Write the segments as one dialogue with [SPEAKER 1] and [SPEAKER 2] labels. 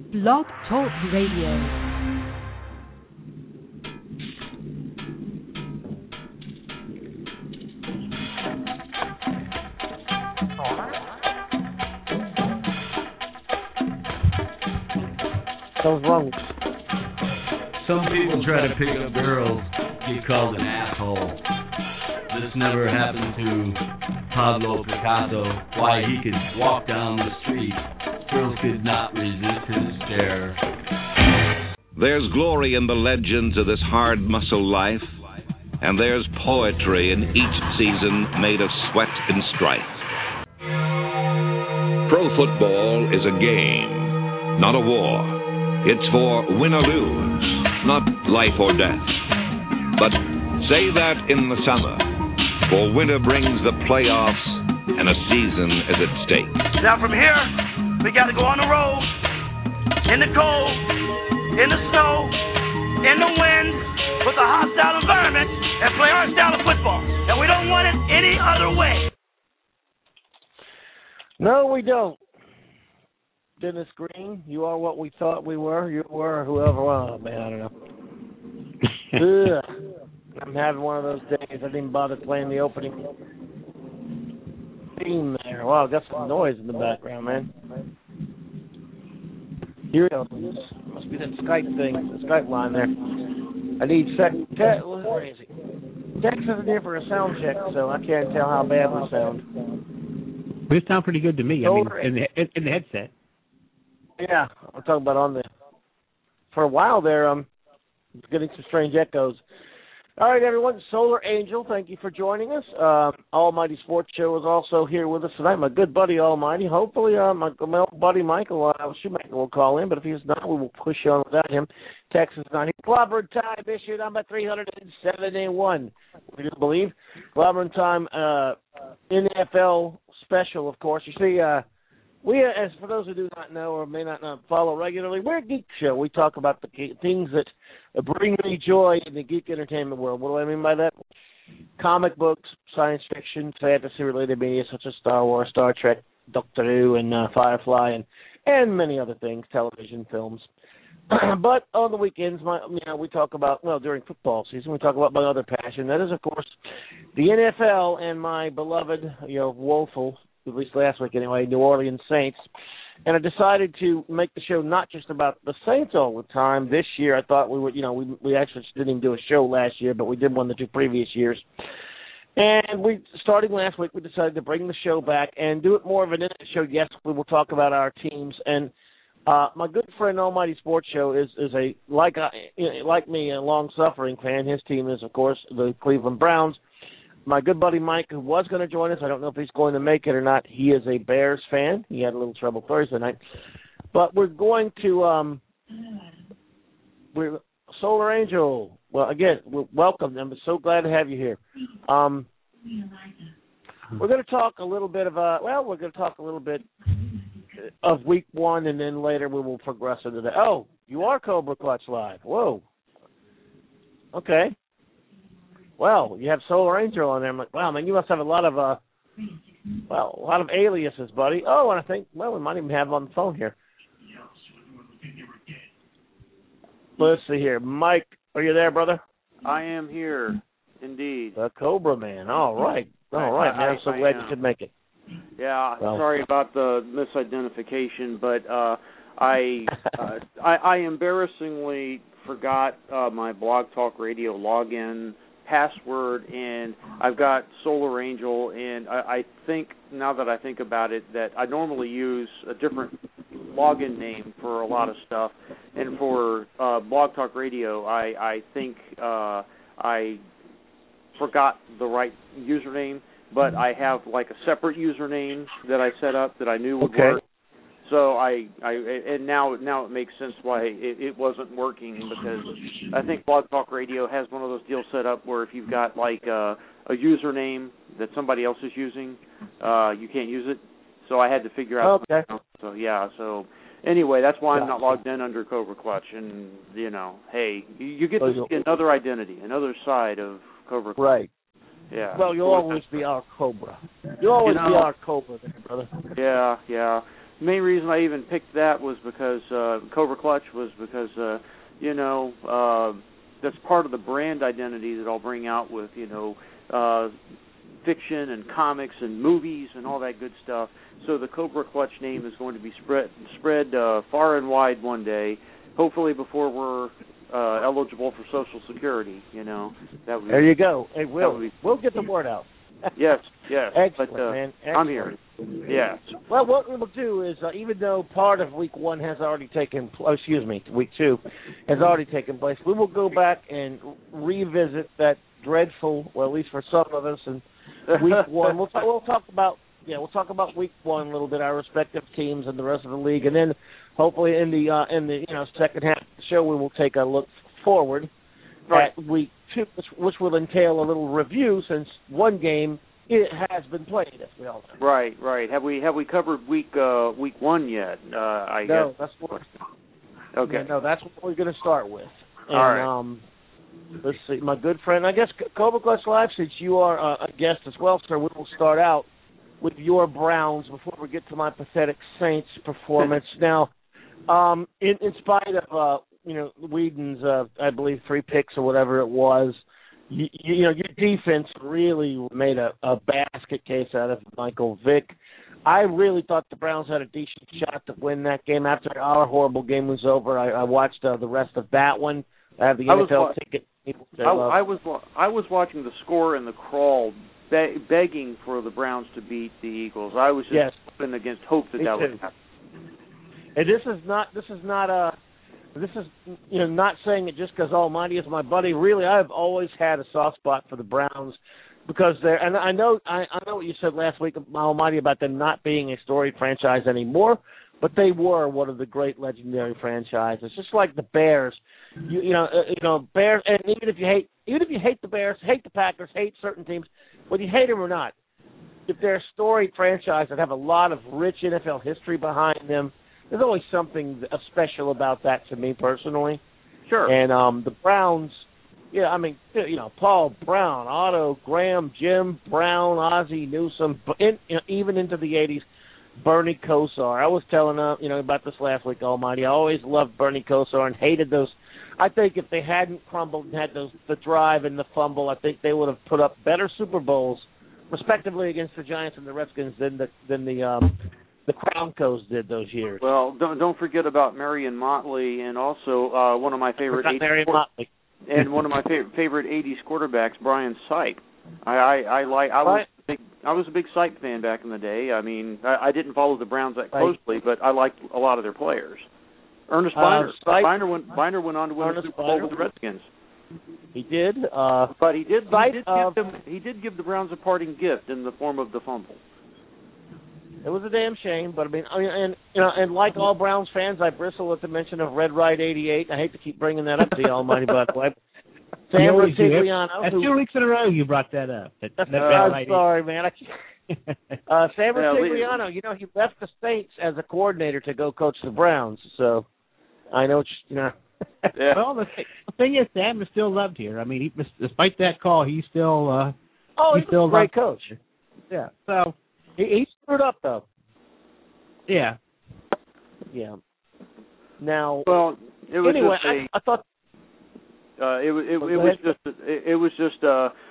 [SPEAKER 1] Blog Talk Radio.
[SPEAKER 2] What's wrong?
[SPEAKER 3] Some people try to pick up girls, get called an asshole. This never happened to Pablo Picasso. Why, he could walk down the street. Girls could not resist his stare.
[SPEAKER 4] There's glory in the legends of this hard muscle life, and there's poetry in each season made of sweat and strife. Pro football is a game, not a war. It's for win or lose, not life or death. But say that in the summer, for winter brings the playoffs and a season is at stake.
[SPEAKER 5] Now from here, we got to go on the road, in the cold, in the snow, in the wind, with a hostile environment, and play our style of football. And we don't want it any other way.
[SPEAKER 2] No, we don't. Dennis Green, you are what we thought we were. You were whoever. Oh, man, I don't know. Ugh. I'm having one of those days. I didn't even bother playing the opening theme there. Wow, got some noise in the background, man. Here it goes. Must be that Skype thing, the Skype line there. I need where is he? Tex isn't here for a sound check, so I can't tell how bad we sound.
[SPEAKER 6] But it sounds pretty good to me. I mean, in the headset.
[SPEAKER 2] Yeah, I'm talking about for a while there, getting some strange echoes. All right, everyone, Solar Angel, thank you for joining us. Almighty Sports Show is also here with us tonight. My good buddy Almighty. Hopefully, my old buddy Michael Shoemaker will call in, but if he's not, we will push on without him. Texas not here. Clobbering Time, issue number 371. We do believe. Clobbering Time, NFL special, of course. You see, we, as for those who do not know or may not follow regularly, we're a geek show. We talk about the things that bring me joy in the geek entertainment world. What do I mean by that? Comic books, science fiction, fantasy-related media such as Star Wars, Star Trek, Doctor Who, and Firefly, and many other things, television, films. But on the weekends, we talk about, during football season, we talk about my other passion. That is, of course, the NFL and my beloved, woeful, at least last week anyway, New Orleans Saints. And I decided to make the show not just about the Saints all the time. This year I thought we would, we actually didn't even do a show last year, but we did one the 2 previous years. And starting last week, we decided to bring the show back and do it more of an internet show. Yes, we will talk about our teams. And my good friend Almighty Sports Show is like me, a long-suffering fan. His team is, of course, the Cleveland Browns. My good buddy Mike, who was going to join us, I don't know if he's going to make it or not. He is a Bears fan. He had a little trouble Thursday night. But we're going to we're Solar Angel. Well, again, welcome. I'm so glad to have you here. We're going to talk a little bit of week one, and then later we will progress into that. Oh, you are Cobra Clutch Live. Whoa. Okay. Well, you have Solar Angel on there. I'm like, wow, man, you must have a lot of aliases, buddy. Oh, and I think, we might even have him on the phone here. Let's see here. Mike, are you there, brother?
[SPEAKER 7] I am here, indeed.
[SPEAKER 2] The Cobra Man. All right, man. I'm so glad you could make it.
[SPEAKER 7] Yeah, sorry about the misidentification, but I embarrassingly forgot my Blog Talk Radio login password, and I've got Solar Angel, and I think, now that I think about it, that I normally use a different login name for a lot of stuff, and for Blog Talk Radio, I think I forgot the right username, but I have like a separate username that I set up that I knew would work. So and now it makes sense why it wasn't working, because I think Blog Talk Radio has one of those deals set up where if you've got like a username that somebody else is using, you can't use it. So I had to figure out.
[SPEAKER 2] Okay.
[SPEAKER 7] So anyway, that's why I'm not logged in under Cobra Clutch, and hey, you get to see another identity, another side of Cobra Clutch.
[SPEAKER 2] Right.
[SPEAKER 7] Yeah.
[SPEAKER 2] Well, you'll always be our Cobra. You'll always be our Cobra there, brother.
[SPEAKER 7] Yeah. main reason I even picked that was because Cobra Clutch was because that's part of the brand identity that I'll bring out with fiction and comics and movies and all that good stuff. So the Cobra Clutch name is going to be spread far and wide one day. Hopefully before we're eligible for Social Security.
[SPEAKER 2] There you go. Hey, we'll get the word out.
[SPEAKER 7] Yes.
[SPEAKER 2] Excellent, man. Excellent.
[SPEAKER 7] I'm here. Yes.
[SPEAKER 2] Well, what we will do is, even though part of week 1 has already taken, week 2 has already taken place, we will go back and revisit that dreadful, well, at least for some of us, and week 1. We'll talk about week 1 a little bit, our respective teams and the rest of the league, and then hopefully in the second half of the show we will take a look forward at week 2, which will entail a little review since one game has been played, as we all know.
[SPEAKER 7] Right. Have we covered week 1 yet? I guess.
[SPEAKER 2] That's what.
[SPEAKER 7] Okay.
[SPEAKER 2] Yeah, no, that's what we're going to start with. And,
[SPEAKER 7] all right.
[SPEAKER 2] Let's see, my good friend. I guess Cobra Clutch Live, since you are a guest as well, sir, we will start out with your Browns before we get to my pathetic Saints performance. Now, in spite of Whedon's, I believe 3 picks or whatever it was, your defense really made a basket case out of Michael Vick. I really thought the Browns had a decent shot to win that game. After our horrible game was over, I watched the rest of that one. I have the NFL ticket.
[SPEAKER 7] I was watching the score and the crawl, begging for the Browns to beat the Eagles. I was just hoping against hope that would happen.
[SPEAKER 2] And this is not saying it just because Almighty is my buddy. Really, I've always had a soft spot for the Browns because they're. And I know what you said last week, Almighty, about them not being a storied franchise anymore, but they were one of the great legendary franchises, just like the Bears. Bears. And even if you hate the Bears, hate the Packers, hate certain teams, whether you hate them or not, if they're a storied franchise that have a lot of rich NFL history behind them, there's always something special about that to me personally.
[SPEAKER 7] Sure.
[SPEAKER 2] And the Browns, Paul Brown, Otto Graham, Jim Brown, Ozzie Newsome, even into the 80s, Bernie Kosar. I was telling about this last week, Almighty. I always loved Bernie Kosar and hated those. I think if they hadn't crumbled and had the drive and the fumble, I think they would have put up better Super Bowls, respectively, against the Giants and the Redskins than the Crown-Cos did those years.
[SPEAKER 7] Well, don't forget about Marion Motley and also one of my favorite one of my favorite 80s quarterbacks, Brian Sipe. I was a big Sipe fan back in the day. I mean, I didn't follow the Browns that closely, but I liked a lot of their players. Ernest Biner. Biner went on to win the Super Bowl with the Redskins.
[SPEAKER 2] He did,
[SPEAKER 7] but he did give the Browns a parting gift in the form of the fumble.
[SPEAKER 2] It was a damn shame, but and like all Browns fans, I bristle at the mention of Red Right 88. I hate to keep bringing that up to you, Almighty, but Sam Rutigliano.
[SPEAKER 6] That's 2 weeks in a row you brought that up.
[SPEAKER 2] I'm sorry, man. Sam Rutigliano, he left the Saints as a coordinator to go coach the Browns, so I know
[SPEAKER 6] Yeah. Well, the thing is, Sam is still loved here. I mean, despite that call, he's still
[SPEAKER 2] he's still a great coach.
[SPEAKER 6] Yeah. So
[SPEAKER 2] he screwed up though.
[SPEAKER 6] Yeah.
[SPEAKER 2] Yeah. Now,
[SPEAKER 7] well, it was
[SPEAKER 2] anyway. I thought
[SPEAKER 7] it was just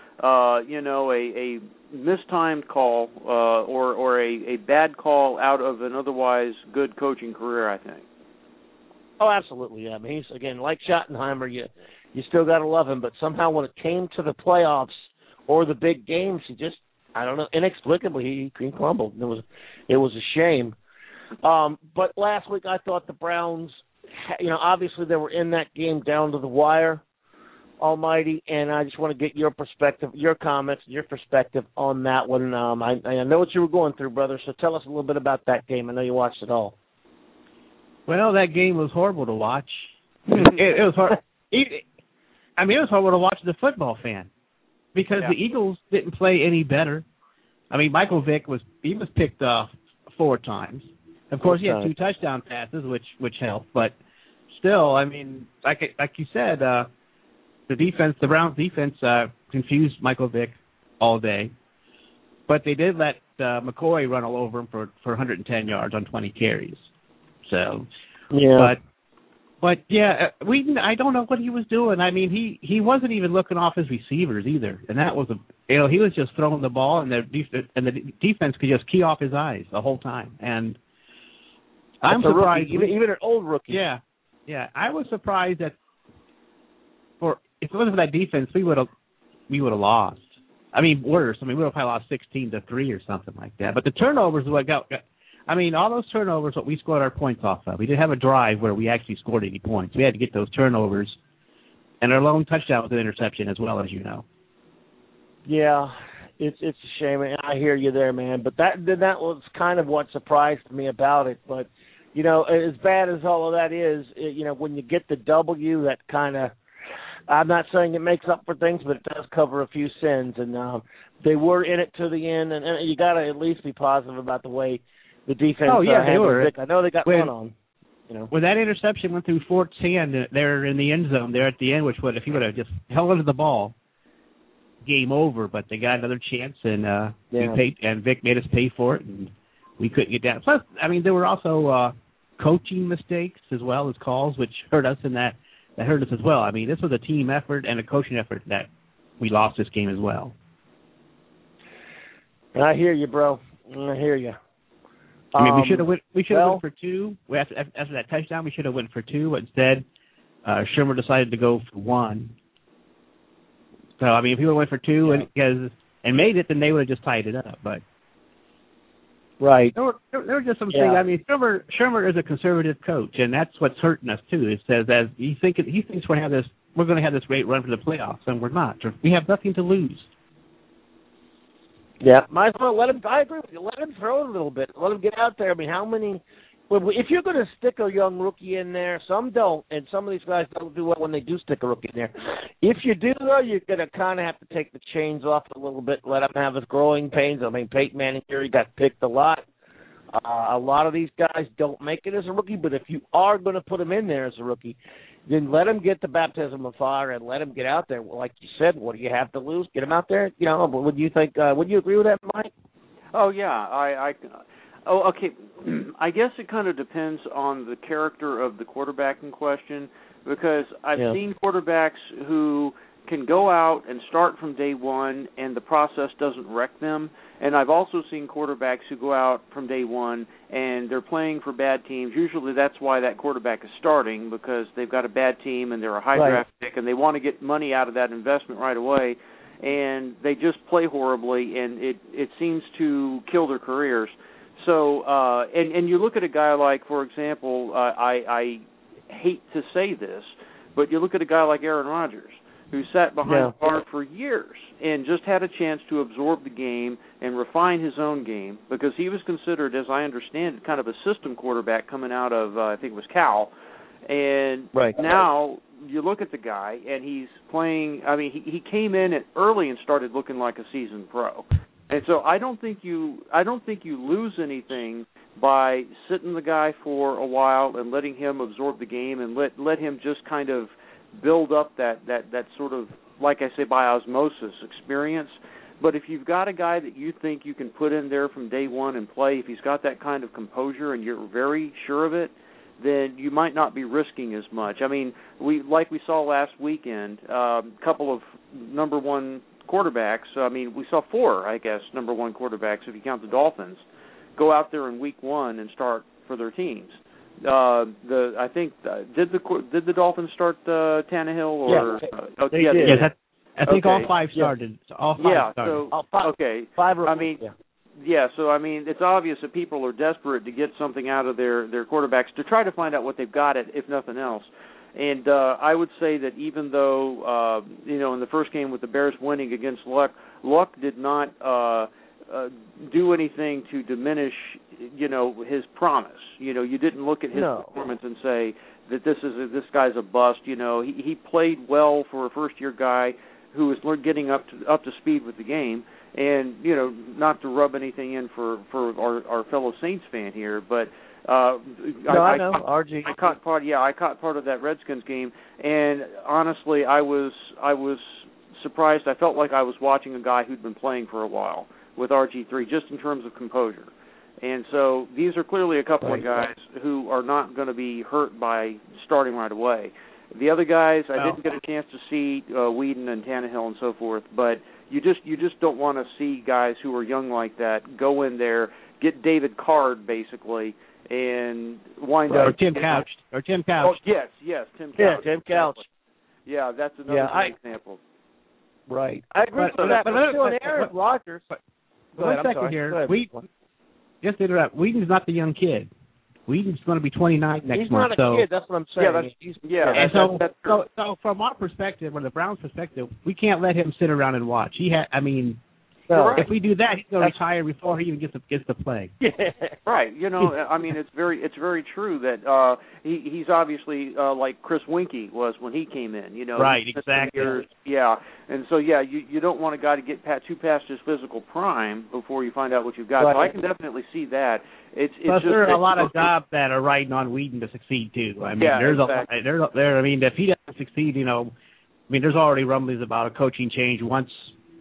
[SPEAKER 7] a mistimed call or a bad call out of an otherwise good coaching career, I think.
[SPEAKER 2] Oh, absolutely. Yeah. I mean, he's, again, like Schottenheimer, you still got to love him, but somehow when it came to the playoffs or the big games, he just, I don't know, inexplicably he crumbled. It was a shame. But last week I thought the Browns, obviously they were in that game down to the wire, Almighty, and I just want to get your perspective, your comments, your perspective on that one. I know what you were going through, brother, so tell us a little bit about that game. I know you watched it all.
[SPEAKER 6] Well, that game was horrible to watch. It was hard. It was horrible to watch as a football fan because the Eagles didn't play any better. I mean, Michael Vick was picked off 4 times. Of course, he had 2 touchdown passes, which helped, but still, I mean, like you said, the Browns defense confused Michael Vick all day. but they did let McCoy run all over him for 110 yards on 20 carries. So,
[SPEAKER 2] yeah.
[SPEAKER 6] But yeah, Wheaton, I don't know what he was doing. I mean, he wasn't even looking off his receivers either, and that was he was just throwing the ball, and the defense could just key off his eyes the whole time. And I'm surprised,
[SPEAKER 2] even an old rookie.
[SPEAKER 6] Yeah, I was surprised that if it wasn't for that defense, we would have lost. I mean, worse. I mean, we would have probably lost 16-3 or something like that. But the turnovers what got. I mean, all those turnovers, what we scored our points off of. We didn't have a drive where we actually scored any points. We had to get those turnovers, and our lone touchdown was an interception as well, as you know.
[SPEAKER 2] Yeah, it's a shame. I hear you there, man. But that was kind of what surprised me about it. But, you know, as bad as all of that is, you know, when you get the W, that kind of, I'm not saying it makes up for things, but it does cover a few sins. And they were in it to the end, and you got to at least be positive about the way the defense.
[SPEAKER 6] Oh yeah, they were.
[SPEAKER 2] I know they got one on. You know,
[SPEAKER 6] when that interception went through Fort's hand, they're in the end zone there at the end. Which would, if he would have just held onto the ball, game over. But they got another chance, and we paid, and Vic made us pay for it, and we couldn't get down. Plus, I mean, there were also coaching mistakes as well as calls, which hurt us in that hurt us as well. I mean, this was a team effort and a coaching effort that we lost this game as well.
[SPEAKER 2] I hear you, bro. I hear you.
[SPEAKER 6] I mean, we should have went for two. After that touchdown, we should have went for two. But instead, Shurmur decided to go for one. So, I mean, if he would have went for two and made it, then they would have just tied it up. But
[SPEAKER 2] right,
[SPEAKER 6] there were just some things. I mean, Shurmur is a conservative coach, and that's what's hurting us too. It says as he thinks we're going to have this great run for the playoffs, and we're not. We have nothing to lose.
[SPEAKER 2] Yeah, might as well let him. I agree with you. Let him throw it a little bit. Let him get out there. I mean, how many? If you're going to stick a young rookie in there, some don't, and some of these guys don't do well when they do stick a rookie in there. If you do, though, you're going to kind of have to take the chains off a little bit, let him have his growing pains. I mean, Peyton Manning here, he got picked a lot. A lot of these guys don't make it as a rookie, but if you are going to put him in there as a rookie, then let him get the baptism of fire and let him get out there. Like you said, what do you have to lose? Get him out there. You know, would you think? Would you agree with that, Mike?
[SPEAKER 7] Oh yeah, okay. I guess it kind of depends on the character of the quarterback in question, because I've seen quarterbacks who can go out and start from day one and the process doesn't wreck them. And I've also seen quarterbacks who go out from day one and they're playing for bad teams. Usually that's why that quarterback is starting, because they've got a bad team and they're a high draft pick and they want to get money out of that investment right away. And they just play horribly, and it seems to kill their careers. So, and you look at a guy like, for example, I hate to say this, but you look at a guy like Aaron Rodgers, who sat behind the bar for years and just had a chance to absorb the game and refine his own game, because he was considered, as I understand it, kind of a system quarterback coming out of, I think it was Cal. And now you look at the guy, and he's playing. I mean, he came in early and started looking like a seasoned pro. And so I don't think you lose anything by sitting the guy for a while and letting him absorb the game and let him just kind of build up that sort of, like I say, by osmosis experience. But if you've got a guy that you think you can put in there from day one and play, if he's got that kind of composure and you're very sure of it, then you might not be risking as much. I mean, we saw last weekend, a couple of number one quarterbacks. I mean, we saw four, I guess, number one quarterbacks, if you count the Dolphins, go out there in week one and start for their teams. Did the Dolphins start Tannehill or?
[SPEAKER 2] They did.
[SPEAKER 6] Yes, I think all five started. All five started.
[SPEAKER 7] So
[SPEAKER 2] all five,
[SPEAKER 7] okay.
[SPEAKER 2] I
[SPEAKER 7] mean, so I mean, it's obvious that people are desperate to get something out of their quarterbacks to try to find out what they've got, if nothing else. And I would say that even though in the first game with the Bears winning against Luck did not do anything to diminish his promise. You didn't look at his performance and say that this guy's a bust. He played well for a first year guy who was getting up to speed with the game. And not to rub anything in for our fellow Saints fan here, but I know RG. I caught part of that Redskins game, and honestly, I was surprised. I felt like I was watching a guy who'd been playing for a while with RG3, just in terms of composure. And so these are clearly a couple of guys who are not going to be hurt by starting right away. The other guys, I didn't get a chance to see Whedon and Tannehill and so forth, but you just don't want to see guys who are young like that go in there, get David Card basically, and wind up.
[SPEAKER 6] Or Tim Couch.
[SPEAKER 7] Oh, yes, Tim Couch.
[SPEAKER 2] Yeah, Tim Couch.
[SPEAKER 7] Yeah, that's another great example.
[SPEAKER 2] Right. I agree with that. But still, Aaron Rodgers.
[SPEAKER 6] One second here. Just to interrupt, Whedon's not the young kid. Whedon's going to be 29 next month.
[SPEAKER 2] He's not a kid. That's what I'm saying.
[SPEAKER 6] So from our perspective, or the Browns' perspective, we can't let him sit around and watch. If we do that, he's going to retire before he even gets to play.
[SPEAKER 7] Right. I mean, it's very true that he's obviously like Chris Winkie was when he came in.
[SPEAKER 6] Right. Exactly.
[SPEAKER 7] Yeah. And so you don't want a guy to get too past his physical prime before you find out what you've got. Right. So I can definitely see that.
[SPEAKER 6] Plus, there are a lot of jobs that are riding on Whedon to succeed too. I mean, if he doesn't succeed, there's already rumblings about a coaching change once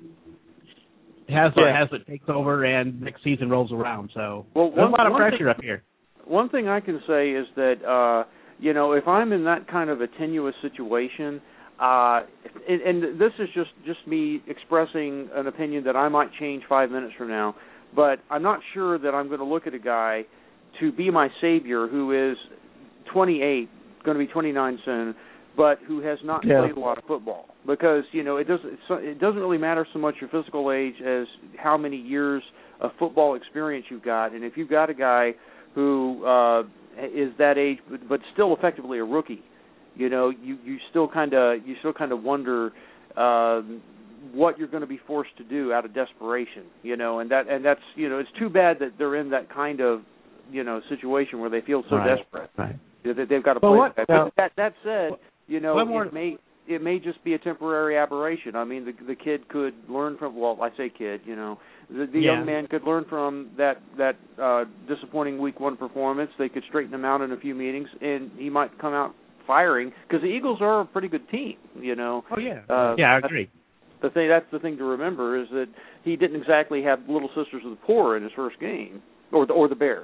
[SPEAKER 6] Haslett takes over and next season rolls around. So there's a lot of pressure up here.
[SPEAKER 7] One thing I can say is that if I'm in that kind of a tenuous situation, and this is just me expressing an opinion that I might change 5 minutes from now, but I'm not sure that I'm going to look at a guy to be my savior who is 28, going to be 29 soon, but who has not played a lot of football. Because, it doesn't really matter so much your physical age as how many years of football experience you've got. And if you've got a guy who is that age but still effectively a rookie, you still kind of wonder what you're going to be forced to do out of desperation, and that's it's too bad that they're in that kind of situation where they feel so desperate that they've got to play. But that said, it may just be a temporary aberration. I mean, the kid could learn from. Well, I say kid, the young man could learn from that disappointing Week 1 performance. They could straighten him out in a few meetings, and he might come out firing because the Eagles are a pretty good team.
[SPEAKER 6] Oh yeah, I agree.
[SPEAKER 7] That's the thing to remember is that he didn't exactly have Little Sisters of the Poor in his first game, or the Bears.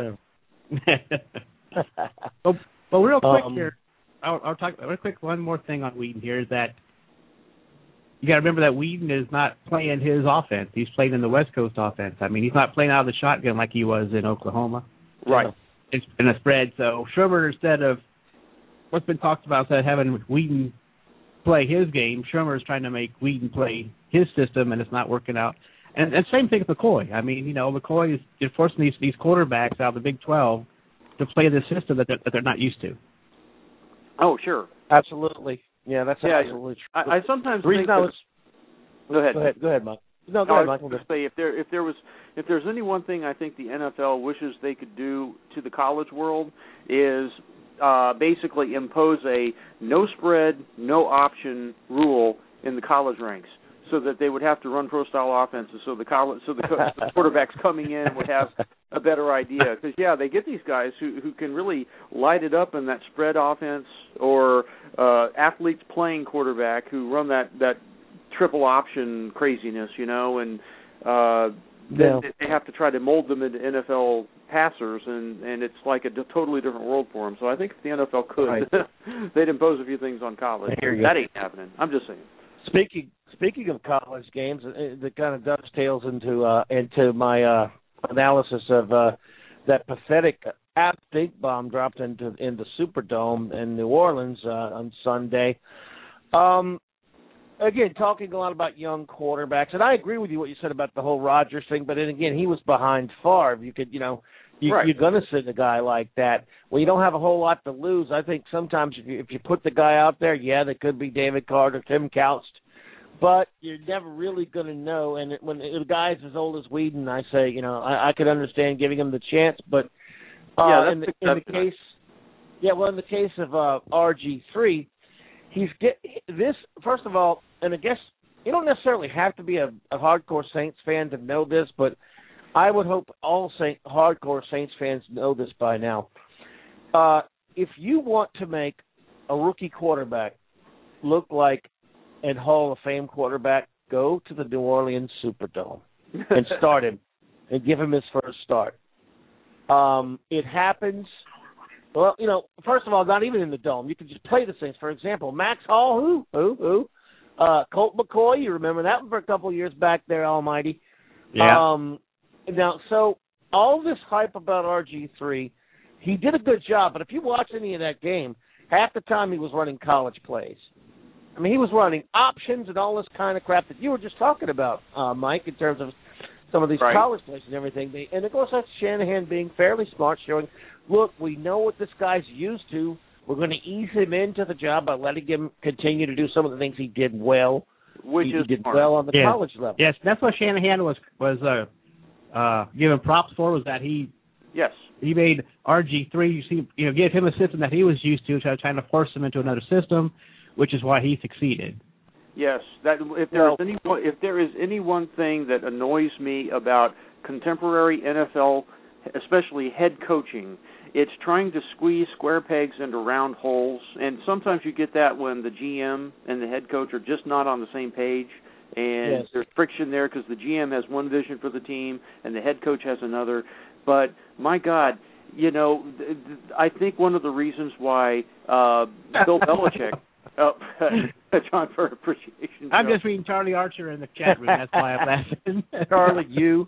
[SPEAKER 6] But real quick here, I'll talk real quick. One more thing on Whedon here is that you got to remember that Whedon is not playing his offense. He's playing in the West Coast offense. I mean, he's not playing out of the shotgun like he was in Oklahoma.
[SPEAKER 7] Right.
[SPEAKER 6] It's been a spread. So Shermer, instead of what's been talked about, instead of having Whedon play his game, Shermer is trying to make Whedon play his system, and it's not working out. And same thing with McCoy. I mean, McCoy is forcing these quarterbacks out of the Big 12 to play the system that they're not used to.
[SPEAKER 7] Oh, sure.
[SPEAKER 2] Absolutely. Yeah, that's absolutely true.
[SPEAKER 7] I sometimes
[SPEAKER 2] think
[SPEAKER 7] Go ahead,
[SPEAKER 2] Mike. No, go ahead, Mike.
[SPEAKER 7] I was going to say, if there's any one thing I think the NFL wishes they could do to the college world is basically impose a no spread, no option rule in the college ranks, so that they would have to run pro-style offenses, so the quarterbacks coming in would have a better idea. Because, they get these guys who can really light it up in that spread offense, or athletes playing quarterback who run that triple option craziness, and then they have to try to mold them into NFL passers, and it's like a totally different world for them. So I think if the NFL could, they'd impose a few things on college. That ain't happening. I'm just saying.
[SPEAKER 2] Speaking of college games, that kind of dovetails into my analysis of that pathetic stink bomb dropped in the Superdome in New Orleans on Sunday. Again, talking a lot about young quarterbacks, and I agree with you what you said about the whole Rodgers thing. But then again, he was behind Favre. You could, you're going to sit a guy like that. Well, you don't have a whole lot to lose. I think sometimes if you put the guy out there, there could be David Card or Tim Couch, but you're never really going to know. And when the guy's as old as Whedon, I say, I could understand giving him the chance, but in the case of RG3, he's this. First of all, and I guess you don't necessarily have to be a hardcore Saints fan to know this, but I would hope all hardcore Saints fans know this by now. If you want to make a rookie quarterback look like a Hall of Fame quarterback, go to the New Orleans Superdome. and start him and give him his first start. It happens. Well, first of all, not even in the Dome. You can just play the Saints. For example, Max Hall, who? Colt McCoy, you remember that one for a couple of years back there, Almighty.
[SPEAKER 6] Yeah.
[SPEAKER 2] Now, so all this hype about RG3, he did a good job, but if you watch any of that game, half the time he was running college plays. I mean, he was running options and all this kind of crap that you were just talking about, Mike, in terms of some of these college plays and everything. And, of course, that's Shanahan being fairly smart, showing, look, we know what this guy's used to. We're going to ease him into the job by letting him continue to do some of the things he did well. He did well on the college level.
[SPEAKER 6] Yes, that's what Shanahan was given props for, was that he made RG3, gave him a system that he was used to, trying to force him into another system, which is why he succeeded.
[SPEAKER 7] Yes, if there is any one thing that annoys me about contemporary NFL, especially head coaching, it's trying to squeeze square pegs into round holes, and sometimes you get that when the GM and the head coach are just not on the same page, and there's friction there because the GM has one vision for the team and the head coach has another. But, my God, I think one of the reasons why Bill Belichick John, for appreciation.
[SPEAKER 6] I'm just reading Charlie Archer in the chat room. That's why I'm laughing.
[SPEAKER 2] Charlie, you.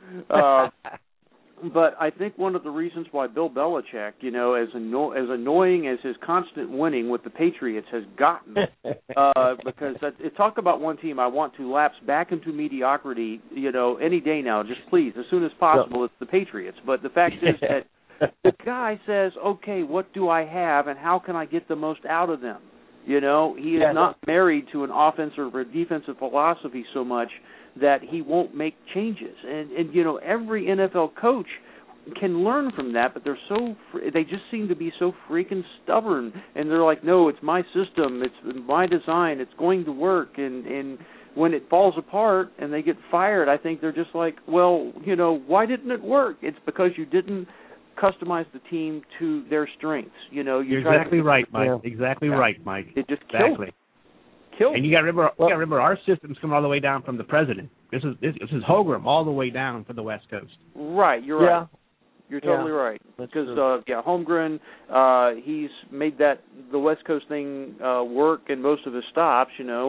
[SPEAKER 7] But I think one of the reasons why Bill Belichick, as annoying as his constant winning with the Patriots has gotten, because talk about one team I want to lapse back into mediocrity, any day now. Just please, as soon as possible. It's the Patriots. But the fact is that the guy says, okay, what do I have, and how can I get the most out of them? He is not married to an offensive or defensive philosophy so much that he won't make changes. And every NFL coach can learn from that, but they just seem to be so freaking stubborn. And they're like, no, it's my system, it's my design, it's going to work. And when it falls apart and they get fired, I think they're just like, well, why didn't it work? It's because you didn't customize the team to their strengths. You're
[SPEAKER 6] exactly right, Mike. Yeah. Exactly right, Mike.
[SPEAKER 7] It just killed.
[SPEAKER 6] And you got to remember, our systems come all the way down from the president. This is Holmgren all the way down for the West Coast.
[SPEAKER 7] Right, you're right. You're totally right. Because Holmgren, he's made the West Coast thing work in most of his stops.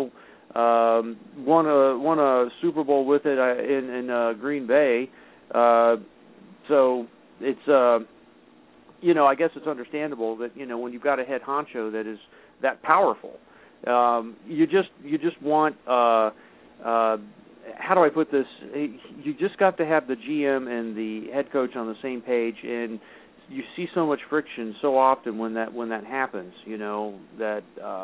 [SPEAKER 7] Won a Super Bowl with it in Green Bay. So it's I guess it's understandable that when you've got a head honcho that is that powerful. You just want how do I put this? You just got to have the GM and the head coach on the same page, and you see so much friction so often when that happens. That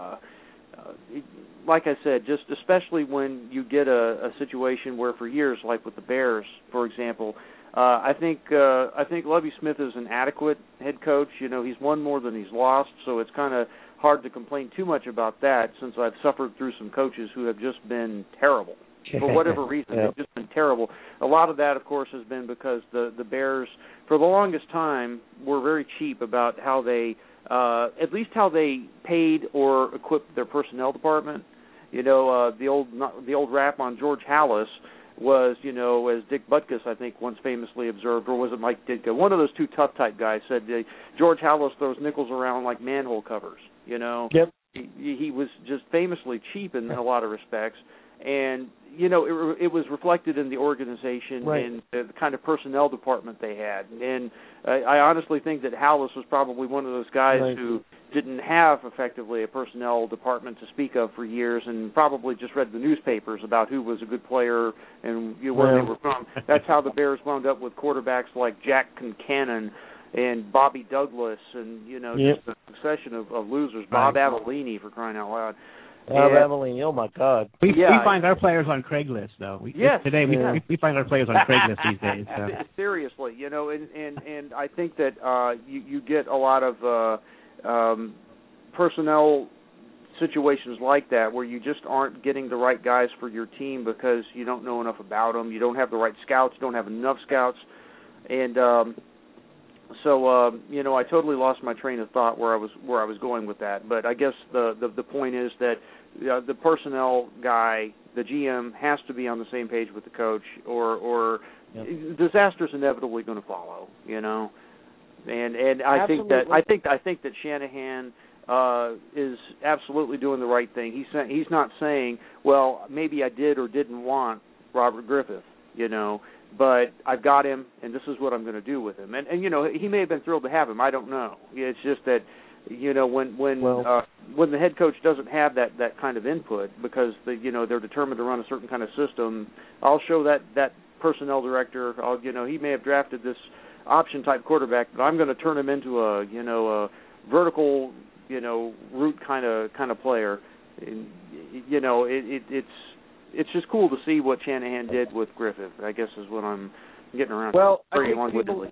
[SPEAKER 7] like I said, just especially when you get a situation where for years, like with the Bears, for example. I think Lovie Smith is an adequate head coach. He's won more than he's lost, so it's kind of hard to complain too much about that since I've suffered through some coaches who have just been terrible. For whatever reason, they've just been terrible. A lot of that, of course, has been because the Bears, for the longest time, were very cheap about how they, at least how they paid or equipped their personnel department. The old rap on George Halas was, as Dick Butkus, I think, once famously observed, or was it Mike Ditka? One of those two tough-type guys said George Halas throws nickels around like manhole covers, Yep. He was just famously cheap in a lot of respects. And, it was reflected in the organization and the kind of personnel department they had. And I honestly think that Halas was probably one of those guys who didn't have effectively a personnel department to speak of for years and probably just read the newspapers about who was a good player and where they were from. That's how the Bears wound up with quarterbacks like Jack Concannon and Bobby Douglas and, just a succession of losers. Bob Avellini, for crying out loud.
[SPEAKER 2] Avellini, oh my God!
[SPEAKER 6] We find our players on Craigslist, though. We find our players on Craigslist these days. So.
[SPEAKER 7] Seriously, and I think that you get a lot of personnel situations like that where you just aren't getting the right guys for your team because you don't know enough about them. You don't have the right scouts. You don't have enough scouts, and so I totally lost my train of thought where I was going with that. But I guess the point is that the personnel guy the GM has to be on the same page with the coach, or disaster's inevitably going to follow. And I think that Shanahan is absolutely doing the right thing. He's not saying, well, maybe I did or didn't want Robert Griffith, but I've got him, and this is what I'm going to do with him. And he may have been thrilled to have him. I don't know. It's just that when the head coach doesn't have that kind of input because they're determined to run a certain kind of system, I'll show that personnel director. He may have drafted this option type quarterback, but I'm going to turn him into a vertical route kind of player. And, it's just cool to see what Shanahan did with Griffith, I guess is what I'm getting around.
[SPEAKER 2] Well,
[SPEAKER 7] very
[SPEAKER 2] I think
[SPEAKER 7] long-windedly.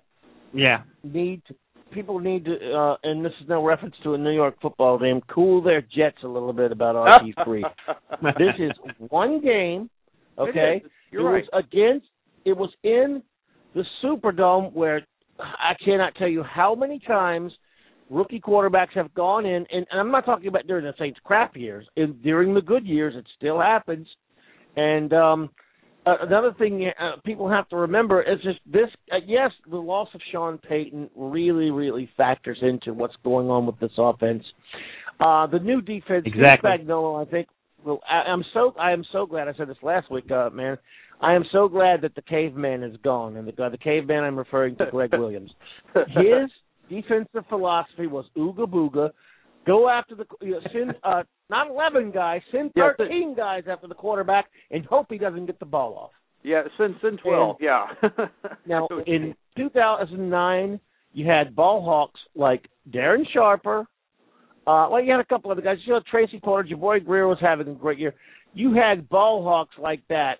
[SPEAKER 2] People need to, and this is no reference to a New York football team, cool their jets a little bit about RG3. This is one game, okay?
[SPEAKER 7] You're right.
[SPEAKER 2] It was in the Superdome where I cannot tell you how many times rookie quarterbacks have gone in, and I'm not talking about during the Saints' crap years. During the good years, it still happens. And another thing people have to remember is just this. Yes, the loss of Sean Payton really, really factors into what's going on with this offense. The new defense, Spagnuolo, I think. Well, I am so glad. I said this last week, man. I am so glad that the caveman is gone, and the caveman I'm referring to, Greg Williams. His defensive philosophy was ooga booga. Go after send not 11 guys, send 13 guys after the quarterback, and hope he doesn't get the ball off.
[SPEAKER 7] Yeah, send 12.
[SPEAKER 2] Now, in 2009, you had ball hawks like Darren Sharper. You had a couple other guys. Tracy Porter, Javoy Greer was having a great year. You had ball hawks like that,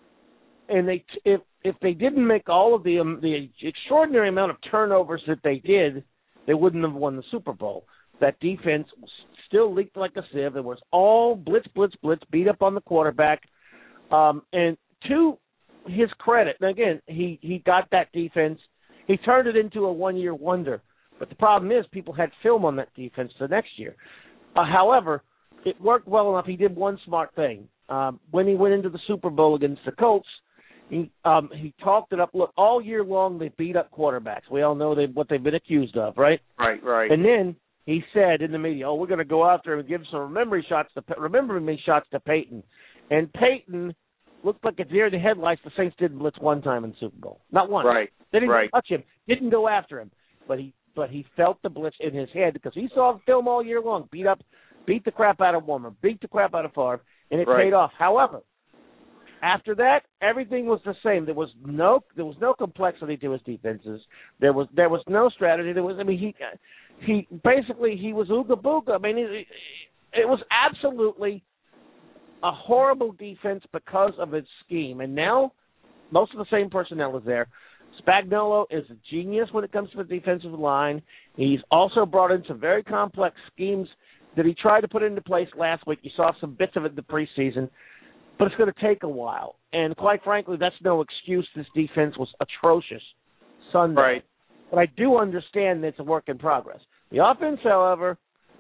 [SPEAKER 2] and if they didn't make all of the extraordinary amount of turnovers that they did, they wouldn't have won the Super Bowl. That defense still leaked like a sieve. It was all blitz, beat up on the quarterback. And to his credit, and again, he got that defense. He turned it into a one-year wonder. But the problem is people had film on that defense the next year. However, it worked well enough. He did one smart thing. When he went into the Super Bowl against the Colts, he talked it up. Look, all year long they beat up quarterbacks. We all know what they've been accused of, right?
[SPEAKER 7] Right.
[SPEAKER 2] And then he said in the media, we're going to go out there and give some remembering shots to Peyton. And Peyton looked like a deer in the headlights. The Saints did blitz one time in the Super Bowl. Not once.
[SPEAKER 7] Right.
[SPEAKER 2] They didn't touch him. Didn't go after him. But he felt the blitz in his head because he saw the film all year long. Beat the crap out of Warmer, beat the crap out of Favre, and it paid off. However, after that, everything was the same. There was no complexity to his defenses. There was no strategy. He was ooga booga. I mean, it was absolutely a horrible defense because of its scheme. And now most of the same personnel is there. Spagnuolo is a genius when it comes to the defensive line. He's also brought in some very complex schemes that he tried to put into place last week. You saw some bits of it in the preseason, but it's going to take a while. And quite frankly, that's no excuse. This defense was atrocious Sunday.
[SPEAKER 7] Right.
[SPEAKER 2] But I do understand that it's a work in progress. The offense, however,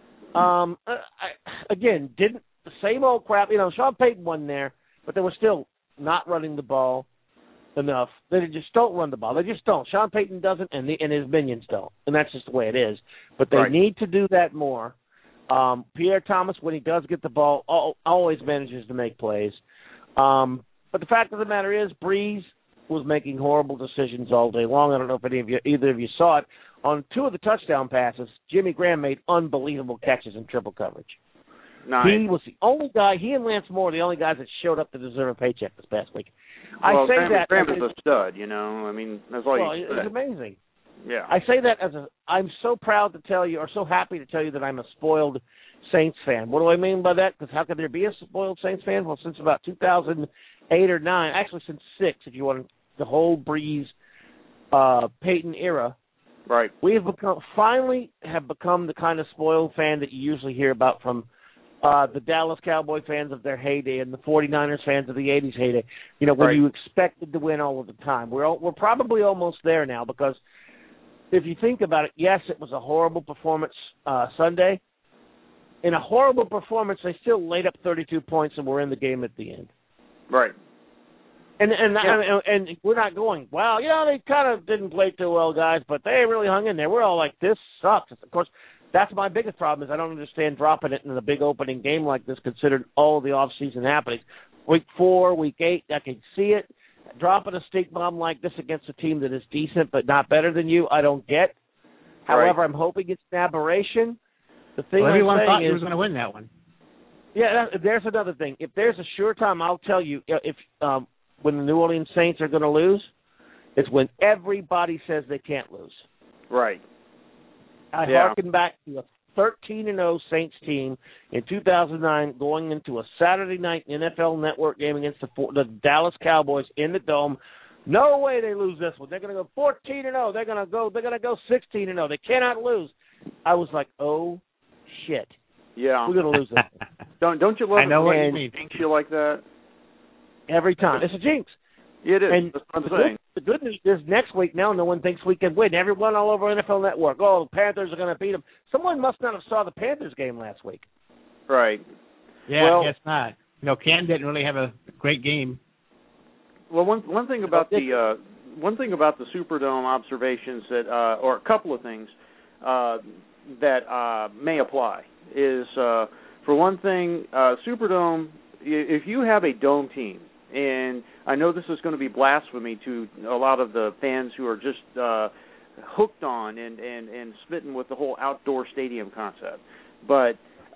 [SPEAKER 2] again, didn't the same old crap. Sean Payton won there, but they were still not running the ball enough. They just don't run the ball. They just don't. Sean Payton doesn't, and his minions don't, and that's just the way it is. But they need to do that more. Pierre Thomas, when he does get the ball, always manages to make plays. But the fact of the matter is, Breeze was making horrible decisions all day long. I don't know if either of you saw it. On two of the touchdown passes, Jimmy Graham made unbelievable catches in triple coverage.
[SPEAKER 7] Nice.
[SPEAKER 2] He was the only guy. He and Lance Moore, the only guys that showed up to deserve a paycheck this past week.
[SPEAKER 7] Graham is a stud. I mean, that's all you say.
[SPEAKER 2] It's amazing.
[SPEAKER 7] Yeah.
[SPEAKER 2] I say that I'm so proud to tell you, or so happy to tell you that I'm a spoiled Saints fan. What do I mean by that? Because how could there be a spoiled Saints fan? Well, since about 2008 or 9, actually since 6, if you want the whole Breeze, Peyton era.
[SPEAKER 7] Right.
[SPEAKER 2] We have become the kind of spoiled fan that you usually hear about from the Dallas Cowboy fans of their heyday and the 49ers fans of the 80s heyday. When you expected to win all of the time. We're probably almost there now because if you think about it, yes, it was a horrible performance Sunday. In a horrible performance, they still laid up 32 points and were in the game at the end.
[SPEAKER 7] Right.
[SPEAKER 2] And we're not going, well, they kind of didn't play too well, guys, but they really hung in there. We're all like, this sucks. Of course, that's my biggest problem is I don't understand dropping it in a big opening game like this, considering all the off-season happenings. Week 4, Week 8, I can see it. Dropping a stink bomb like this against a team that is decent but not better than you, I don't get. However, I'm hoping it's an aberration. The thing
[SPEAKER 6] everyone thought
[SPEAKER 2] he
[SPEAKER 6] was going to win that one.
[SPEAKER 2] Yeah, there's another thing. If there's a sure time, I'll tell you, if when the New Orleans Saints are going to lose, it's when everybody says they can't lose.
[SPEAKER 7] Right.
[SPEAKER 2] I harken back to a 13-0 Saints team in 2009 going into a Saturday night NFL Network game against the Dallas Cowboys in the Dome. No way they lose this one. They're going to go 14-0. They're going to go 16-0. They cannot lose. I was like, oh shit.
[SPEAKER 7] Yeah.
[SPEAKER 2] We're going to lose this.
[SPEAKER 7] Don't you love
[SPEAKER 6] I know what
[SPEAKER 7] it
[SPEAKER 6] you mean.
[SPEAKER 7] jinx you like that?
[SPEAKER 2] Every time. It's a jinx.
[SPEAKER 7] It is.
[SPEAKER 2] And
[SPEAKER 7] that's what I'm saying.
[SPEAKER 2] The good news is next week now no one thinks we can win. Everyone all over NFL Network, the Panthers are going to beat them. Someone must not have saw the Panthers game last week.
[SPEAKER 7] Right.
[SPEAKER 6] Yeah,
[SPEAKER 7] well,
[SPEAKER 6] I guess not. Cam didn't really have a great game.
[SPEAKER 7] Well, one thing about the Superdome observations that, or a couple of things that may apply is, for one thing, Superdome. If you have a dome team, and I know this is going to be blasphemy to a lot of the fans who are just hooked on and smitten with the whole outdoor stadium concept, but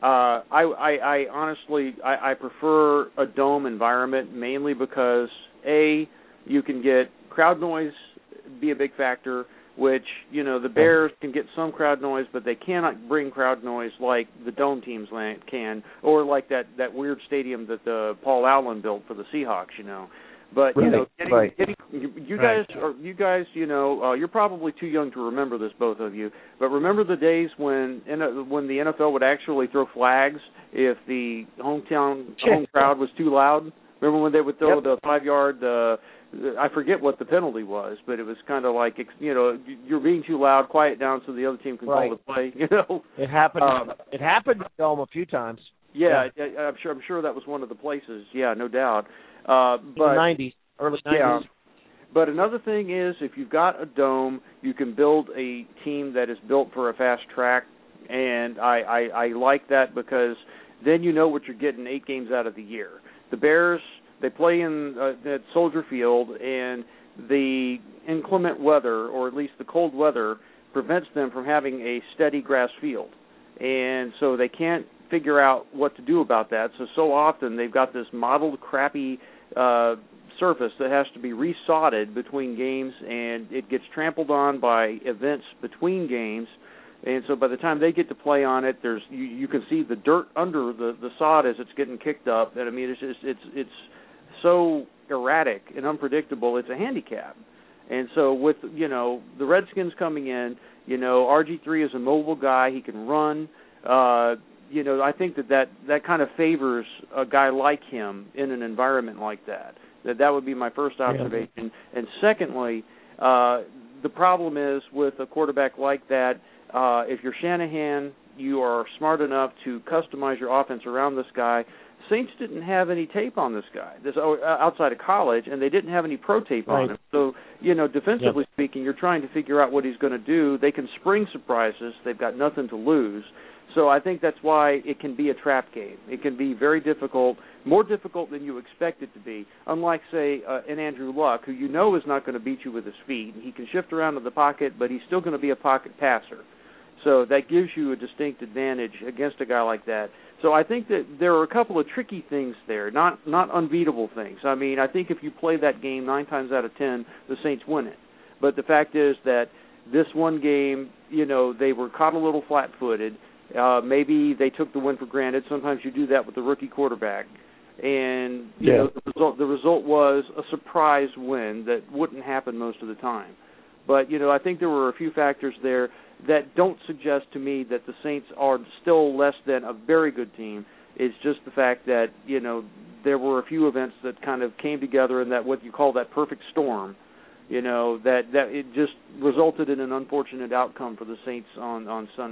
[SPEAKER 7] I honestly prefer a dome environment mainly because you can get crowd noise be a big factor, which the Bears can get some crowd noise, but they cannot bring crowd noise like the dome teams can, or like that weird stadium that Paul Allen built for the Seahawks. But getting you guys, you're probably too young to remember this, both of you. But remember the days when the NFL would actually throw flags if the home crowd was too loud. Remember when they would throw the 5-yard? I forget what the penalty was, but it was kind of like you're being too loud. Quiet down so the other team can call the play.
[SPEAKER 2] It happened. It happened to Dome a few times.
[SPEAKER 7] Yeah, I'm sure that was one of the places. Yeah, no doubt. But
[SPEAKER 2] in the 90s, early 90s.
[SPEAKER 7] Yeah. But another thing is, if you've got a dome, you can build a team that is built for a fast track, and I like that because then you know what you're getting 8 games out of the year. The Bears, they play in at Soldier Field, and the inclement weather, or at least the cold weather, prevents them from having a steady grass field. And so they can't figure out what to do about that. So often they've got this mottled, crappy surface that has to be resodded between games, and it gets trampled on by events between games. And so by the time they get to play on it, you can see the dirt under the sod as it's getting kicked up. And I mean, it's so erratic and unpredictable. It's a handicap. And so with the Redskins coming in, RG3 is a mobile guy. He can run. I think that kind of favors a guy like him in an environment like that. That would be my first observation. Yeah. And secondly, the problem is with a quarterback like that. If you're Shanahan, you are smart enough to customize your offense around this guy. Saints didn't have any tape on this guy outside of college, and they didn't have any pro tape on him. So, defensively speaking, you're trying to figure out what he's going to do. They can spring surprises. They've got nothing to lose. So I think that's why it can be a trap game. It can be very difficult, more difficult than you expect it to be, unlike, say, an Andrew Luck, who is not going to beat you with his feet. He can shift around in the pocket, but he's still going to be a pocket passer. So that gives you a distinct advantage against a guy like that. So I think that there are a couple of tricky things there, not unbeatable things. I mean, I think if you play that game 9 times out of 10, the Saints win it. But the fact is that this one game, they were caught a little flat-footed. Maybe they took the win for granted. Sometimes you do that with the rookie quarterback. And the result was a surprise win that wouldn't happen most of the time. But, I think there were a few factors there that don't suggest to me that the Saints are still less than a very good team. It's just the fact that, there were a few events that kind of came together in that what you call that perfect storm, that it just resulted in an unfortunate outcome for the Saints on Sunday.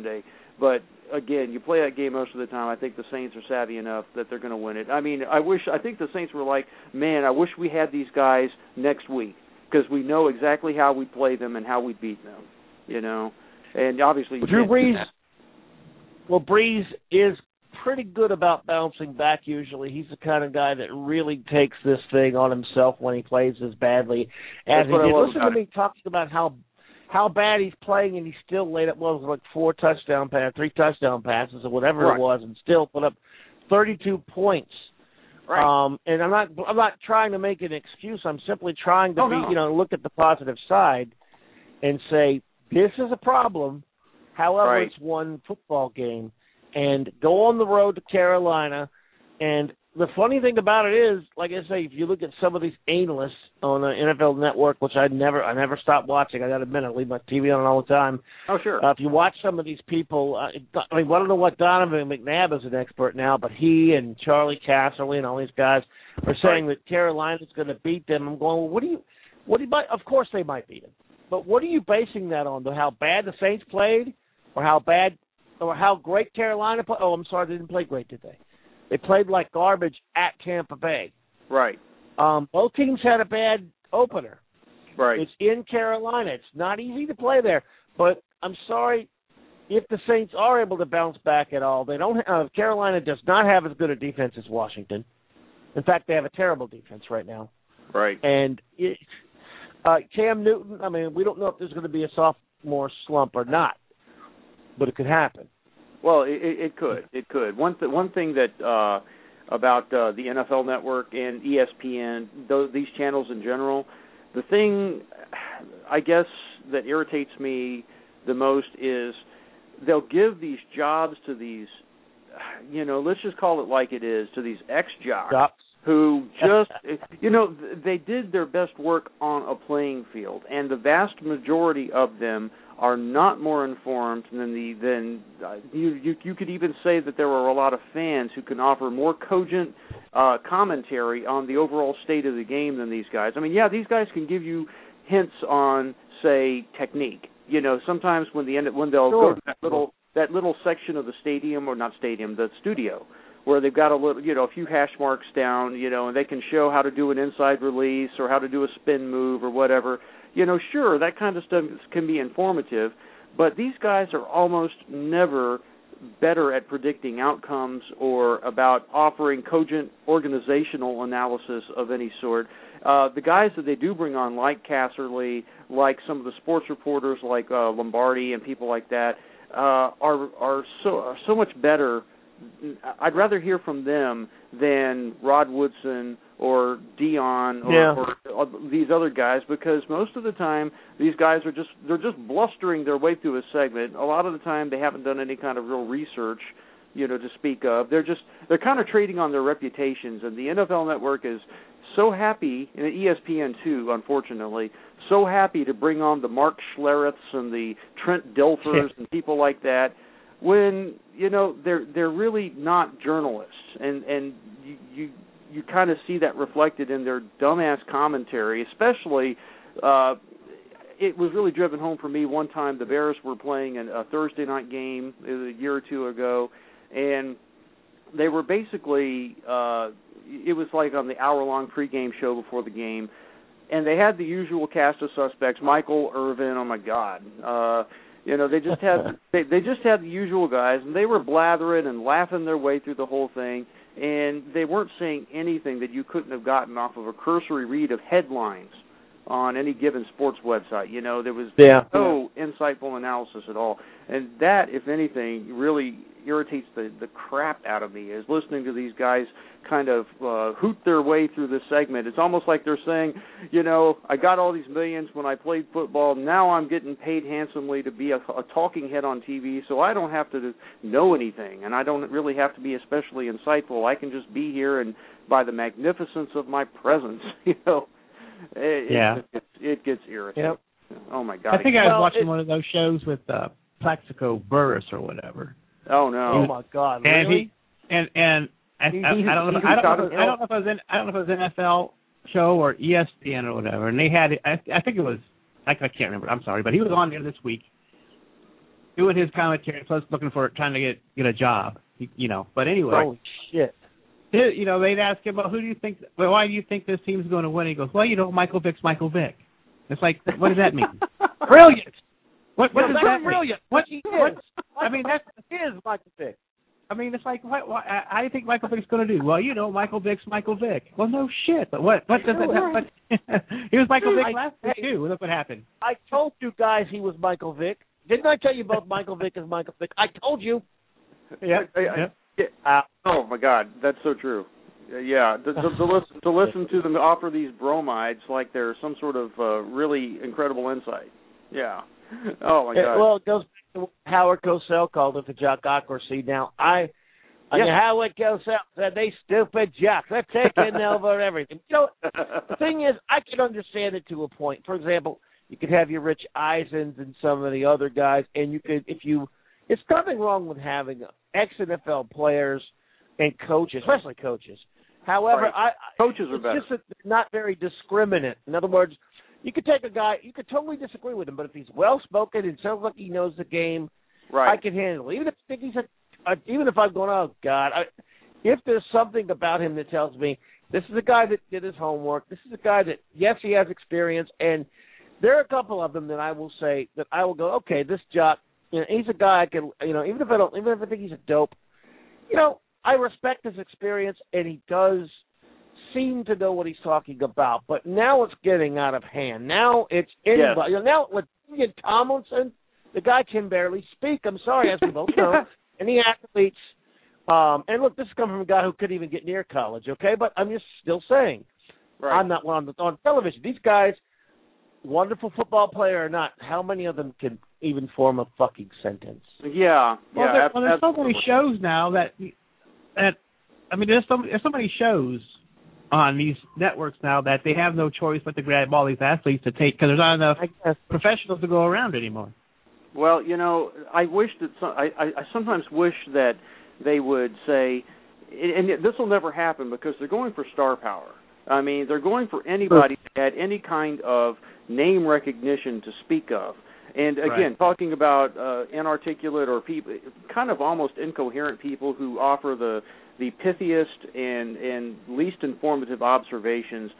[SPEAKER 7] But again, you play that game most of the time. I think the Saints are savvy enough that they're going to win it. I mean, I think the Saints were like, man, I wish we had these guys next week because we know exactly how we play them and how we beat them, you know. And obviously,
[SPEAKER 2] Drew Brees. Well, Brees is pretty good about bouncing back usually. He's the kind of guy that really takes this thing on himself when he plays as badly as he did. Listen to me talking about how bad he's playing, and he still laid up, like 3 touchdown passes or whatever it was, and still put up 32 points.
[SPEAKER 7] Right.
[SPEAKER 2] And I'm not trying to make an excuse. I'm simply trying to look at the positive side and say this is a problem. However, it's one football game. And go on the road to Carolina. And the funny thing about it is, like I say, if you look at some of these analysts on the NFL Network, which I never stop watching. I got to admit, I leave my TV on all the time.
[SPEAKER 7] Oh, sure.
[SPEAKER 2] If you watch some of these people, I don't know what Donovan McNabb is an expert now, but he and Charlie Casserly and all these guys are saying that Carolina's going to beat them. I'm going, well, of course they might beat them. But what are you basing that on? How bad the Saints played, or how great Carolina played? Oh, I'm sorry, they didn't play great, did they? They played like garbage at Tampa Bay.
[SPEAKER 7] Right.
[SPEAKER 2] Both teams had a bad opener.
[SPEAKER 7] Right.
[SPEAKER 2] It's in Carolina. It's not easy to play there. But I'm sorry, if the Saints are able to bounce back at all, they don't. Carolina does not have as good a defense as Washington. In fact, they have a terrible defense right now.
[SPEAKER 7] Right.
[SPEAKER 2] And Cam Newton, I mean, we don't know if there's going to be a sophomore slump or not, but it could happen.
[SPEAKER 7] Well, it could. It could. One thing that about the NFL Network and ESPN, these channels in general, the thing, I guess, that irritates me the most is they'll give these jobs to these, let's just call it like it is, to these ex-jocks who just, they did their best work on a playing field, and the vast majority of them are not more informed than you could even say that there are a lot of fans who can offer more cogent commentary on the overall state of the game than these guys. I mean, yeah, these guys can give you hints on, say, technique. Sometimes when they'll go to that little section of the stadium, or not stadium, the studio, where they've got a few hash marks down, and they can show how to do an inside release or how to do a spin move or whatever. Sure, that kind of stuff can be informative, but these guys are almost never better at predicting outcomes or about offering cogent organizational analysis of any sort. The guys that they do bring on, like Casserly, like some of the sports reporters like Lombardi and people like that, are so much better. I'd rather hear from them than Rod Woodson or Dion or these other guys, because most of the time these guys are just blustering their way through a segment. A lot of the time they haven't done any kind of real research, to speak of. They're kind of trading on their reputations, and the NFL Network is so happy, and ESPN too, unfortunately, so happy to bring on the Mark Schlereths and the Trent Dilfers and people like that, when they're really not journalists, and you kind of see that reflected in their dumbass commentary. Especially, it was really driven home for me one time. The Bears were playing a Thursday night game a year or two ago, and they were basically it was like on the hour-long pregame show before the game, and they had the usual cast of suspects. Michael Irvin, oh my God. They just had the usual guys, and they were blathering and laughing their way through the whole thing, and they weren't saying anything that you couldn't have gotten off of a cursory read of headlines on any given sports website. There was no insightful analysis at all, and that, if anything, really irritates the crap out of me, is listening to these guys kind of hoot their way through this segment. It's almost like they're saying, I got all these millions when I played football. Now I'm getting paid handsomely to be a talking head on TV, so I don't have to know anything, and I don't really have to be especially insightful. I can just be here, and by the magnificence of my presence, it gets irritating.
[SPEAKER 2] Yep.
[SPEAKER 7] Oh, my God.
[SPEAKER 6] I think I was watching one of those shows with Plaxico Burress or whatever.
[SPEAKER 7] Oh, no.
[SPEAKER 2] Oh, my God.
[SPEAKER 6] And
[SPEAKER 2] really?
[SPEAKER 6] I don't know if it was an NFL show or ESPN or whatever, and they had I think it was, I can't remember. I'm sorry, but he was on there this week, doing his commentary, plus trying to get a job. But anyway.
[SPEAKER 2] Holy shit.
[SPEAKER 6] They'd ask him, why do you think this team's going to win? He goes, Michael Vick's Michael Vick. It's like, what does that mean?
[SPEAKER 2] Brilliant.
[SPEAKER 6] What does that mean?
[SPEAKER 2] Brilliant.
[SPEAKER 6] What?
[SPEAKER 2] That's his Michael Vick.
[SPEAKER 6] I mean, it's like, how do you think Michael Vick's going to do? Well, Michael Vick's Michael Vick. Well, no shit. But what does that? He was Michael Vick last week too. Look what happened.
[SPEAKER 2] I told you guys he was Michael Vick. Didn't I tell you both Michael Vick is Michael Vick? I told you.
[SPEAKER 6] Yeah.
[SPEAKER 7] Oh my God, that's so true. Yeah, to listen to them offer these bromides like they're some sort of really incredible insight. Yeah. Oh my God.
[SPEAKER 2] Well, it goes back to what Howard Cosell called it the jockocracy. Now, Howard Cosell said they stupid jocks. They're taking over everything. The thing is, I can understand it to a point. For example, you could have your Rich Eisens and some of the other guys, and it's nothing wrong with having ex-NFL players and coaches, especially coaches. However,
[SPEAKER 7] right. Coaches are better.
[SPEAKER 2] It's just that they're not very discriminate. In other words, you could take a guy, you could totally disagree with him, but if he's well-spoken and sounds like he knows the game,
[SPEAKER 7] right.
[SPEAKER 2] I can handle it. Even if I think even if I'm going, oh, God, if there's something about him that tells me this is a guy that did his homework, this is a guy that, yes, he has experience, and there are a couple of them that I will say that I will go, okay, this jock, he's a guy I can, even if I think he's a dope, I respect his experience, and he does seem to know what he's talking about. But now it's getting out of hand. Now it's anybody.
[SPEAKER 7] Yes.
[SPEAKER 2] Now with Ian Tomlinson, the guy can barely speak. I'm sorry, as we both know. And the athletes, and look, this is coming from a guy who couldn't even get near college, okay? But I'm just still saying,
[SPEAKER 7] right.
[SPEAKER 2] I'm not one on television. These guys, wonderful football player or not, how many of them can even form a fucking sentence?
[SPEAKER 7] Yeah.
[SPEAKER 6] There's so many shows now that there's so many shows on these networks now that they have no choice but to grab all these athletes to take because there's not enough professionals to go around anymore.
[SPEAKER 7] Well, I wish that I sometimes wish that they would say, and this will never happen because they're going for star power. I mean, they're going for anybody that had any kind of name recognition to speak of. And again, talking about inarticulate or people, kind of almost incoherent people who offer the pithiest and least informative observations.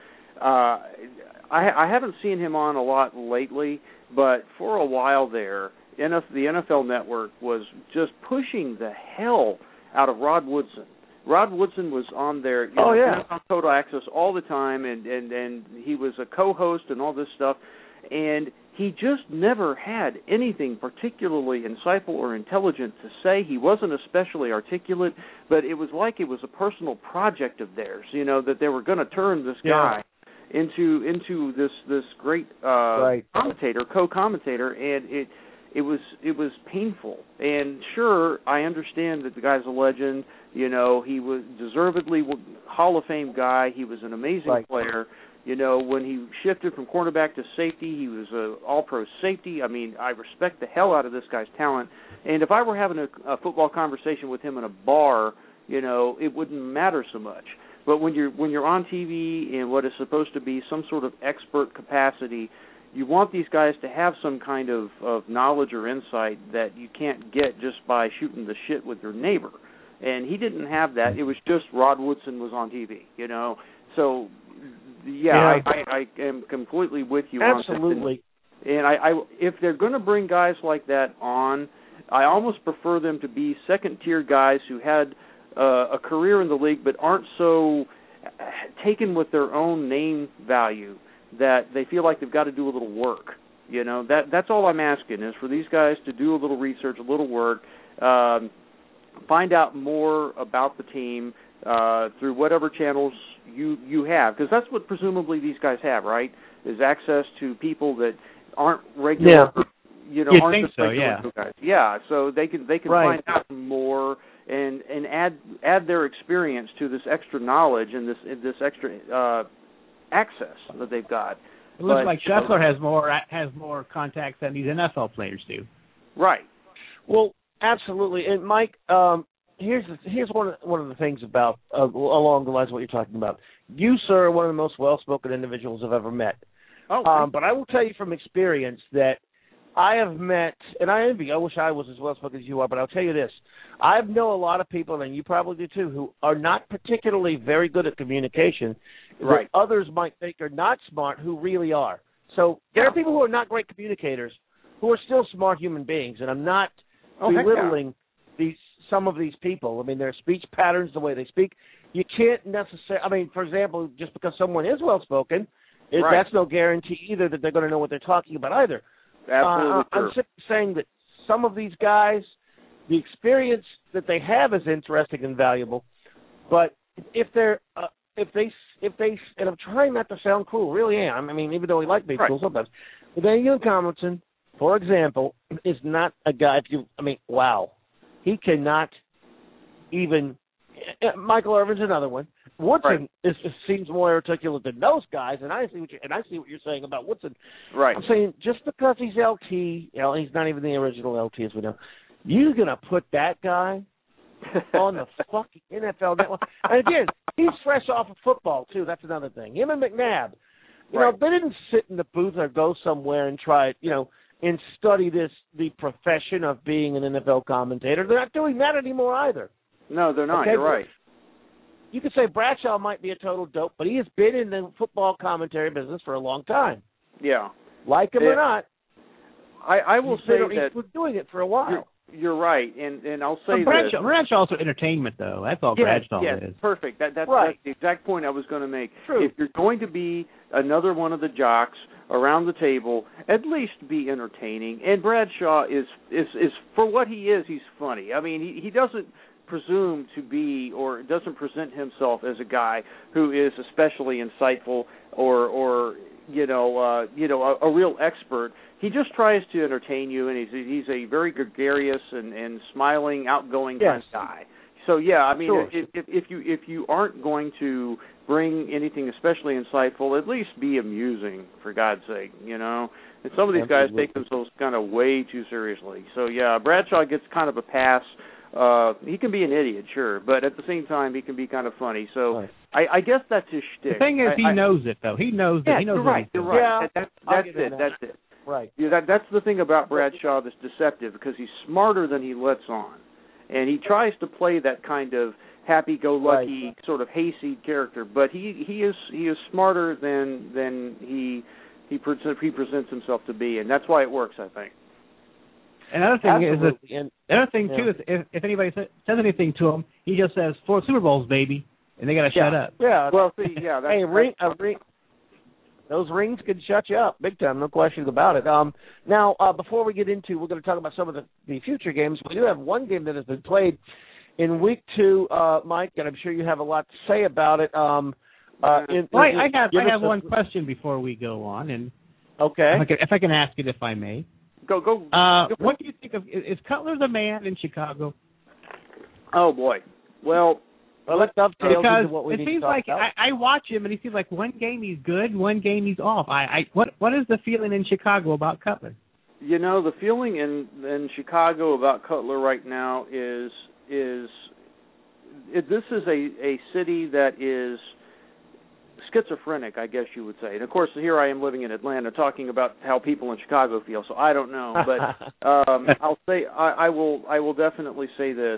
[SPEAKER 7] I haven't seen him on a lot lately, but for a while there, the NFL Network was just pushing the hell out of Rod Woodson. Rod Woodson was on there, on Total Access all the time, and he was a co-host and all this stuff, and he just never had anything particularly insightful or intelligent to say. He wasn't especially articulate, but it was like it was a personal project of theirs, that they were going to turn this guy into this great commentator, co-commentator, and it was painful. And sure, I understand that the guy's a legend. He was deservedly Hall of Fame guy. He was an amazing player. When he shifted from cornerback to safety, he was an all-pro safety. I mean, I respect the hell out of this guy's talent. And if I were having a football conversation with him in a bar, it wouldn't matter so much. But when you're on TV in what is supposed to be some sort of expert capacity, you want these guys to have some kind of knowledge or insight that you can't get just by shooting the shit with your neighbor. And he didn't have that. It was just Rod Woodson was on TV, So, I am completely with you on that.
[SPEAKER 2] Absolutely.
[SPEAKER 7] And I if they're going to bring guys like that on, I almost prefer them to be second-tier guys who had a career in the league but aren't so taken with their own name value that they feel like they've got to do a little work. That's all I'm asking is for these guys to do a little research, a little work, find out more about the team through whatever channels you have, because that's what presumably these guys have, right? Is access to people that aren't regular.
[SPEAKER 6] You
[SPEAKER 7] aren't
[SPEAKER 6] think
[SPEAKER 7] just
[SPEAKER 6] so?
[SPEAKER 7] regular guys. Yeah, so they can find out more and add their experience to this extra knowledge and this extra access that they've got.
[SPEAKER 6] It looks like Scheffler has more contacts than these NFL players do.
[SPEAKER 7] Right.
[SPEAKER 2] Well, absolutely. And Mike, here's one of the things about along the lines of what you're talking about. You, sir, are one of the most well-spoken individuals I've ever met.
[SPEAKER 7] Oh.
[SPEAKER 2] But I will tell you from experience that I have met, and I wish I was as well spoken as you are, but I'll tell you this. I know a lot of people, and you probably do too, who are not particularly very good at communication,
[SPEAKER 7] right,
[SPEAKER 2] that others might think are not smart, who really are. So there are people who are not great communicators who are still smart human beings, and I'm not belittling some of these people. I mean, their speech patterns, the way they speak, you can't necessarily, I mean, for example, just because someone is well-spoken, that's no guarantee either that they're going to know what they're talking about either.
[SPEAKER 7] Absolutely
[SPEAKER 2] I'm simply saying that some of these guys, the experience that they have is interesting and valuable, but if they, and I'm trying not to sound cruel, really am. I mean, even though we like being cruel sometimes, but Daniel Tomlinson, for example, is not a guy. Wow, he cannot even. Michael Irvin's another one. Woodson seems more articulate than those guys, and I see what you're saying about Woodson.
[SPEAKER 7] Right.
[SPEAKER 2] I'm saying just because he's LT, he's not even the original LT as we know. You're gonna put that guy on the fucking NFL Network, and again, he's fresh off of football too. That's another thing. Him and McNabb, you know, they didn't sit in the booth or go somewhere and try, and study the profession of being an NFL commentator. They're not doing that anymore either.
[SPEAKER 7] No, they're not. You're right.
[SPEAKER 2] You could say Bradshaw might be a total dope, but he has been in the football commentary business for a long time.
[SPEAKER 7] Yeah.
[SPEAKER 2] Like him or not,
[SPEAKER 7] I will say that
[SPEAKER 2] he's been doing it for a while.
[SPEAKER 7] You're right, and I'll say
[SPEAKER 6] this. Bradshaw's also entertainment, though. That's all Bradshaw is.
[SPEAKER 7] Perfect. That's the exact point I was going to make.
[SPEAKER 2] True.
[SPEAKER 7] If you're going to be another one of the jocks around the table, at least be entertaining. And Bradshaw is for what he is, he's funny. I mean, he doesn't presume to be or doesn't present himself as a guy who is especially insightful or a real expert. He just tries to entertain you, and he's a very gregarious and smiling, outgoing kind of guy. So I mean, if you aren't going to bring anything especially insightful, at least be amusing, for God's sake, And some of these guys take themselves kind of way too seriously. So Bradshaw gets kind of a pass. He can be an idiot, sure, but at the same time, he can be kind of funny. So I guess that's his shtick.
[SPEAKER 6] The thing is, he knows it, though. He knows that. He knows
[SPEAKER 7] you're right.
[SPEAKER 2] Yeah,
[SPEAKER 7] that's it.
[SPEAKER 2] Right.
[SPEAKER 7] Yeah, that's the thing about Bradshaw that's deceptive, because he's smarter than he lets on, and he tries to play that kind of happy-go-lucky sort of hayseed character. But he is smarter than he presents himself to be, and that's why it works, I think.
[SPEAKER 6] Another thing too is if anybody says anything to him, he just says 4 Super Bowls, baby, and they got to shut up.
[SPEAKER 2] Yeah.
[SPEAKER 7] Well, see, that's,
[SPEAKER 2] hey, ring. Those rings can shut you up big time, no questions about it. Now, before we get into, we're going to talk about some of the future games. We do have one game that has been played in week 2, Mike, and I'm sure you have a lot to say about it.
[SPEAKER 6] I have one question before we go on, and if I can ask it, if I may.
[SPEAKER 7] Go.
[SPEAKER 6] What do you think of? Is Cutler the man in Chicago?
[SPEAKER 7] Oh boy. Well,
[SPEAKER 2] let's dovetail into what we
[SPEAKER 6] need
[SPEAKER 2] to
[SPEAKER 6] talk
[SPEAKER 2] about.
[SPEAKER 6] It seems like I watch him, and he seems like one game he's good, one game he's off. What is the feeling in Chicago about Cutler?
[SPEAKER 7] The feeling in Chicago about Cutler right now is this is a city that is schizophrenic, I guess you would say. And of course, here I am living in Atlanta, talking about how people in Chicago feel. So I don't know, but I'll say I will definitely say this.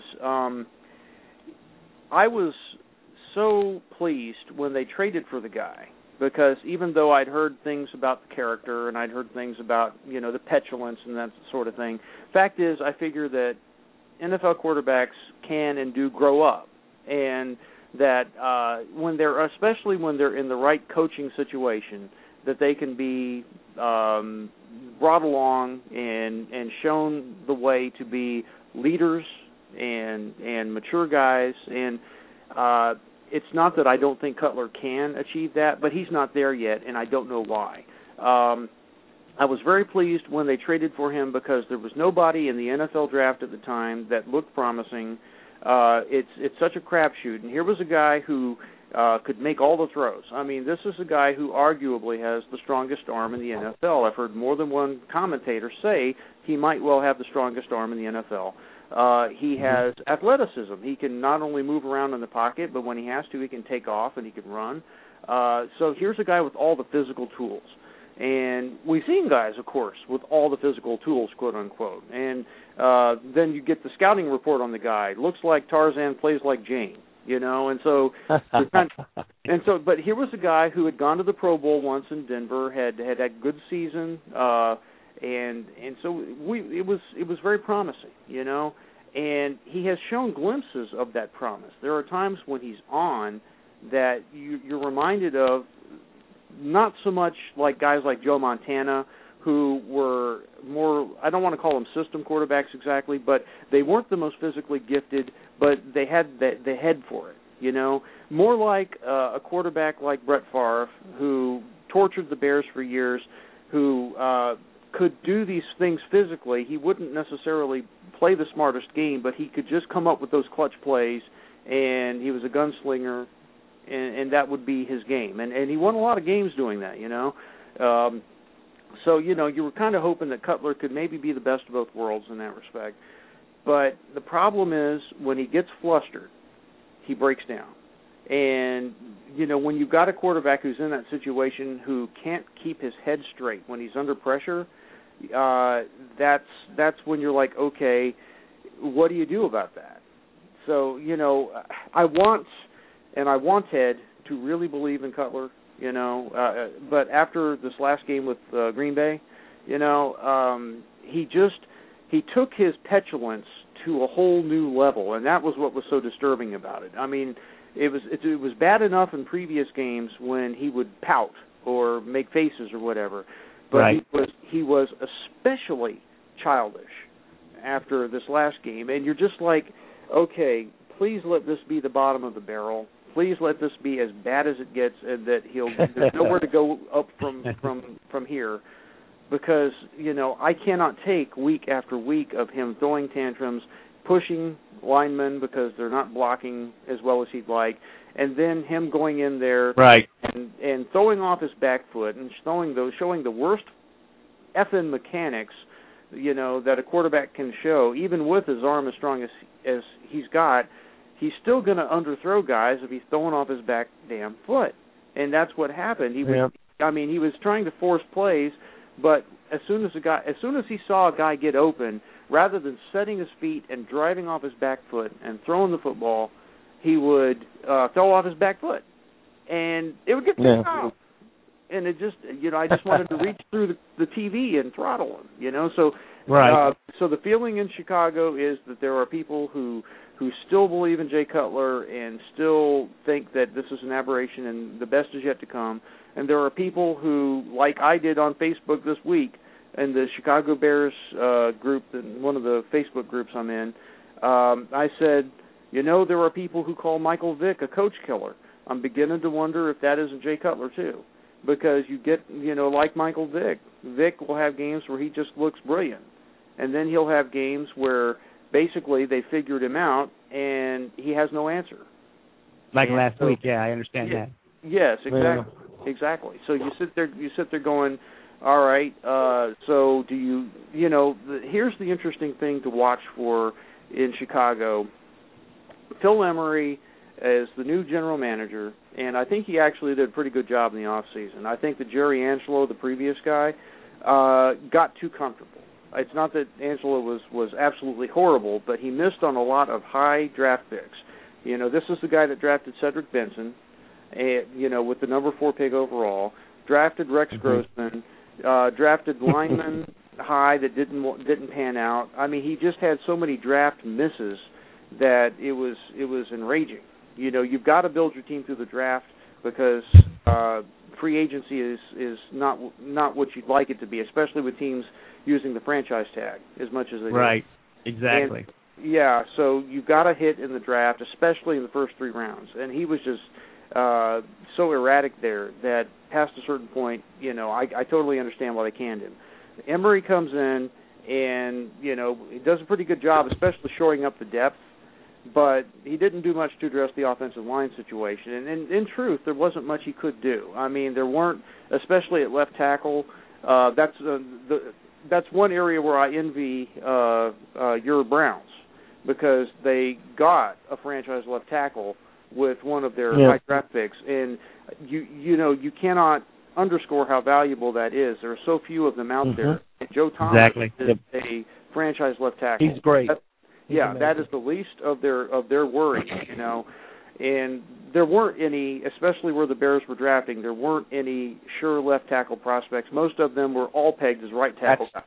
[SPEAKER 7] I was so pleased when they traded for the guy, because even though I'd heard things about the character and I'd heard things about the petulance and that sort of thing, fact is I figure that NFL quarterbacks can and do grow up, and that especially when they're in the right coaching situation, that they can be brought along and shown the way to be leaders and mature guys. And it's not that I don't think Cutler can achieve that, but he's not there yet, and I don't know why. I was very pleased when they traded for him, because there was nobody in the NFL draft at the time that looked promising. It's such a crapshoot, and here was a guy who could make all the throws. I mean, this is a guy who arguably has the strongest arm in the NFL. I've heard more than one commentator say he might well have the strongest arm in the NFL. He has athleticism. He can not only move around in the pocket, but when he has to, he can take off and he can run. So here's a guy with all the physical tools. And we've seen guys, of course, with all the physical tools, quote unquote. And then you get the scouting report on the guy. Looks like Tarzan, plays like Jane, you know. And so, but here was a guy who had gone to the Pro Bowl once in Denver, had good season, and so it was very promising, you know. And he has shown glimpses of that promise. There are times when he's on that you're reminded of. Not so much like guys like Joe Montana, who were more, I don't want to call them system quarterbacks exactly, but they weren't the most physically gifted, but they had the head for it, you know. More like a quarterback like Brett Favre, who tortured the Bears for years, who could do these things physically. He wouldn't necessarily play the smartest game, but he could just come up with those clutch plays, and he was a gunslinger. And that would be his game. And he won a lot of games doing that, you know. So, you know, you were kind of hoping that Cutler could maybe be the best of both worlds in that respect. But the problem is when he gets flustered, he breaks down. And, you know, when you've got a quarterback who's in that situation who can't keep his head straight when he's under pressure, that's when you're like, okay, what do you do about that? So, you know, I want Ted to really believe in Cutler, you know. But after this last game with Green Bay, you know, he took his petulance to a whole new level, and that was what was so disturbing about it. I mean, it was bad enough in previous games when he would pout or make faces or whatever, but right. he was especially childish after this last game, and you're just like, okay, please let this be the bottom of the barrel. Please let this be as bad as it gets, and that there's nowhere to go up from here, because, you know, I cannot take week after week of him throwing tantrums, pushing linemen because they're not blocking as well as he'd like, and then him going in there
[SPEAKER 6] right.
[SPEAKER 7] and throwing off his back foot and showing the worst effing mechanics, you know, that a quarterback can show, even with his arm as strong as he's got. He's still going to underthrow guys if he's throwing off his back damn foot, and that's what happened. He was trying to force plays, but as soon as he saw a guy get open, rather than setting his feet and driving off his back foot and throwing the football, he would throw off his back foot, and it would get picked off. And it just, you know, I just wanted to reach through the TV and throttle him, you know. So,
[SPEAKER 6] right.
[SPEAKER 7] So the feeling in Chicago is that there are people who still believe in Jay Cutler and still think that this is an aberration and the best is yet to come. And there are people who, like I did on Facebook this week, in the Chicago Bears group, one of the Facebook groups I'm in, I said, you know, there are people who call Michael Vick a coach killer. I'm beginning to wonder if that isn't Jay Cutler too. Because you get, you know, like Michael Vick. Vick will have games where he just looks brilliant. And then he'll have games where basically they figured him out and he has no answer.
[SPEAKER 6] Like last week, yeah, I understand that.
[SPEAKER 7] Yes, exactly. Exactly. So you sit there going, all right, so do you know, here's the interesting thing to watch for in Chicago. Phil Emery as the new general manager, and I think he actually did a pretty good job in the offseason. I think that Jerry Angelo, the previous guy, got too comfortable. It's not that Angelo was absolutely horrible, but he missed on a lot of high draft picks. You know, this is the guy that drafted Cedric Benson, you know, with the number 4 pick overall, drafted Rex Grossman, drafted linemen high that didn't pan out. I mean, he just had so many draft misses that it was enraging. You know, you've got to build your team through the draft because free agency is not what you'd like it to be, especially with teams using the franchise tag as much as they do.
[SPEAKER 6] Right, exactly.
[SPEAKER 7] And, yeah, so you've got to hit in the draft, especially in the first 3 rounds. And he was just so erratic there that past a certain point, you know, I totally understand why they canned him. Emery comes in and, you know, he does a pretty good job, especially shoring up the depth. But he didn't do much to address the offensive line situation. And in truth, there wasn't much he could do. I mean, there weren't, especially at left tackle. That's one area where I envy your Browns, because they got a franchise left tackle with one of their high draft picks. And you know, you cannot underscore how valuable that is. There are so few of them out there. And Joe Thomas is a franchise left tackle.
[SPEAKER 2] He's great.
[SPEAKER 7] That is the least of their worries, you know. And there weren't any, especially where the Bears were drafting, there weren't any sure left tackle prospects. Most of them were all pegged as right tackle guys.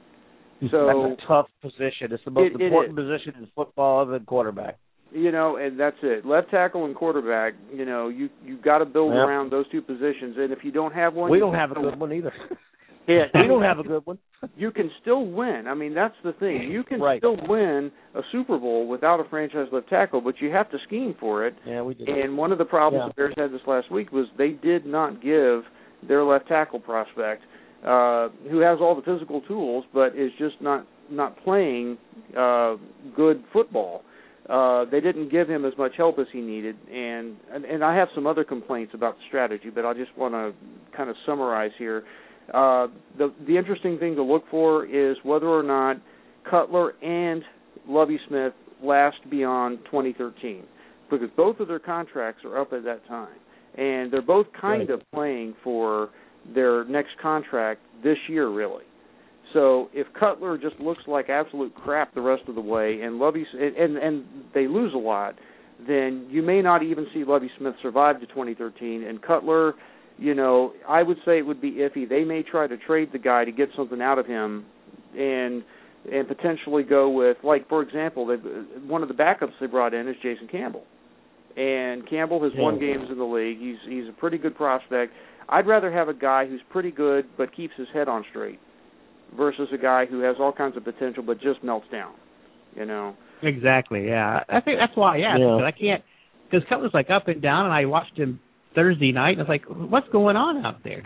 [SPEAKER 7] So
[SPEAKER 2] that's a tough position. It's the most important position in football other than quarterback.
[SPEAKER 7] You know, and that's it. Left tackle and quarterback, you know, you've got to build around those two positions. And if you don't have one...
[SPEAKER 2] We don't have a good one either.
[SPEAKER 7] Yeah,
[SPEAKER 2] we don't have a good one.
[SPEAKER 7] You can still win. I mean, that's the thing. You can still win a Super Bowl without a franchise left tackle, but you have to scheme for it.
[SPEAKER 2] Yeah, we did.
[SPEAKER 7] And one of the problems the Bears had this last week was they did not give their left tackle prospect, who has all the physical tools, but is just not playing good football. They didn't give him as much help as he needed, and I have some other complaints about the strategy, but I just want to kind of summarize here. The interesting thing to look for is whether or not Cutler and Lovie Smith last beyond 2013, because both of their contracts are up at that time, and they're both kind of playing for their next contract this year, really. So if Cutler just looks like absolute crap the rest of the way, and Lovie and they lose a lot, then you may not even see Lovie Smith survive to 2013, and Cutler. You know, I would say it would be iffy. They may try to trade the guy to get something out of him and potentially go with, like, for example, one of the backups they brought in is Jason Campbell. And Campbell has won games in the league. He's a pretty good prospect. I'd rather have a guy who's pretty good but keeps his head on straight versus a guy who has all kinds of potential but just melts down, you know.
[SPEAKER 6] Exactly, yeah. I think that's why I asked. But I can't, because Cutler's like up and down, and I watched him Thursday night, and I was like, what's going on out there?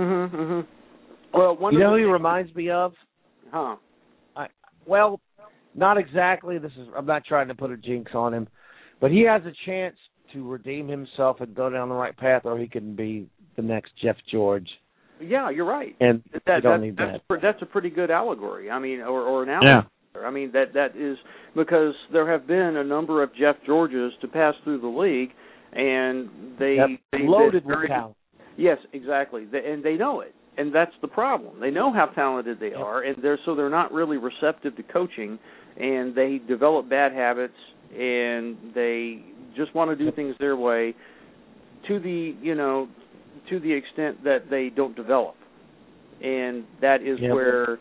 [SPEAKER 2] Well, you know who he reminds me of? Well, not exactly. I'm not trying to put a jinx on him, but he has a chance to redeem himself and go down the right path, or he can be the next Jeff George.
[SPEAKER 7] Yeah, you're right.
[SPEAKER 2] And
[SPEAKER 7] that's a pretty good allegory. I mean, or an allegory. Yeah. I mean, that is because there have been a number of Jeff Georges to pass through the league, and they
[SPEAKER 2] loaded with talent.
[SPEAKER 7] Yes, exactly, and they know it, and that's the problem. They know how talented they are, and they're not really receptive to coaching, and they develop bad habits, and they just want to do things their way, to the extent that they don't develop, and that is where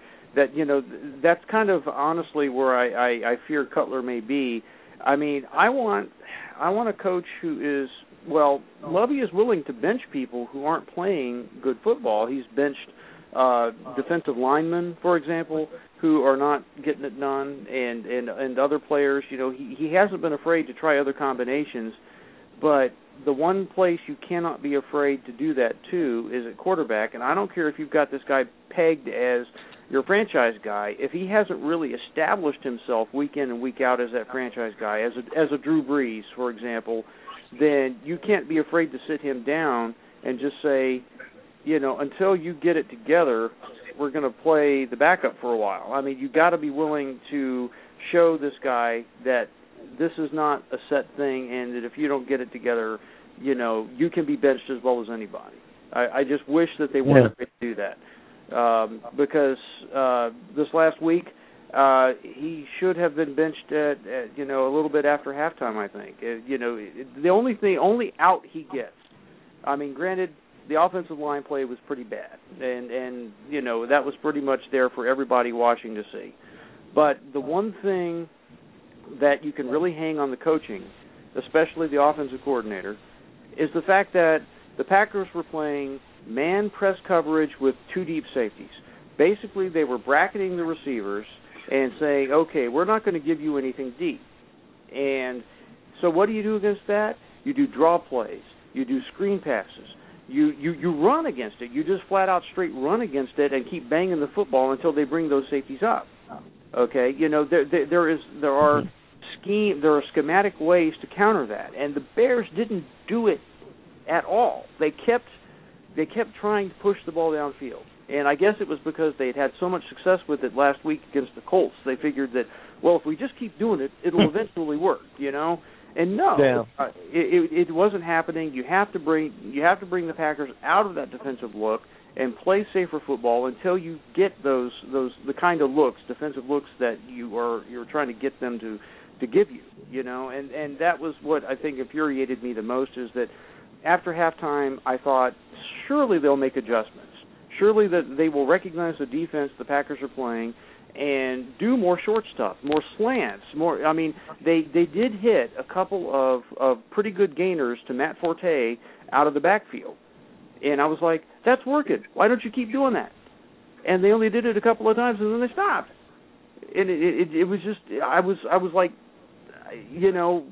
[SPEAKER 7] that's kind of honestly where I fear Cutler may be. I mean, I want a coach who is, well, Lovie is willing to bench people who aren't playing good football. He's benched defensive linemen, for example, who are not getting it done, and other players. You know, he hasn't been afraid to try other combinations, but the one place you cannot be afraid to do that too is at quarterback. And I don't care if you've got this guy pegged as your franchise guy, if he hasn't really established himself week in and week out as that franchise guy, as a Drew Brees, for example, then you can't be afraid to sit him down and just say, you know, until you get it together, we're going to play the backup for a while. I mean, you've got to be willing to show this guy that this is not a set thing, and that if you don't get it together, you know, you can be benched as well as anybody. I just wish that they weren't afraid to do that. Because this last week he should have been benched at a little bit after halftime, I think. The only out he gets, I mean, granted, the offensive line play was pretty bad, and that was pretty much there for everybody watching to see. But the one thing that you can really hang on the coaching, especially the offensive coordinator, is the fact that the Packers were playing man press coverage with two deep safeties. Basically, they were bracketing the receivers and saying, okay, we're not going to give you anything deep. And so what do you do against that? You do draw plays. You do screen passes. You run against it. You just flat out straight run against it and keep banging the football until they bring those safeties up. Okay, there are schematic ways to counter that, and the Bears didn't do it at all. They kept trying to push the ball downfield, and I guess it was because they had so much success with it last week against the Colts. They figured that, well, if we just keep doing it, it'll eventually work, And no, it wasn't happening. You have to bring the Packers out of that defensive look and play safer football until you get the kind of defensive looks that you're trying to get them to give you, you know. And that was what I think infuriated me the most, is that after halftime I thought, surely they'll make adjustments. Surely that they will recognize the defense the Packers are playing and do more short stuff, more slants, more. I mean, they did hit a couple of pretty good gainers to Matt Forte out of the backfield, and I was like, that's working. Why don't you keep doing that? And they only did it a couple of times, and then they stopped. And it was just, I was like, you know,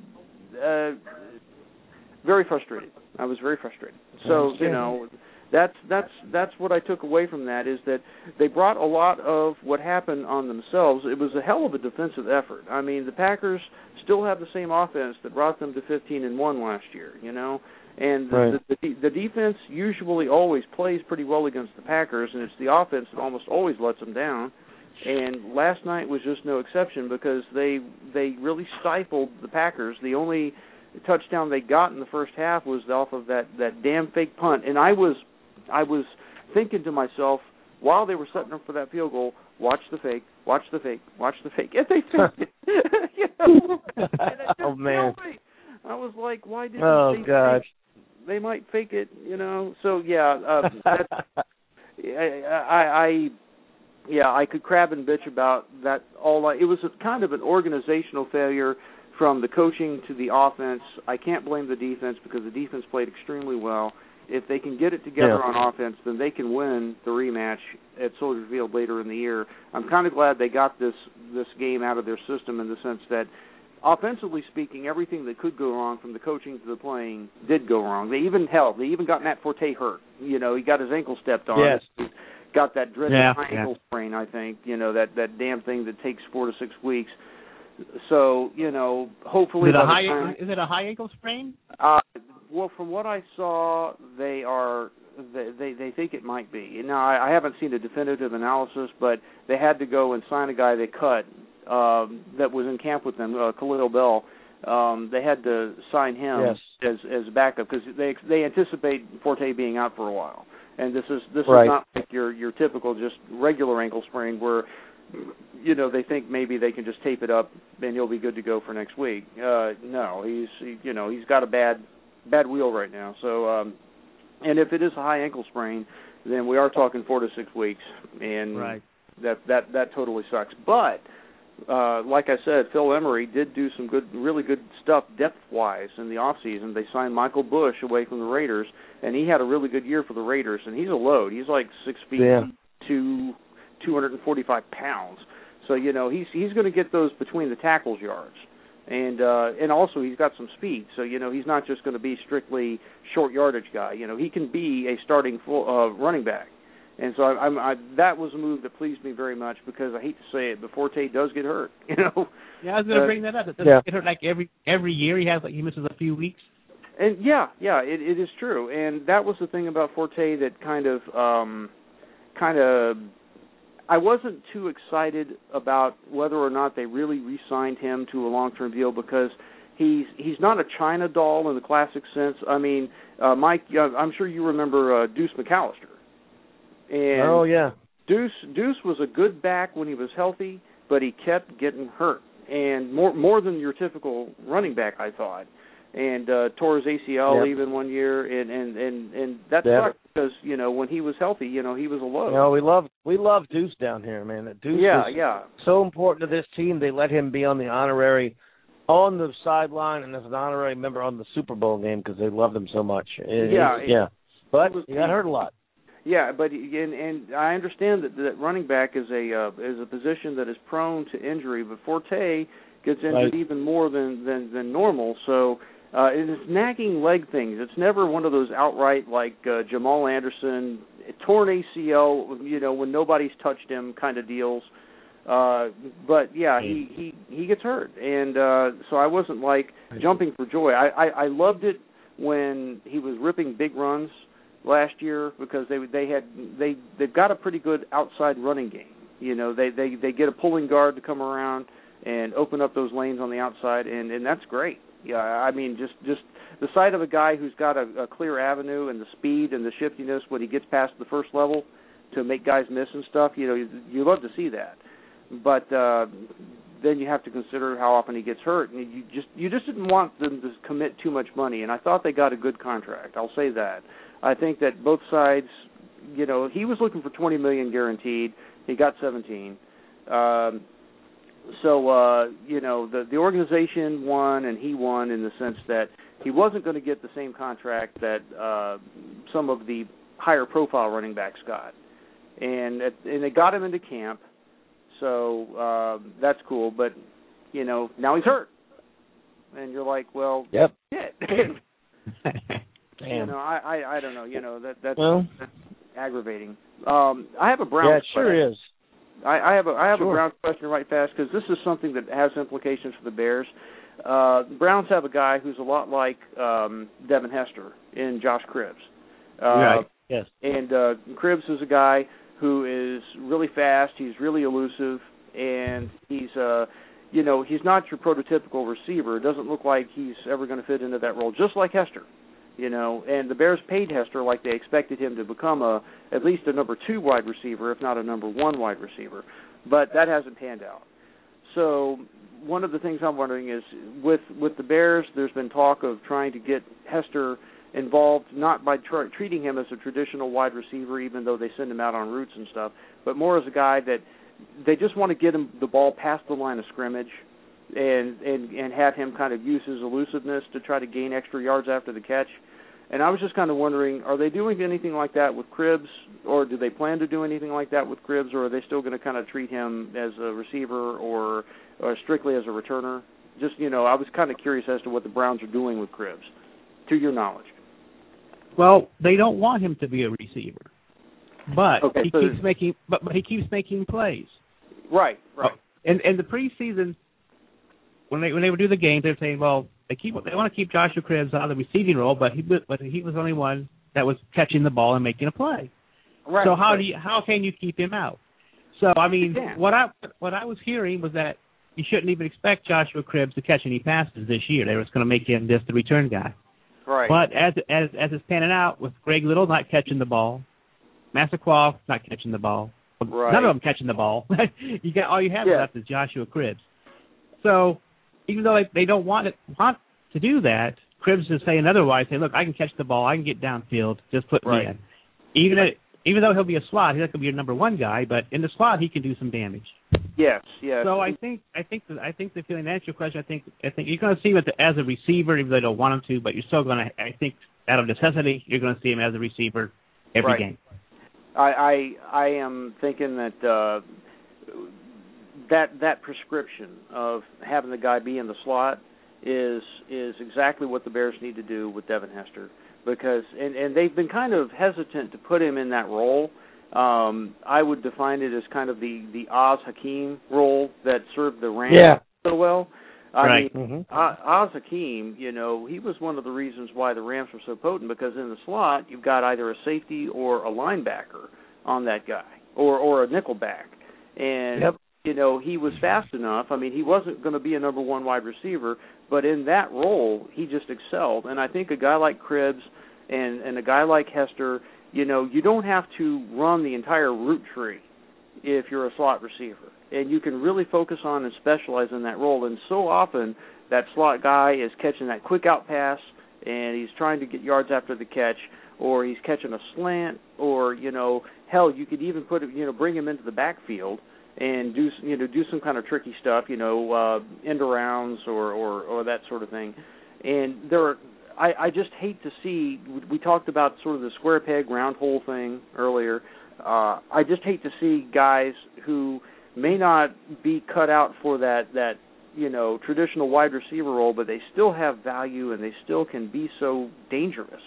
[SPEAKER 7] very frustrated. I was very frustrated. So, you know, that's what I took away from that, is that they brought a lot of what happened on themselves. It was a hell of a defensive effort. I mean, the Packers still have the same offense that brought them to 15-1 last year, you know. And the defense usually always plays pretty well against the Packers, and it's the offense that almost always lets them down. And last night was just no exception, because they really stifled the Packers. The only touchdown they got in the first half was off of that damn fake punt. And I was thinking to myself, while they were setting up for that field goal, watch the fake, watch the fake, watch the fake. And they faked it. You know?
[SPEAKER 2] Oh, man.
[SPEAKER 7] I was like, why didn't they fake? They might fake it, you know. So, yeah, I could crab and bitch about that all night. It was kind of an organizational failure from the coaching to the offense. I can't blame the defense, because the defense played extremely well. If they can get it together on offense, then they can win the rematch at Soldier Field later in the year. I'm kind of glad they got this game out of their system, in the sense that, offensively speaking, everything that could go wrong, from the coaching to the playing, did go wrong. They even got Matt Forte hurt. You know, he got his ankle stepped on.
[SPEAKER 2] Yes.
[SPEAKER 7] Got that dreaded ankle sprain, I think. You know, that damn thing that takes 4 to 6 weeks. So, you know, hopefully... Is
[SPEAKER 6] it a high ankle sprain?
[SPEAKER 7] Well, from what I saw, they think it might be. Now, I haven't seen a definitive analysis, but they had to go and sign a guy they cut that was in camp with them, Khalil Bell. They had to sign him as backup, because they anticipate Forte being out for a while. And this is not like your typical just regular ankle sprain where, you know, they think maybe they can just tape it up and he'll be good to go for next week. No, he's got a bad wheel right now. So, and if it is a high ankle sprain, then we are talking 4 to 6 weeks, and that totally sucks. But like I said, Phil Emery did do some really good stuff depth-wise in the offseason. They signed Michael Bush away from the Raiders, and he had a really good year for the Raiders. And he's a load. He's like 6 feet, 245 pounds. So, you know, he's going to get those between the tackles yards. And also he's got some speed. So, you know, he's not just going to be strictly short yardage guy. You know, he can be a starting running back. And so that was a move that pleased me very much, because I hate to say it, but Forte does get hurt. You know.
[SPEAKER 6] Yeah, I was going to bring that up. Does he get hurt like every year? He misses a few weeks.
[SPEAKER 7] And it is true. And that was the thing about Forte that kind of I wasn't too excited about whether or not they really re-signed him to a long-term deal, because he's not a China doll in the classic sense. I mean, Mike, I'm sure you remember Deuce McAllister. And Deuce was a good back when he was healthy, but he kept getting hurt, and more than your typical running back, I thought. And tore his ACL even one year, and that sucked, because, you know, when he was healthy, you know, he was a load.
[SPEAKER 2] You know, we love Deuce down here, man. Deuce is so important to this team. They let him be on the sideline, and as an honorary member on the Super Bowl game, because they loved him so much. But he got hurt a lot.
[SPEAKER 7] Yeah, but and I understand that running back is a position that is prone to injury, but Forte gets injured even more than normal. So it's nagging leg things. It's never one of those outright like Jamal Anderson torn ACL, you know, when nobody's touched him kind of deals. But yeah, he gets hurt, and so I wasn't like jumping for joy. I loved it when he was ripping big runs last year, because they've got a pretty good outside running game. You know, they get a pulling guard to come around, and open up those lanes on the outside, and that's great. Yeah, I mean, just the sight of a guy who's got a clear avenue and the speed and the shiftiness when he gets past the first level to make guys miss and stuff, you love to see that. But then you have to consider how often he gets hurt, and you just didn't want them to commit too much money, and I thought they got a good contract. I'll say that. I think that both sides, he was looking for $20 million guaranteed. He got 17. The organization won and he won in the sense that he wasn't going to get the same contract that some of the higher profile running backs got, and they got him into camp, so that's cool. But now he's hurt, and you're like, well,
[SPEAKER 2] yep.
[SPEAKER 7] Shit.
[SPEAKER 2] Damn.
[SPEAKER 7] I don't know. That's aggravating. I have a Browns.
[SPEAKER 2] Yeah, it sure is.
[SPEAKER 7] I have a
[SPEAKER 2] Sure.
[SPEAKER 7] Browns question right fast because this is something that has implications for the Bears. Browns have a guy who's a lot like Devin Hester in Josh Cribbs.
[SPEAKER 2] Right. Yes.
[SPEAKER 7] And Cribbs is a guy who is really fast. He's really elusive, and he's he's not your prototypical receiver. It doesn't look like he's ever going to fit into that role, just like Hester. And the Bears paid Hester like they expected him to become at least a number 2 wide receiver, if not a number 1 wide receiver. But that hasn't panned out. So one of the things I'm wondering is, with the Bears, there's been talk of trying to get Hester involved, not by treating him as a traditional wide receiver, even though they send him out on routes and stuff, but more as a guy that they just want to get him the ball past the line of scrimmage and have him kind of use his elusiveness to try to gain extra yards after the catch. And I was just kind of wondering, are they doing anything like that with Cribbs, or do they plan to do anything like that with Cribbs, or are they still going to kind of treat him as a receiver or strictly as a returner? Just, I was kind of curious as to what the Browns are doing with Cribbs, to your knowledge.
[SPEAKER 6] Well, they don't want him to be a receiver, but
[SPEAKER 7] okay,
[SPEAKER 6] he keeps making plays.
[SPEAKER 7] Right.
[SPEAKER 6] And the preseason, when they would do the games, they're saying, well, they want to keep Joshua Cribbs out of the receiving role, but he was the only one that was catching the ball and making a play.
[SPEAKER 7] Right.
[SPEAKER 6] So how can you keep him out? So I mean, what I was hearing was that you shouldn't even expect Joshua Cribbs to catch any passes this year. They were just going to make him just the return guy.
[SPEAKER 7] Right.
[SPEAKER 6] But as it's panning out, with Greg Little not catching the ball, Massaquoi not catching the ball,
[SPEAKER 7] right.
[SPEAKER 6] None of them catching the ball, all you have left is Joshua Cribbs. So even though they don't want to do that, Cribbs is saying otherwise. Say, look, I can catch the ball, I can get downfield, just put me in. Even though he'll be a slot, he's not going to be a number 1 guy, but in the slot he can do some damage.
[SPEAKER 7] Yes.
[SPEAKER 6] So I think the feeling to answer your question, I think you're going to see him as a receiver, even though they don't want him to, but you're still going to, I think, out of necessity, you're going to see him as a receiver every game.
[SPEAKER 7] I am thinking that that prescription of having the guy be in the slot is exactly what the Bears need to do with Devin Hester, because and they've been kind of hesitant to put him in that role. I would define it as kind of the Oz Hakeem role that served the Rams so well. I mean, Oz Hakeem, he was one of the reasons why the Rams were so potent, because in the slot you've got either a safety or a linebacker on that guy, or a nickel back. And, he was fast enough. I mean, he wasn't going to be a number 1 wide receiver, but in that role he just excelled. And I think a guy like Cribbs and a guy like Hester, you don't have to run the entire route tree if you're a slot receiver. And you can really focus on and specialize in that role. And so often that slot guy is catching that quick out pass, and he's trying to get yards after the catch, or he's catching a slant, or, hell, you could even bring him into the backfield and do some kind of tricky stuff, end arounds or that sort of thing. And I just hate to see, we talked about sort of the square peg, round hole thing earlier. I just hate to see guys who may not be cut out for that traditional wide receiver role, but they still have value and they still can be so dangerous.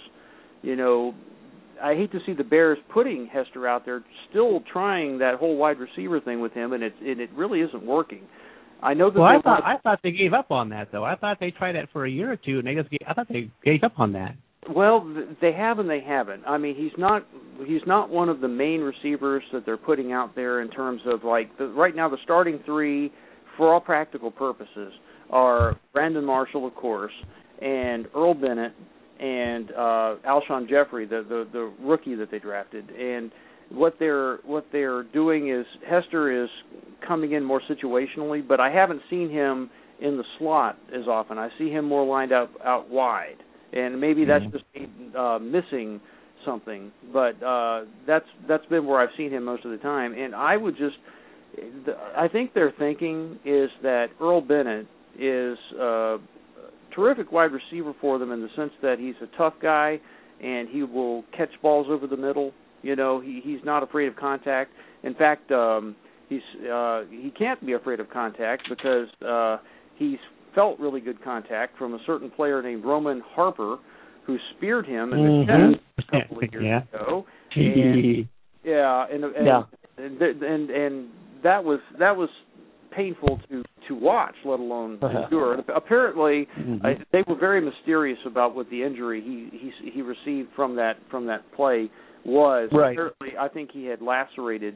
[SPEAKER 7] I hate to see the Bears putting Hester out there, still trying that whole wide receiver thing with him, and it really isn't working. I know that.
[SPEAKER 6] Well, I thought they gave up on that, though. I thought they tried that for a year or two, and I thought they gave up on that.
[SPEAKER 7] Well, they have and they haven't. I mean, he's not one of the main receivers that they're putting out there in terms of right now the starting 3 for all practical purposes, are Brandon Marshall, of course, and Earl Bennett, and Alshon Jeffrey, the rookie that they drafted. And what they're doing is Hester is coming in more situationally, but I haven't seen him in the slot as often. I see him more lined up out wide, and maybe that's just missing something. But that's been where I've seen him most of the time. And I think their thinking is that Earl Bennett is a terrific wide receiver for them in the sense that he's a tough guy and he will catch balls over the middle. You know, he's not afraid of contact. In fact, he can't be afraid of contact because he's felt really good contact from a certain player named Roman Harper, who speared him in the chest a couple of years ago. And that was painful to watch, let alone endure. And apparently, they were very mysterious about what the injury he received from that play was.
[SPEAKER 2] Right.
[SPEAKER 7] Apparently, I think he had lacerated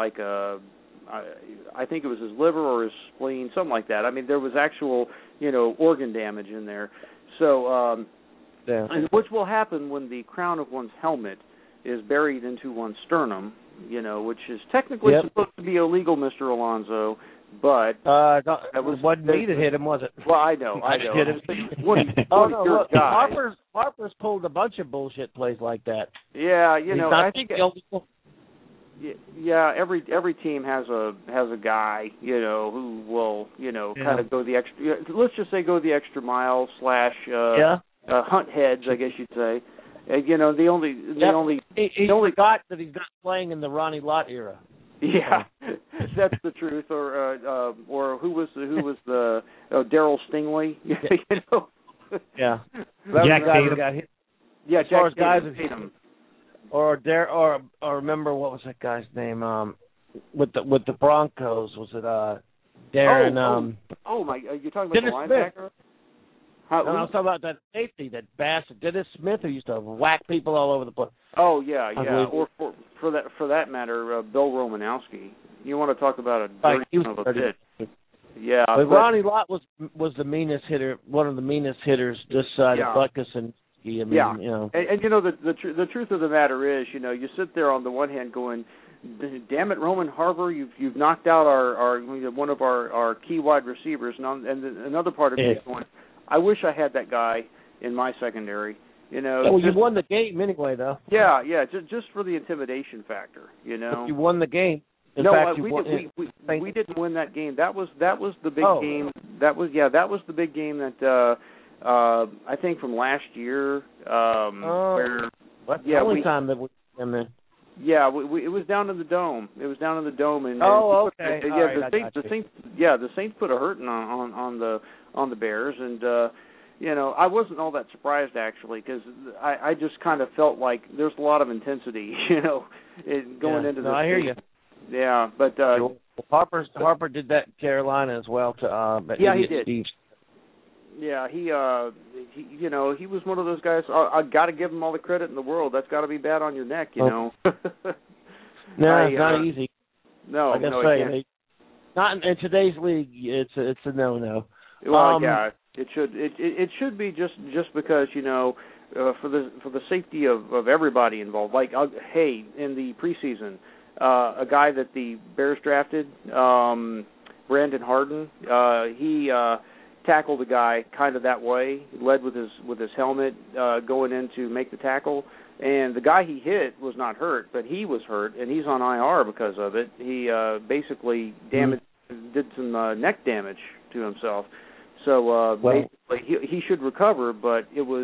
[SPEAKER 7] I think it was his liver or his spleen, something like that. I mean, there was actual, organ damage in there. So, and which will happen when the crown of one's helmet is buried into one's sternum, which is technically supposed to be illegal, Mr. Alonzo, but
[SPEAKER 2] it wasn't me that hit him, was it?
[SPEAKER 7] Well, I know.
[SPEAKER 2] Hit him. Look, Harper's pulled a bunch of bullshit plays like that.
[SPEAKER 7] Yeah, I think every team has a guy, who will, kind of go the extra. Let's just say go the extra mile / hunt heads, I guess you'd say. And, the only
[SPEAKER 2] got that he's not playing in the Ronnie Lott era.
[SPEAKER 7] Yeah, that's the truth. Or who was the Darryl Stingley?
[SPEAKER 2] Yeah,
[SPEAKER 6] Jack Tatum.
[SPEAKER 2] Got hit.
[SPEAKER 7] Yeah,
[SPEAKER 2] Jack
[SPEAKER 7] Tatum.
[SPEAKER 2] Or remember what was that guy's name? With the Broncos, was it Darren?
[SPEAKER 7] Oh my! You're talking about
[SPEAKER 2] Dennis
[SPEAKER 7] the linebacker?
[SPEAKER 2] Smith. No, I was talking about that safety, that bastard Dennis Smith, who used to whack people all over the place.
[SPEAKER 7] Oh yeah. Or for that matter, Bill Romanowski. You want to talk about a dirty son of a bitch? Yeah.
[SPEAKER 2] But Ronnie Lott was the meanest hitter, one of the meanest hitters this side of Butkus and. And
[SPEAKER 7] the truth of the matter is, you sit there on the one hand going, "Damn it, Roman Harper, you've knocked out our one of our key wide receivers," and another part of me is going, "I wish I had that guy in my secondary." You
[SPEAKER 2] won the game anyway, though.
[SPEAKER 7] Yeah, just for the intimidation factor,
[SPEAKER 2] You won the game.
[SPEAKER 7] We didn't win that game. That was the big game. That was the big game that. I think from last year, where
[SPEAKER 2] that's the only time that we came in.
[SPEAKER 7] Yeah, it was down in the dome. It was down in the dome, and
[SPEAKER 2] okay.
[SPEAKER 7] The Saints put a hurting on the Bears, and I wasn't all that surprised actually, because I just kind of felt like there's a lot of intensity, going into this.
[SPEAKER 2] I hear you.
[SPEAKER 7] Yeah, but
[SPEAKER 2] Harper did that in Carolina as well.
[SPEAKER 7] He did. Steve. Yeah, he was one of those guys. I got to give him all the credit in the world. That's got to be bad on your neck,
[SPEAKER 2] No, it's not easy.
[SPEAKER 7] No,
[SPEAKER 2] not in today's league. It's a no.
[SPEAKER 7] Well, it should. It should be just because for the safety of everybody involved. Like, in the preseason, a guy that the Bears drafted, Brandon Harden, he. Tackled the guy kind of that way. He led with his helmet going in to make the tackle, and the guy he hit was not hurt, but he was hurt, and he's on IR because of it. He basically did some neck damage to himself. So basically, he should recover, but it was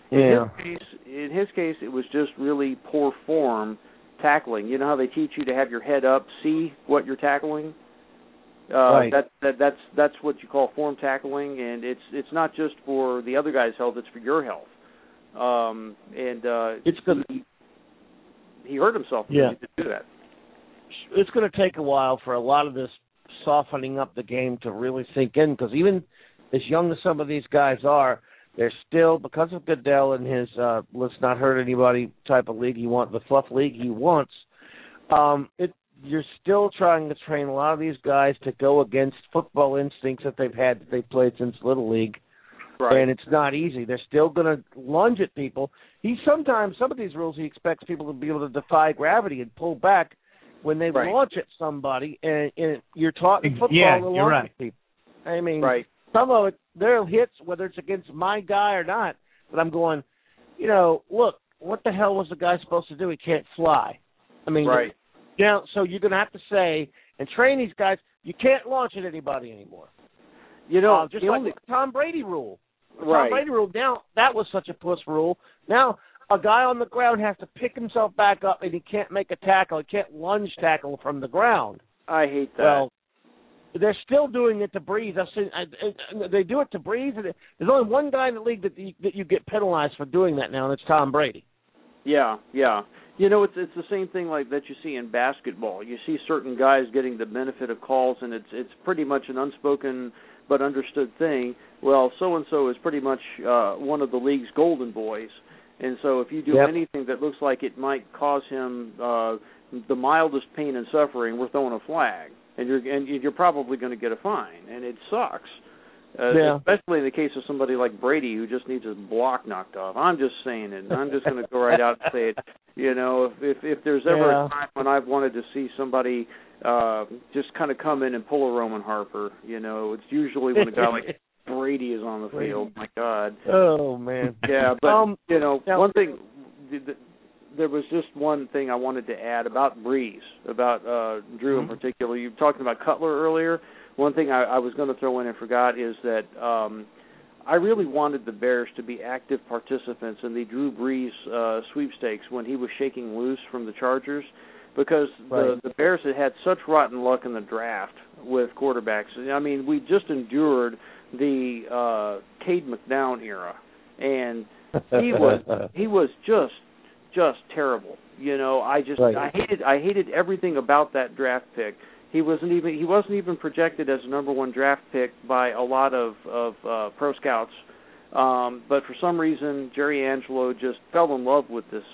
[SPEAKER 7] in his case it was just really poor form tackling. You know how they teach you to have your head up, see what you're tackling.
[SPEAKER 2] Right.
[SPEAKER 7] That's what you call form tackling, and it's not just for the other guy's health; it's for your health.
[SPEAKER 2] It's good.
[SPEAKER 7] He hurt himself to do that.
[SPEAKER 2] It's going to take a while for a lot of this softening up the game to really sink in, because even as young as some of these guys are, they're still, because of Goodell and his let's not hurt anybody type of league the fluff league he wants. you're still trying to train a lot of these guys to go against football instincts that they've played since Little League.
[SPEAKER 7] Right.
[SPEAKER 2] And it's not easy. They're still going to lunge at people. Sometimes some of these rules, he expects people to be able to defy gravity and pull back when they launch at somebody, and you're taught in football to launch at people. I mean, some of it, there are hits, whether it's against my guy or not, but I'm going, look, what the hell was the guy supposed to do? He can't fly. I mean, so you're going to have to say and train these guys, you can't launch at anybody anymore. Just like the Tom Brady rule. The Tom Brady rule, now, that was such a puss rule. Now, a guy on the ground has to pick himself back up, and he can't make a tackle. He can't lunge tackle from the ground.
[SPEAKER 7] I hate that.
[SPEAKER 2] Well, they're still doing it to Breeze. I've seen they do it to Breeze. There's only one guy in the league that you get penalized for doing that now, and it's Tom Brady.
[SPEAKER 7] Yeah. It's the same thing like that you see in basketball. You see certain guys getting the benefit of calls, and it's pretty much an unspoken but understood thing. Well, so-and-so is pretty much one of the league's golden boys. And so if you do anything that looks like it might cause him the mildest pain and suffering, we're throwing a flag. And you're probably going to get a fine. And it sucks. Especially in the case of somebody like Brady who just needs his block knocked off. I'm just saying it. I'm just going to go right out and say it. If there's ever a time when I've wanted to see somebody just kind of come in and pull a Roman Harper, it's usually when a guy like Brady is on the field. My God.
[SPEAKER 2] Oh, man.
[SPEAKER 7] Yeah, but, one thing, there was just one thing I wanted to add about Breeze, about Drew in particular. You were talking about Cutler earlier. One thing I was going to throw in and forgot is that I really wanted the Bears to be active participants in the Drew Brees sweepstakes when he was shaking loose from the Chargers, because the Bears had such rotten luck in the draft with quarterbacks. I mean, we just endured the Cade McNown era, and he was just terrible. I hated everything about that draft pick. He wasn't even projected as a number one draft pick by a lot of pro scouts, but for some reason Jerry Angelo just fell in love with this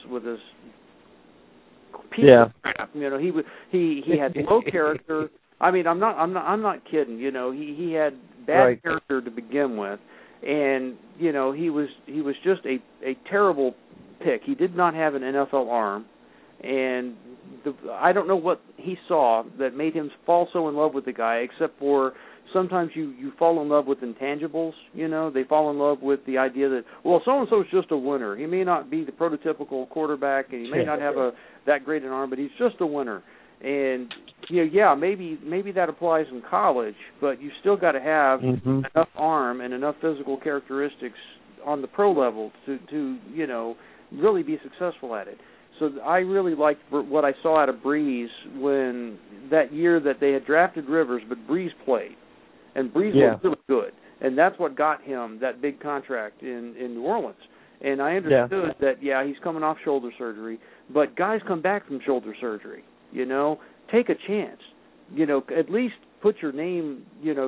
[SPEAKER 7] piece of crap. He had low character. I mean, I'm not kidding. He had bad character to begin with, and he was just a terrible pick. He did not have an NFL arm, and I don't know what he saw that made him fall so in love with the guy, except for sometimes you fall in love with intangibles. They fall in love with the idea that, well, so-and-so is just a winner. He may not be the prototypical quarterback, and he may not have that great an arm, but he's just a winner. And, maybe that applies in college, but you still got to have enough arm and enough physical characteristics on the pro level to really be successful at it. So I really liked what I saw out of Breeze when that year that they had drafted Rivers, but Breeze played. And Breeze was really good. And that's what got him that big contract in New Orleans. And I understood that, he's coming off shoulder surgery, but guys come back from shoulder surgery. Take a chance. At least put your name,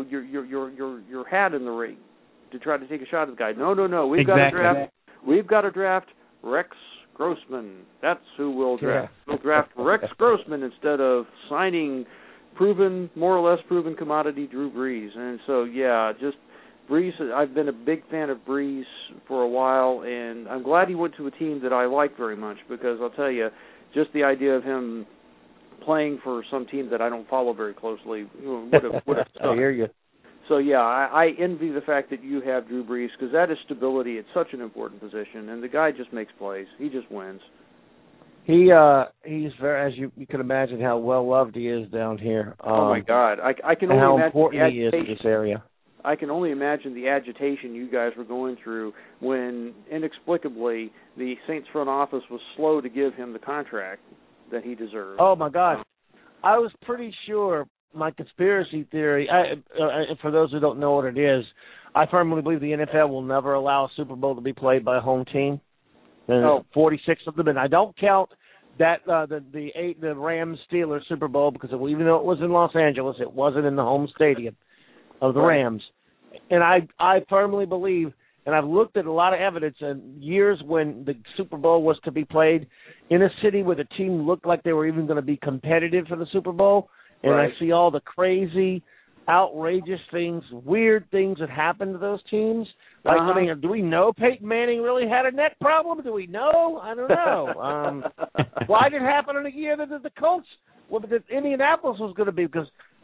[SPEAKER 7] your hat in the ring to try to take a shot at the guy. No. We've got to draft Rex Grossman. That's who we'll draft. We'll draft Rex Grossman instead of signing more or less proven commodity Drew Brees. And so, just Brees, I've been a big fan of Brees for a while, and I'm glad he went to a team that I like very much, because I'll tell you, just the idea of him playing for some team that I don't follow very closely would have
[SPEAKER 2] I hear you.
[SPEAKER 7] So, I envy the fact that you have Drew Brees, because that is stability at such an important position, and the guy just makes plays. He just wins.
[SPEAKER 2] He's very, as you can imagine, how well loved he is down here.
[SPEAKER 7] Oh my God, I can only
[SPEAKER 2] how
[SPEAKER 7] imagine
[SPEAKER 2] important he is in this area.
[SPEAKER 7] I can only imagine the agitation you guys were going through when inexplicably the Saints front office was slow to give him the contract that he deserved.
[SPEAKER 2] Oh my God, I was pretty sure. My conspiracy theory, for those who don't know what it is, I firmly believe the NFL will never allow a Super Bowl to be played by a home team. There's 46 of them, and I don't count that the Rams-Steelers Super Bowl, because even though it was in Los Angeles, it wasn't in the home stadium of the Rams. And I firmly believe and I've looked at a lot of evidence in years when the Super Bowl was to be played in a city where the team looked like they were even going to be competitive for the Super Bowl, and
[SPEAKER 7] right.
[SPEAKER 2] I see all the crazy, outrageous things, weird things that happen to those teams. Like, I mean, do we know Peyton Manning really had a neck problem? Do we know? I don't know. Why did it happen in a year that the Colts, that Indianapolis was going to be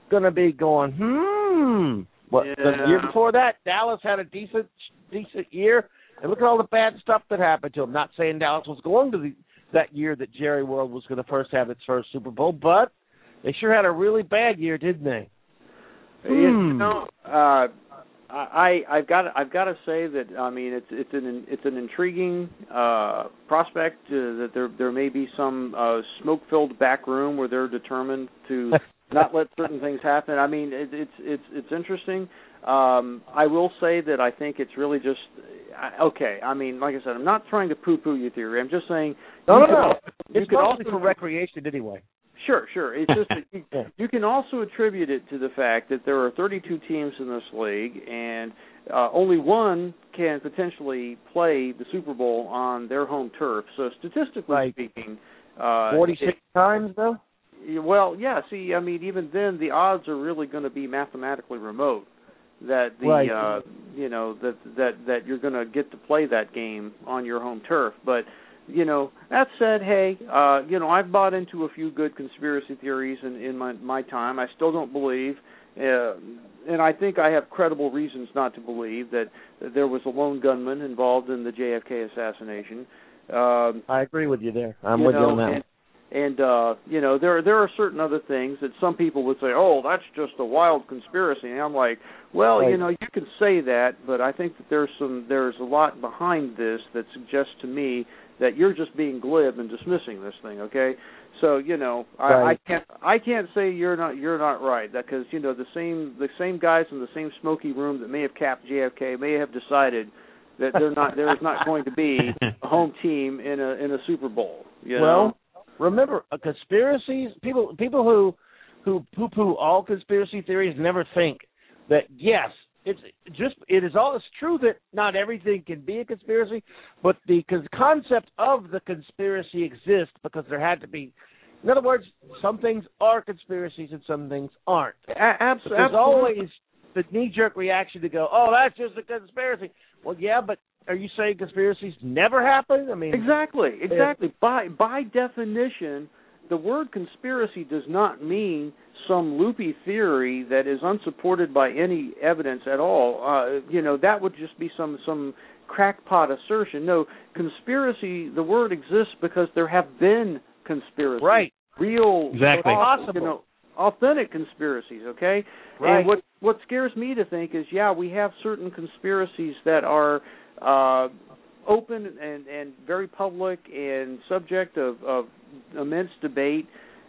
[SPEAKER 2] going, What, the year before that, Dallas had a decent year, and look at all the bad stuff that happened to them. Not saying Dallas was going to that year that Jerry World was going to have its first Super Bowl, but they sure had a really bad year, didn't they?
[SPEAKER 7] You know, I've got to say that, I mean, it's an intriguing prospect that there may be some smoke-filled back room where they're determined to not let certain things happen. I mean, it's interesting. I will say that I think it's really just okay. I mean, like I said, I'm not trying to poo-poo your theory. I'm just saying.
[SPEAKER 2] No. It's mostly for recreation anyway.
[SPEAKER 7] Sure. It's just that you can also attribute it to the fact that there are 32 teams in this league, and only one can potentially play the Super Bowl on their home turf. So statistically speaking,
[SPEAKER 2] 46 times though.
[SPEAKER 7] Well, yeah. See, I mean, even then, the odds are really going to be mathematically remote that that you're going to get to play that game on your home turf. But that said, hey, I've bought into a few good conspiracy theories in my time. I still don't believe, and I think I have credible reasons not to believe that there was a lone gunman involved in the JFK assassination.
[SPEAKER 2] I agree with you there. I'm with you on that.
[SPEAKER 7] And there are certain other things that some people would say, oh, that's just a wild conspiracy. And I'm like, well,
[SPEAKER 2] right.
[SPEAKER 7] You can say that, but I think that there's a lot behind this that suggests to me that you're just being glib and dismissing this thing, okay? So,
[SPEAKER 2] right.
[SPEAKER 7] I can't say you're not right, because the same guys in the same smoky room that may have capped JFK may have decided that there's not going to be a home team in a Super Bowl.
[SPEAKER 2] Well, remember, conspiracies. People who poo-poo all conspiracy theories never think that yes, it's true that not everything can be a conspiracy, but the concept of the conspiracy exists because there had to be. In other words, some things are conspiracies and some things aren't.
[SPEAKER 7] Absolutely.
[SPEAKER 2] There's always the knee-jerk reaction to go, oh, that's just a conspiracy. Well, yeah, but are you saying conspiracies never happen? I mean,
[SPEAKER 7] exactly. By definition, the word conspiracy does not mean some loopy theory that is unsupported by any evidence at all. That would just be some crackpot assertion. No, conspiracy, the word exists because there have been conspiracies.
[SPEAKER 2] Right.
[SPEAKER 7] Real,
[SPEAKER 6] exactly.
[SPEAKER 2] Possible.
[SPEAKER 7] Authentic conspiracies, okay?
[SPEAKER 2] Right.
[SPEAKER 7] And what scares me to think is, we have certain conspiracies that are open and very public and subject of immense debate.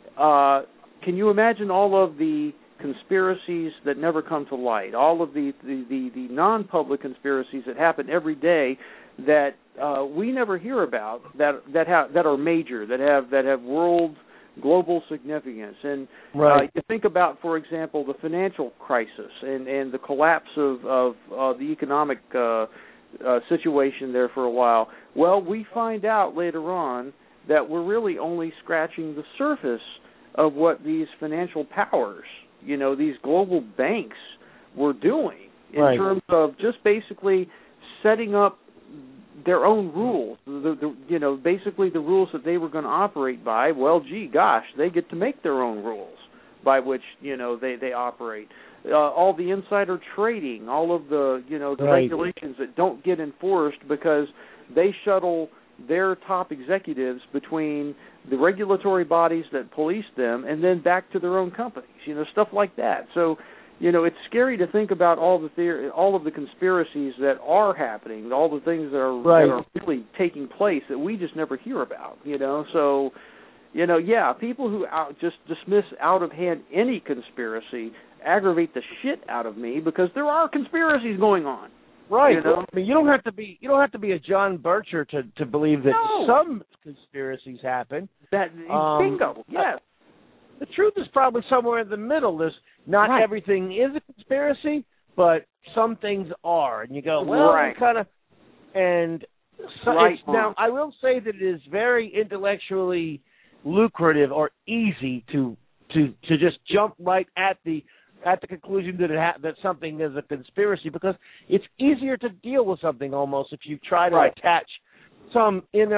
[SPEAKER 7] Can you imagine all of the conspiracies that never come to light, all of the non-public conspiracies that happen every day that we never hear about, that are major, that have global significance? And you think about, for example, the financial crisis and the collapse of the economic situation there for a while. Well, we find out later on that we're really only scratching the surface of what these financial powers, these global banks were doing in terms of just basically setting up their own rules, basically the rules that they were going to operate by. Well, they get to make their own rules by which, they operate. All the insider trading, all of the, the regulations that don't get enforced because they shuttle their top executives between the regulatory bodies that police them and then back to their own companies, stuff like that. So, it's scary to think about all of the conspiracies that are happening, all the things that are really taking place that we just never hear about, So, people who just dismiss out of hand any conspiracy aggravate the shit out of me because there are conspiracies going on.
[SPEAKER 2] Right. I mean, you don't have to be a John Bircher to believe that some conspiracies happen.
[SPEAKER 7] Bingo. Yes.
[SPEAKER 2] The truth is probably somewhere in the middle. There's not everything is a conspiracy, but some things are, and you go, well, And so now I will say that it is very intellectually lucrative or easy to just jump right at the conclusion that that something is a conspiracy, because it's easier to deal with something almost if you try to attach some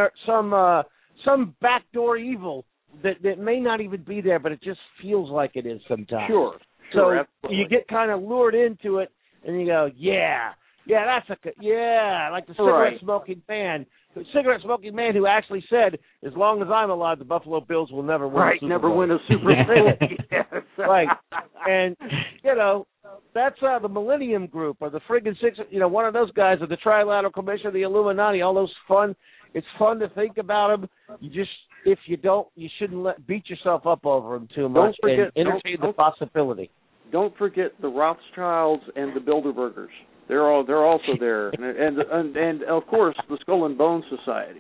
[SPEAKER 2] backdoor evil that may not even be there, but it just feels like it is sometimes.
[SPEAKER 7] Sure.
[SPEAKER 2] So you get kind of lured into it, and you go, like the cigarette-smoking man who actually said, as long as I'm alive, the Buffalo Bills will never win a Super Bowl.
[SPEAKER 7] Never win a Super Bowl. Yes.
[SPEAKER 2] Right. And, that's the Millennium Group or the friggin' Six, one of those guys of the Trilateral Commission, the Illuminati, all those it's fun to think about them. If you don't, you shouldn't beat yourself up over them too much and entertain the possibility.
[SPEAKER 7] Don't forget the Rothschilds and the Bilderbergers. They're also there, and of course the Skull and Bones Society.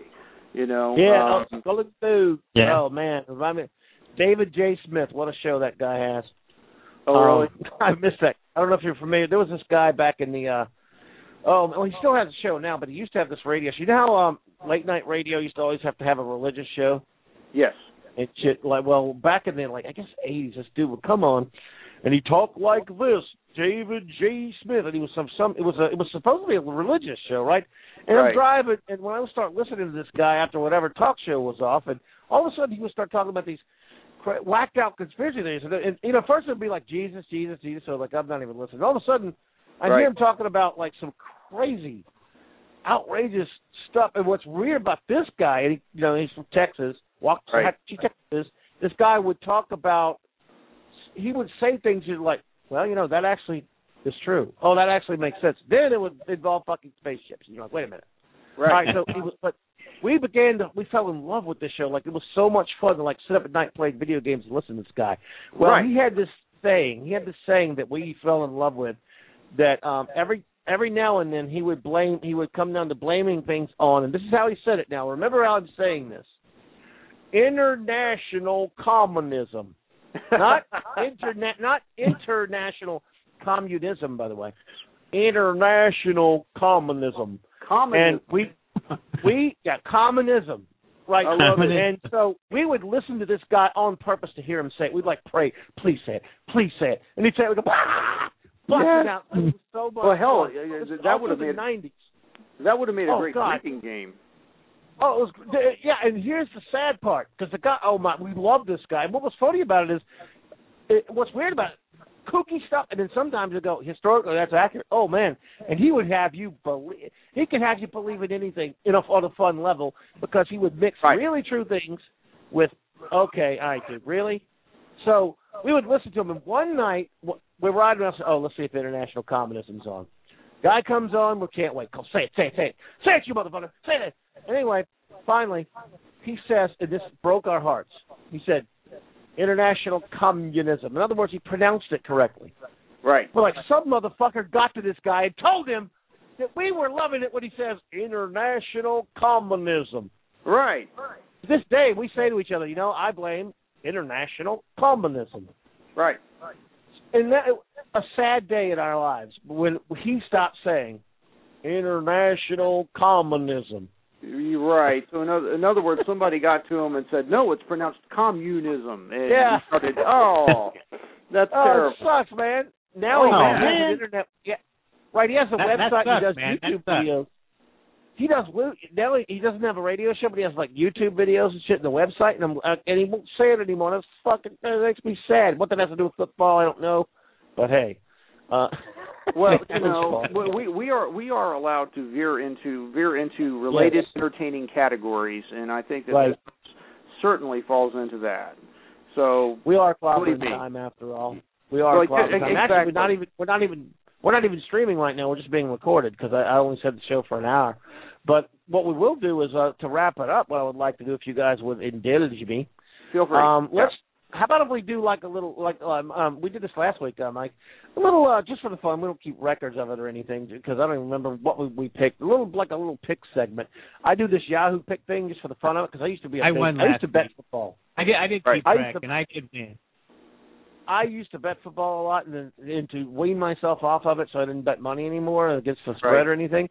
[SPEAKER 2] Skull and Bones.
[SPEAKER 6] Yeah.
[SPEAKER 2] Oh man, David J. Smith. What a show that guy has.
[SPEAKER 7] Oh really?
[SPEAKER 2] I missed that. I don't know if you're familiar. There was this guy back in the. He still has a show now, but he used to have this radio show. You know how late night radio used to always have to have a religious show?
[SPEAKER 7] Yes.
[SPEAKER 2] And shit, back in the I guess 80s, this dude would come on, and he talked like this. David J. Smith, and he was it was supposedly a religious show, right? And I'm driving, and when I would start listening to this guy after whatever talk show was off, and all of a sudden he would start talking about these whacked out conspiracy theories, and first it would be like Jesus, so I'm not even listening. All of a sudden I hear him talking about some crazy, outrageous stuff. And what's weird about this guy, and he's from Texas, Texas. This guy would talk about. He would say things like, well, that actually is true. Oh, that actually makes sense. Then it would involve fucking spaceships. And you're like, wait a minute.
[SPEAKER 7] Right.
[SPEAKER 2] So we fell in love with this show. It was so much fun to sit up at night playing video games and listen to this guy. Well, he had this saying that we fell in love with, that every now and then he would come down to blaming things on, and this is how he said it now. Remember how I'm saying this. International communism. Not international communism, by the way. International communism. And communism. Right. And so we would listen to this guy on purpose to hear him say it. We'd pray, please say it, please say it. And he'd say it, we'd go, busting out. It was so much
[SPEAKER 7] well, hell,
[SPEAKER 2] fun.
[SPEAKER 7] that would have made
[SPEAKER 2] 90s.
[SPEAKER 7] That would have made a great drinking game.
[SPEAKER 2] Oh, it was, and here's the sad part, because the guy, we love this guy. And what was funny about it is, what's weird about it, kooky stuff, and then sometimes you go, historically, that's accurate. Oh, man. And he would have you believe, in anything on a fun level, because he would mix really true things with, okay, all right, dude, really? So we would listen to him, and one night, we're riding around, let's see if international communism's on. Guy comes on, we can't wait. Say it, you motherfucker, say it. Anyway, finally, he says, and this broke our hearts, he said, international communism. In other words, he pronounced it correctly.
[SPEAKER 7] Right.
[SPEAKER 2] Well, some motherfucker got to this guy and told him that we were loving it when he says international communism.
[SPEAKER 7] Right.
[SPEAKER 2] To this day, we say to each other, I blame international communism.
[SPEAKER 7] Right.
[SPEAKER 2] And that, a sad day in our lives when he stopped saying international communism.
[SPEAKER 7] Right. So in other words, somebody got to him and said, "No, it's pronounced communism." And he started, that's terrible.
[SPEAKER 2] It sucks, man. Now he has an internet. Yeah, right. He has a website. He does YouTube videos. He does. Now he doesn't have a radio show, but he has YouTube videos and shit on the website, and he won't say it anymore. That makes me sad. What that has to do with football, I don't know. But hey.
[SPEAKER 7] Well, we are allowed to veer into related entertaining categories, and I think that this certainly falls into that. So
[SPEAKER 2] we are clobbering time after all. We are clobbering time. Actually, we're not even streaming right now. We're just being recorded because I only said the show for an hour. But what we will do is to wrap it up. What I would like to do, if you guys would indulge me,
[SPEAKER 7] feel free.
[SPEAKER 2] How about if we do a little we did this last week, Mike. A little just for the fun. We don't keep records of it or anything because I don't even remember what we picked. A little pick segment. I do this Yahoo pick thing just for the fun of it because I used to be I used to bet football.
[SPEAKER 6] I did keep track and I did win.
[SPEAKER 2] I used to bet football a lot and to wean myself off of it so I didn't bet money anymore against the spread or anything.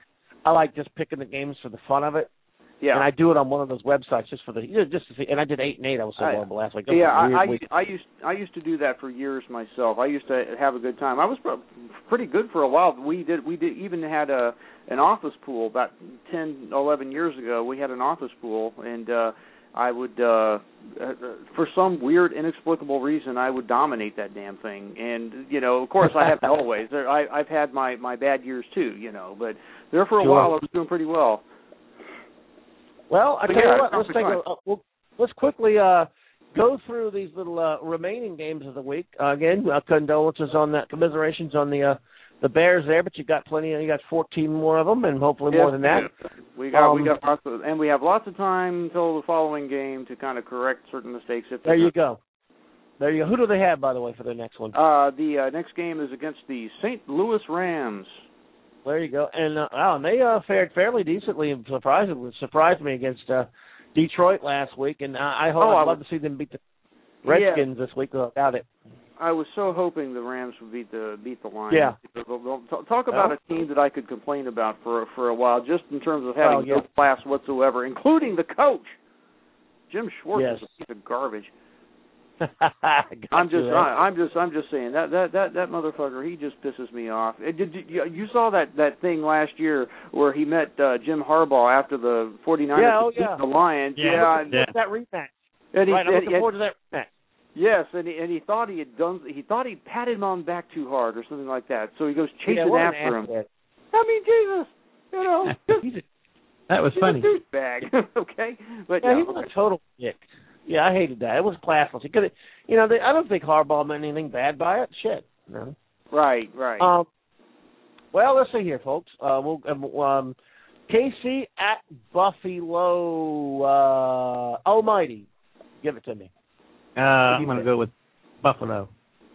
[SPEAKER 2] I like just picking the games for the fun of it.
[SPEAKER 7] Yeah.
[SPEAKER 2] And I do it on one of those websites just for the just to see. And I did 8-8. I was so horrible last week.
[SPEAKER 7] I used to do that for years myself. I used to have a good time. I was pretty good for a while. We even had an office pool about 10, 11 years ago. We had an office pool, and I would, for some weird, inexplicable reason, I would dominate that damn thing. And of course, I have always. I've had my bad years too, but there for a while I was doing pretty well.
[SPEAKER 2] Well, I tell you what, let's quickly go through these little remaining games of the week. Again, condolences on that, commiserations on the Bears there, but you got 14 more of them, and hopefully more than that.
[SPEAKER 7] We got lots of, and we have lots of time until the following game to kind of correct certain mistakes.
[SPEAKER 2] There you go. Who do they have, by the way, for their next one?
[SPEAKER 7] The next game is against the St. Louis Rams.
[SPEAKER 2] There you go. And they fared fairly decently and surprised me against Detroit last week. And I'd love to see them beat the Redskins this week without it. I
[SPEAKER 7] was so hoping the Rams would beat the Lions.
[SPEAKER 2] Yeah.
[SPEAKER 7] Talk about a team that I could complain about for a while, just in terms of having no class whatsoever, including the coach. Jim Schwartz is a piece of garbage. I'm just saying that motherfucker. He just pisses me off. You saw that thing last year where he met Jim Harbaugh after the 49ers beat the Lions.
[SPEAKER 2] That rematch.
[SPEAKER 7] And
[SPEAKER 2] I'm looking forward to that rematch.
[SPEAKER 7] Yes, and he thought he had patted him on the back too hard or something like that. So he goes chasing after him. I mean, Jesus,
[SPEAKER 6] that was funny.
[SPEAKER 7] He's a douchebag, okay? But
[SPEAKER 2] he was a total dick. Yeah, I hated that. It was classless. He could, I don't think Harbaugh meant anything bad by it. Shit, no.
[SPEAKER 7] Right.
[SPEAKER 2] Well, let's see here, folks. KC at Buffalo. Almighty, give it to me.
[SPEAKER 6] I'm going to go with Buffalo.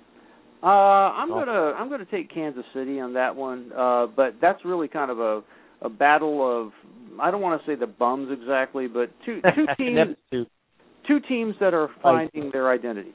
[SPEAKER 7] I'm gonna take Kansas City on that one, but that's really kind of a battle of, I don't want to say the bums exactly, but two teams. Two teams that are finding their identities.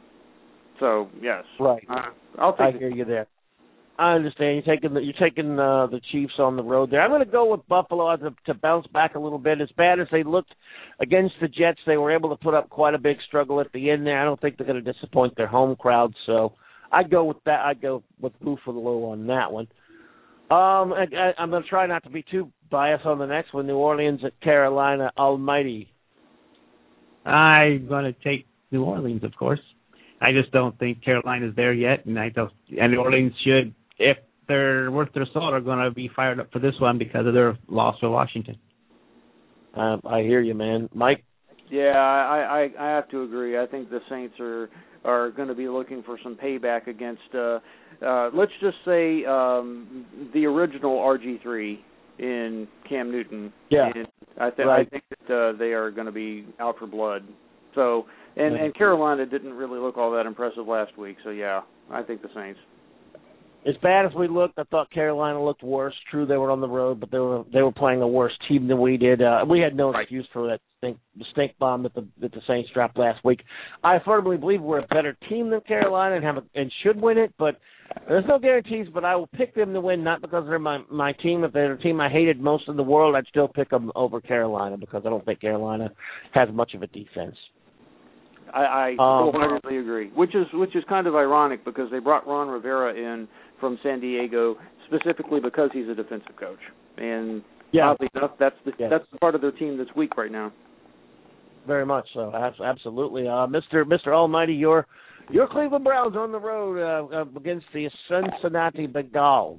[SPEAKER 7] So yes,
[SPEAKER 2] right.
[SPEAKER 7] I'll take.
[SPEAKER 2] I hear you there. I understand. You're taking the Chiefs on the road there. I'm going to go with Buffalo to bounce back a little bit. As bad as they looked against the Jets, they were able to put up quite a big struggle at the end there. I don't think they're going to disappoint their home crowd. So I'd go with that. I'd go with Buffalo on that one. I'm going to try not to be too biased on the next one. New Orleans at Carolina. Almighty.
[SPEAKER 6] I'm going to take New Orleans, of course. I just don't think Carolina's there yet, and New Orleans should, if they're worth their salt, are going to be fired up for this one because of their loss to Washington.
[SPEAKER 2] I hear you, man. Mike?
[SPEAKER 7] Yeah, I have to agree. I think the Saints are going to be looking for some payback against, let's just say, the original RG3 in Cam Newton.
[SPEAKER 2] Yeah.
[SPEAKER 7] And I think that they are going to be out for blood. So, and Carolina didn't really look all that impressive last week. So, yeah, I think the Saints.
[SPEAKER 2] As bad as we looked, I thought Carolina looked worse. True, they were on the road, but they were playing a worse team than we did. We had no excuse for that stink bomb that the Saints dropped last week. I firmly believe we're a better team than Carolina and should win it, but there's no guarantees. But I will pick them to win, not because they're my team. If they're a team I hated most in the world, I'd still pick them over Carolina because I don't think Carolina has much of a defense.
[SPEAKER 7] I wholeheartedly agree. Which is kind of ironic because they brought Ron Rivera in from San Diego specifically because he's a defensive coach, and oddly enough, that's the part of their team that's weak right now.
[SPEAKER 2] Very much so, absolutely. Mr. Almighty, your Cleveland Browns on the road against the Cincinnati Bengals.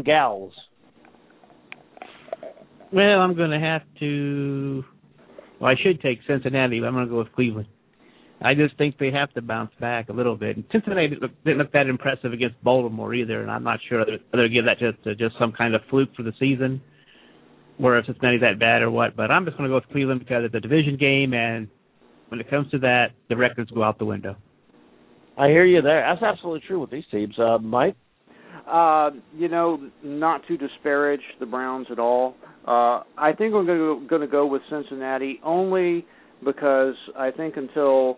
[SPEAKER 6] Well, I'm going to have to. Well, I should take Cincinnati, but I'm going to go with Cleveland. I just think they have to bounce back a little bit. And Cincinnati didn't look that impressive against Baltimore either, and I'm not sure whether they'll give that just some kind of fluke for the season, or if Cincinnati's that bad or what. But I'm just going to go with Cleveland because it's a division game, and when it comes to that, the records go out the window.
[SPEAKER 2] I hear you there. That's absolutely true with these teams. Mike?
[SPEAKER 7] Not to disparage the Browns at all. I think I'm going to go with Cincinnati only because I think until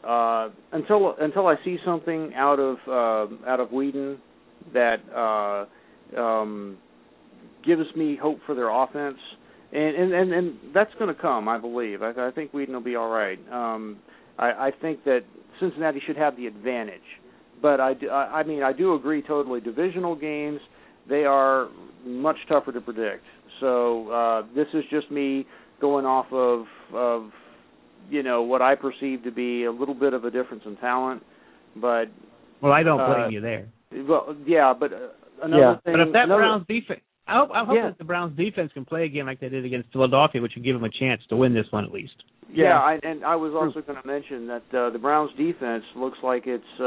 [SPEAKER 7] I see something out of Whedon that gives me hope for their offense, and that's going to come, I believe. I think Whedon will be all right. I think that Cincinnati should have the advantage, but I do agree totally. Divisional games, they are much tougher to predict. So this is just me going off of what I perceive to be a little bit of a difference in talent, but
[SPEAKER 6] I don't blame you there.
[SPEAKER 7] Well, yeah, but another thing.
[SPEAKER 6] But if that Browns defense, I hope that the Browns defense can play again like they did against Philadelphia, which would give them a chance to win this one at least.
[SPEAKER 7] Yeah, I was also going to mention that the Browns defense looks like it's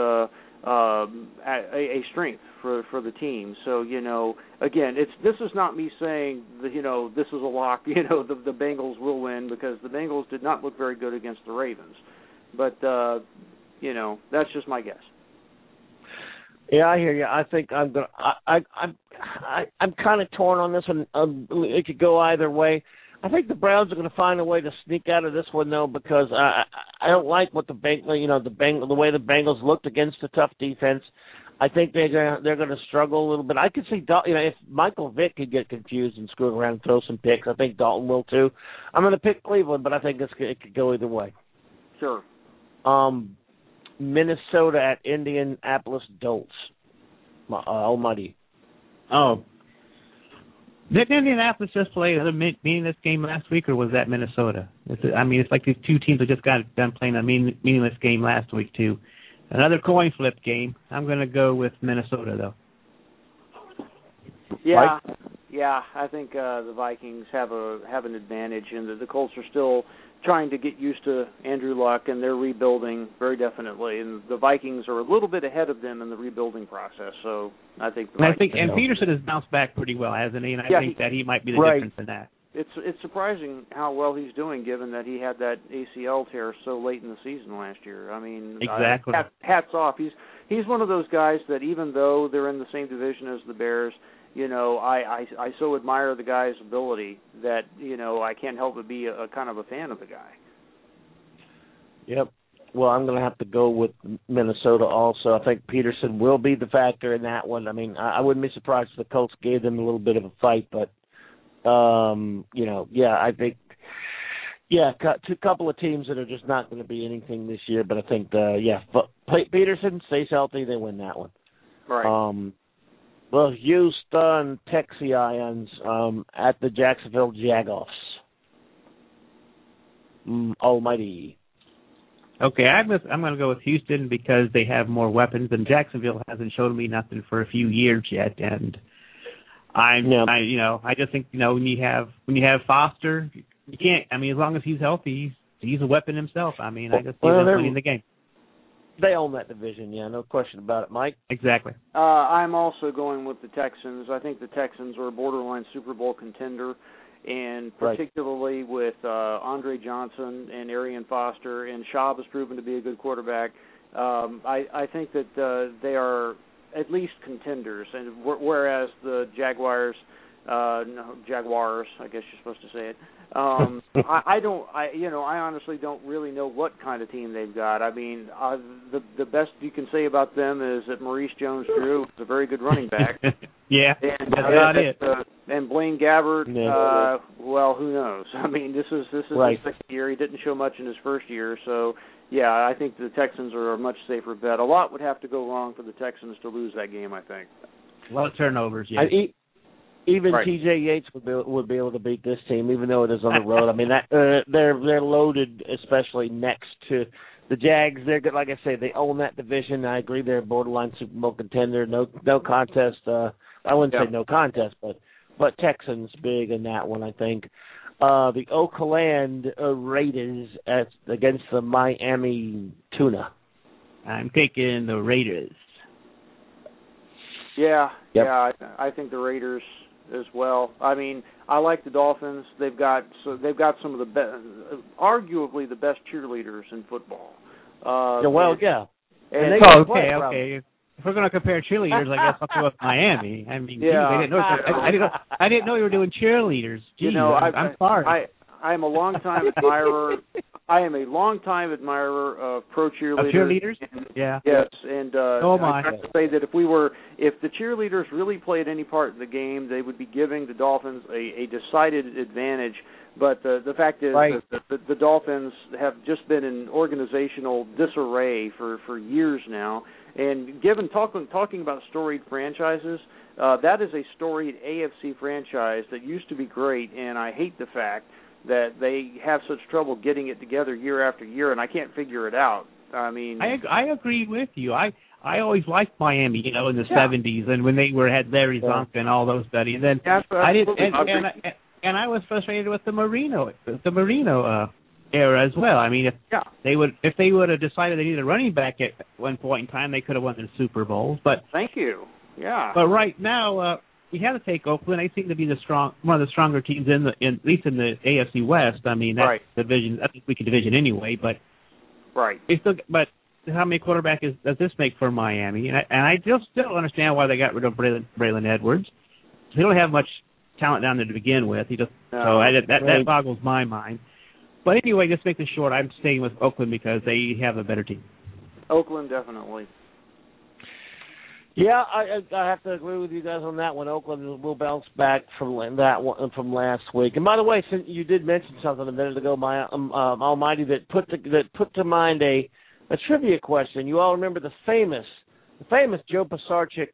[SPEAKER 7] a strength for the team. So again, this is not me saying that, this is a lock. The Bengals will win, because the Bengals did not look very good against the Ravens. But that's just my guess.
[SPEAKER 2] Yeah, I hear you. I think I'm gonna. I'm kind of torn on this one. It could go either way. I think the Browns are going to find a way to sneak out of this one, though, because I don't like what the way the Bengals looked against a tough defense. I think they're going to struggle a little bit. I could see if Michael Vick could get confused and screw around and throw some picks, I think Dalton will too. I'm going to pick Cleveland, but I think it could go either way.
[SPEAKER 7] Sure.
[SPEAKER 2] Minnesota at Indianapolis Colts. Almighty.
[SPEAKER 6] Oh. Did Indianapolis just play another meaningless game last week, or was that Minnesota? It's like these two teams that just got done playing a meaningless game last week, too. Another coin flip game. I'm going to go with Minnesota, though.
[SPEAKER 7] Yeah, I think the Vikings have an advantage, and the Colts are still trying to get used to Andrew Luck, and they're rebuilding very definitely. And the Vikings are a little bit ahead of them in the rebuilding process. So I think.
[SPEAKER 6] And Peterson has bounced back pretty well, hasn't he? And I think that he might be the difference in that.
[SPEAKER 7] It's surprising how well he's doing, given that he had that ACL tear so late in the season last year. I mean,
[SPEAKER 6] exactly.
[SPEAKER 7] Hats off. He's one of those guys that, even though they're in the same division as the Bears, I so admire the guy's ability that, I can't help but be a kind of a fan of the guy.
[SPEAKER 2] Yep. Well, I'm going to have to go with Minnesota also. I think Peterson will be the factor in that one. I mean, I wouldn't be surprised if the Colts gave them a little bit of a fight, but, I think, a couple of teams that are just not going to be anything this year, but I think, Peterson stays healthy, they win that one.
[SPEAKER 7] Right.
[SPEAKER 2] Well, Houston Texians at the Jacksonville Jaguars. Almighty.
[SPEAKER 6] Okay, I'm going to go with Houston because they have more weapons, and Jacksonville hasn't shown me nothing for a few years yet. And I just think when you have Foster, you can't. I mean, as long as he's healthy, he's a weapon himself. I mean, I just see them winning the game.
[SPEAKER 2] They own that division, no question about it, Mike.
[SPEAKER 6] Exactly.
[SPEAKER 7] I'm also going with the Texans. I think the Texans are a borderline Super Bowl contender, and particularly with Andre Johnson and Arian Foster, and Schaub has proven to be a good quarterback. I think that they are at least contenders, and whereas the Jaguars, I guess you're supposed to say it. I honestly don't really know what kind of team they've got. I mean, the best you can say about them is that Maurice Jones-Drew is a very good running back.
[SPEAKER 6] Yeah,
[SPEAKER 7] and,
[SPEAKER 6] that's about it.
[SPEAKER 7] And Blaine Gabbert, well, who knows? I mean, this is his second year. He didn't show much in his first year, so yeah, I think the Texans are a much safer bet. A lot would have to go wrong for the Texans to lose that game, I think.
[SPEAKER 6] A lot of turnovers, yeah.
[SPEAKER 2] Even T.J. Yates would be able to beat this team, even though it is on the road. I mean, they're loaded, especially next to the Jags. They're good, like I say, they own that division. I agree, they're a borderline Super Bowl contender. No contest. I wouldn't say no contest, but Texans big in that one, I think. The Oakland Raiders against the Miami Tuna.
[SPEAKER 6] I'm taking the Raiders.
[SPEAKER 7] Yeah, I think the Raiders as well. I mean, I like the Dolphins. They've got some of the best, arguably the best cheerleaders in football.
[SPEAKER 6] And okay. If we're going to compare cheerleaders, I guess I'll go with Miami. I mean, I didn't know you were doing cheerleaders. Jeez, I'm sorry.
[SPEAKER 7] I'm a longtime admirer. I am a longtime admirer of pro cheerleaders.
[SPEAKER 6] Of cheerleaders? Yeah.
[SPEAKER 7] Yes, and
[SPEAKER 6] my.
[SPEAKER 7] I have to say that if the cheerleaders really played any part in the game, they would be giving the Dolphins a decided advantage. But the fact is that the Dolphins have just been in organizational disarray for years now. And talking about storied franchises, that is a storied AFC franchise that used to be great, and I hate the fact that they have such trouble getting it together year after year, and I can't figure it out. I mean,
[SPEAKER 6] I agree with you. I always liked Miami, in the 70s, and when they had Larry Zonka and all those buddies. And I did, and I was frustrated with the Marino era as well. I mean, if they would have decided they needed a running back at one point in time, they could have won the Super Bowls. But
[SPEAKER 7] thank you. Yeah.
[SPEAKER 6] But right now, we have to take Oakland. They seem to be one of the stronger teams at least in the AFC West. I mean, that's division. That's a weaker division anyway. But but how many quarterbacks does this make for Miami? And I still don't understand why they got rid of Braylon Edwards. He don't have much talent down there to begin with. That boggles my mind. But anyway, just make this short. I'm staying with Oakland because they have a better team.
[SPEAKER 7] Oakland, definitely.
[SPEAKER 2] Yeah, I have to agree with you guys on that one. Oakland will bounce back from that one from last week. And by the way, since you did mention something a minute ago, my Almighty, that put to mind a trivia question. You all remember the famous Joe Pisarcik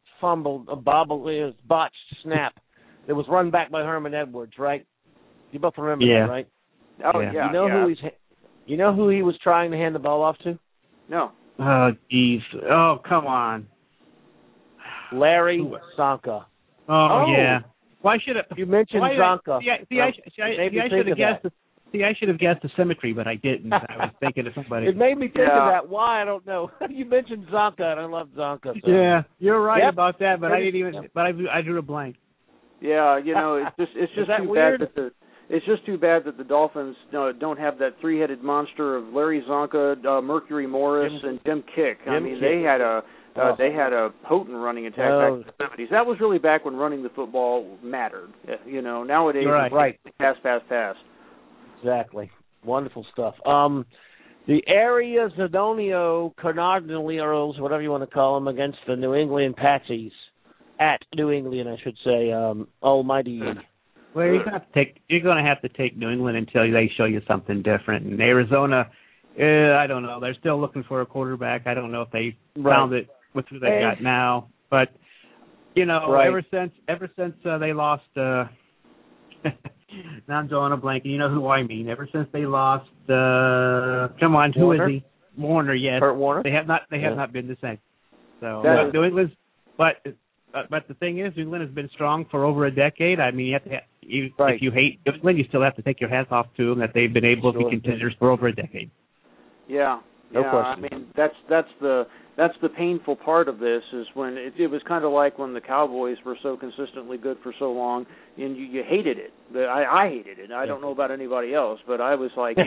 [SPEAKER 2] botched snap that was run back by Herman Edwards, right? You both remember that, right?
[SPEAKER 7] Oh yeah.
[SPEAKER 2] You know who he was trying to hand the ball off to?
[SPEAKER 7] No.
[SPEAKER 6] Oh geez. Oh come on.
[SPEAKER 2] Larry Zonka.
[SPEAKER 6] Oh yeah. Why should
[SPEAKER 2] you mentioned Zonka?
[SPEAKER 6] I should have guessed. I should have guessed the symmetry, but I didn't. I was thinking of somebody.
[SPEAKER 2] It made me think of that. Why? I don't know. You mentioned Zonka, and I love Zonka. So.
[SPEAKER 6] Yeah, you're right about that, but I didn't even. But I drew a blank.
[SPEAKER 7] Yeah, it's just too
[SPEAKER 2] weird?
[SPEAKER 7] bad that it's just too bad that the Dolphins don't have that three-headed monster of Larry Zonka, Mercury Morris, and Jim Kick. They had a potent running attack back in the 70s. That was really back when running the football mattered. Nowadays it's pass.
[SPEAKER 2] Exactly. Wonderful stuff. The area Zadonio Cardinals, whatever you want to call them, against the New England Patsies. At New England, I should say. Almighty.
[SPEAKER 6] Well, you're going to have to take New England until they show you something different. And Arizona, I don't know. They're still looking for a quarterback. I don't know if they found it with who they got now. But ever since they lost. Now I'm drawing a blank. You know who I mean. Ever since they lost, come on, who is he? Warner, yes.
[SPEAKER 2] Kurt Warner.
[SPEAKER 6] They have not been the same. So New England's, but the thing is, New England has been strong for over a decade. I mean, you have to if you hate New England, you still have to take your hats off to them that they've been able to be contenders for over a decade.
[SPEAKER 7] Yeah.
[SPEAKER 2] No question.
[SPEAKER 7] I mean, that's the painful part of this is when it was kind of like when the Cowboys were so consistently good for so long, and you hated it. I hated it. I don't know about anybody else, but I was like,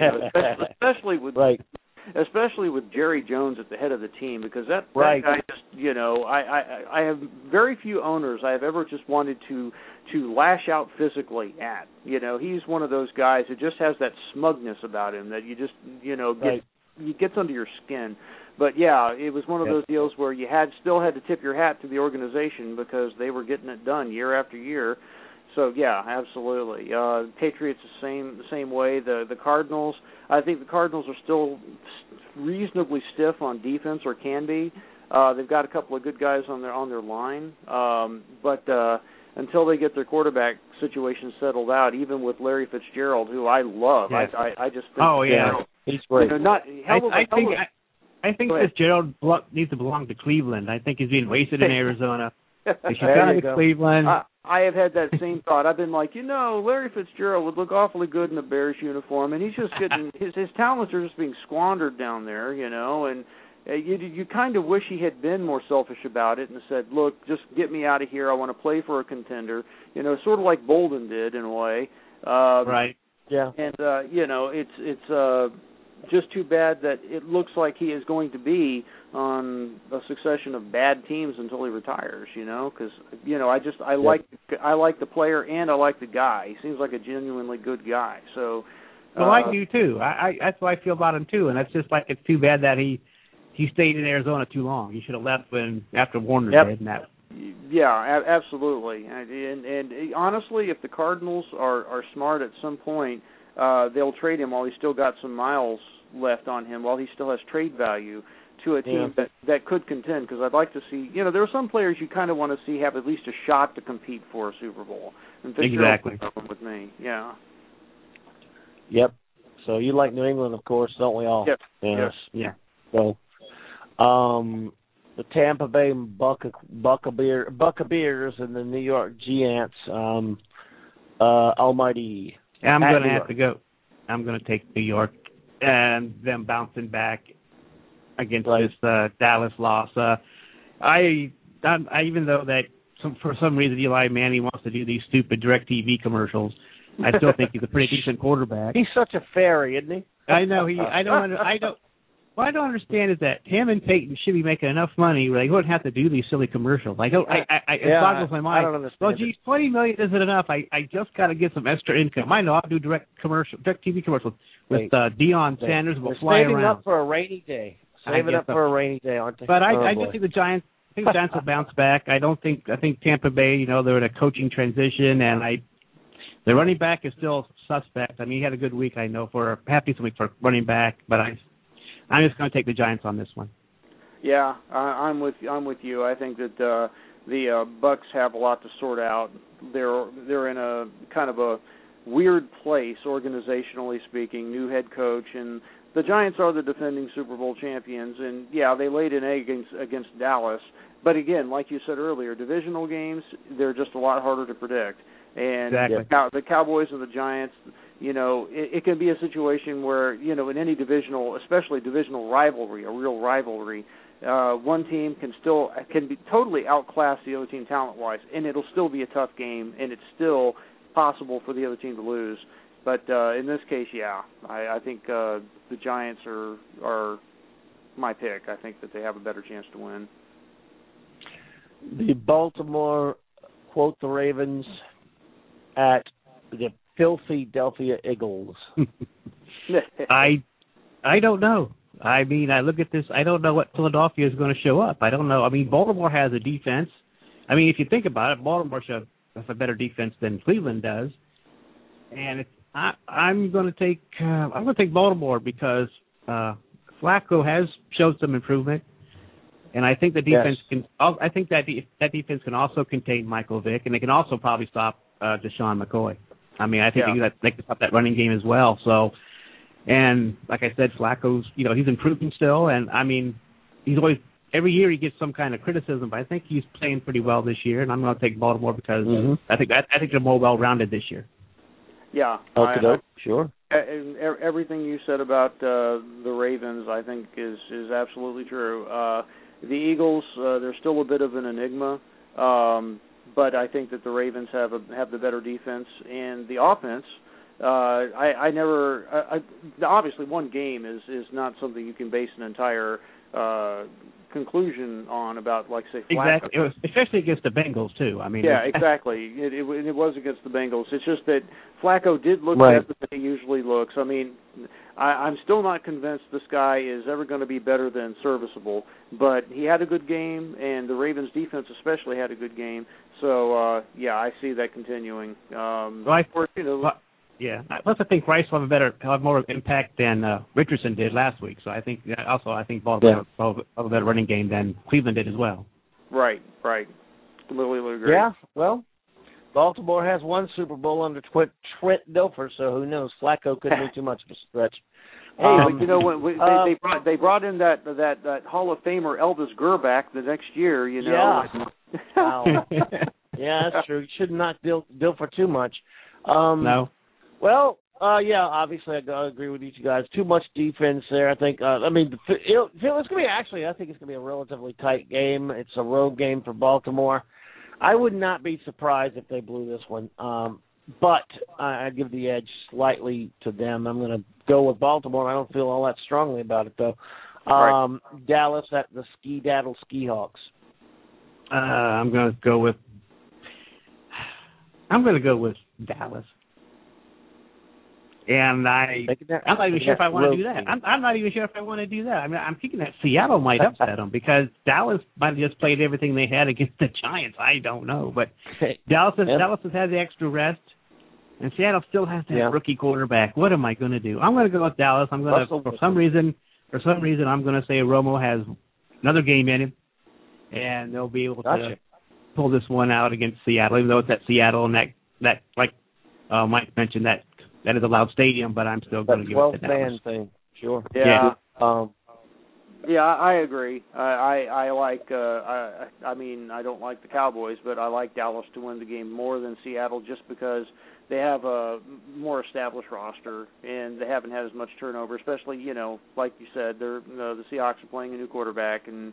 [SPEAKER 7] especially with Jerry Jones at the head of the team, because that guy just, I have very few owners I have ever just wanted to lash out physically at. He's one of those guys who just has that smugness about him that you just, he gets under your skin. But yeah, it was one of those deals where you still had to tip your hat to the organization because they were getting it done year after year. So yeah, absolutely. Patriots the same way. The Cardinals, I think the Cardinals are still reasonably stiff on defense, or can be. They've got a couple of good guys on their line, but until they get their quarterback situation settled out, even with Larry Fitzgerald, who I love, I just think,
[SPEAKER 2] he's great.
[SPEAKER 6] I think Fitzgerald needs to belong to Cleveland. I think he's being wasted in Arizona. He should come to Cleveland.
[SPEAKER 7] I have had that same thought. I've been like, Larry Fitzgerald would look awfully good in a Bears uniform, and he's just getting his talents are just being squandered down there, and you kind of wish he had been more selfish about it and said, look, just get me out of here. I want to play for a contender, sort of like Bolden did in a way.
[SPEAKER 6] Right.
[SPEAKER 2] Yeah.
[SPEAKER 7] And it's just too bad that it looks like he is going to be on a succession of bad teams until he retires, because I like the player and I like the guy. He seems like a genuinely good guy. So
[SPEAKER 6] Well, I do too. I that's what I feel about him too, and that's just like it's too bad that he stayed in Arizona too long. He should have left after Warner did. And that.
[SPEAKER 7] Yeah, absolutely. And honestly, if the Cardinals are smart at some point, they'll trade him while he's still got some miles left on him, while he still has trade value to a team that could contend. Because I'd like to see, there are some players you kind of want to see have at least a shot to compete for a Super Bowl. And
[SPEAKER 6] exactly.
[SPEAKER 7] With me, yeah.
[SPEAKER 2] Yep. So you like New England, of course, don't we all?
[SPEAKER 7] Yep.
[SPEAKER 2] Yes.
[SPEAKER 6] Yeah.
[SPEAKER 2] So, the Tampa Bay Buccaneers and the New York Giants, almighty.
[SPEAKER 6] I'm going to have to go. I'm going to take New York and them bouncing back against this Dallas loss. I even though that for some reason Eli Manning wants to do these stupid DirecTV commercials, I still think he's a pretty decent quarterback.
[SPEAKER 2] He's such a fairy, isn't he?
[SPEAKER 6] I know. What I don't understand is that him and Peyton should be making enough money where they wouldn't have to do these silly commercials. It boggles my mind.
[SPEAKER 2] I don't understand.
[SPEAKER 6] Well, geez, $20 million isn't enough. I just got to get some extra income. I know I'll do DirecTV commercials with Deion Sanders. We'll fly around.
[SPEAKER 2] Saving up for a rainy day. Saving up for a rainy day, aren't they?
[SPEAKER 6] But I just think the Giants. I think the Giants will bounce back. I think Tampa Bay. They're in a coaching transition, and the running back is still suspect. I mean, he had a good week. I know for half decent week for running back, but I'm just going to take the Giants on this one.
[SPEAKER 7] Yeah, I'm with you. I think that the Bucs have a lot to sort out. They're in a kind of a weird place organizationally speaking. New head coach, and the Giants are the defending Super Bowl champions. And yeah, they laid an egg against Dallas. But again, like you said earlier, divisional games, they're just a lot harder to predict. And
[SPEAKER 6] exactly.
[SPEAKER 7] The Cowboys and the Giants, it can be a situation where, in any especially divisional rivalry, a real rivalry, one team can be totally outclass the other team talent-wise, and it'll still be a tough game, and it's still possible for the other team to lose. But in this case, yeah, I think the Giants are my pick. I think that they have a better chance to win.
[SPEAKER 2] The Baltimore, quote the Ravens, at the Philadelphia Eagles.
[SPEAKER 6] I don't know. I mean, I look at this. I don't know what Philadelphia is going to show up. I don't know. I mean, Baltimore has a defense. I mean, if you think about it, Baltimore has a better defense than Cleveland does. And I'm going to take Baltimore because Flacco has showed some improvement, and I think the defense can. I think that defense can also contain Michael Vick, and they can also probably stop Deshaun McCoy. I mean, I think they can stop that running game as well. So, and like I said, Flacco's, he's improving still, and I mean, he's always every year he gets some kind of criticism, but I think he's playing pretty well this year, and I'm going to take Baltimore because I think they're more well-rounded this year.
[SPEAKER 7] Yeah,
[SPEAKER 2] sure.
[SPEAKER 7] Everything you said about the Ravens, I think, is absolutely true. The Eagles, they're still a bit of an enigma. But I think that the Ravens have the better defense and the offense. Obviously one game is not something you can base an entire conclusion on about, like, say, Flacco.
[SPEAKER 6] Exactly, especially against the Bengals too. I mean,
[SPEAKER 7] yeah, exactly. It was against the Bengals. It's just that Flacco did look better than he usually looks. I mean, I'm still not convinced this guy is ever going to be better than serviceable, but he had a good game, and the Ravens' defense especially had a good game. So, I see that continuing.
[SPEAKER 6] Plus I think Rice will have more impact than Richardson did last week. So I think Baltimore will have a better running game than Cleveland did as well.
[SPEAKER 7] Right. Completely agree.
[SPEAKER 2] Yeah, well, Baltimore has won Super Bowl under Trent Dilfer, so who knows? Flacco couldn't be too much of a stretch.
[SPEAKER 7] Hey, but when they brought in that Hall of Famer Elvis Grbac the next year,
[SPEAKER 2] Yeah. Wow. Yeah, that's true. You should not Dilfer too much.
[SPEAKER 6] No.
[SPEAKER 2] Well, obviously I agree with you guys. Too much defense there. I think. It's going to be I think it's going to be a relatively tight game. It's a road game for Baltimore. I would not be surprised if they blew this one. But I'd give the edge slightly to them. I'm going to go with Baltimore. I don't feel all that strongly about it though. Dallas at the Ski-Daddle Ski-Hawks.
[SPEAKER 6] I'm going to go with Dallas. And I'm not even sure if I want to do that. I'm not even sure if I want to do that. I mean, I'm thinking that Seattle might upset them because Dallas might have just played everything they had against the Giants. I don't know, but Dallas has had the extra rest, and Seattle still has that rookie quarterback. What am I going to do? I'm going to go with Dallas. I'm going to for some reason I'm going to say Romo has another game in him, and they'll be able to pull this one out against Seattle, even though it's at Seattle and that like Mike mentioned that is a loud stadium, but I'm still going to give it to Dallas.
[SPEAKER 2] Thing, sure.
[SPEAKER 7] Yeah. Yeah, I agree. I like. I mean, I don't like the Cowboys, but I like Dallas to win the game more than Seattle, just because they have a more established roster and they haven't had as much turnover. Especially, like you said, the Seahawks are playing a new quarterback, and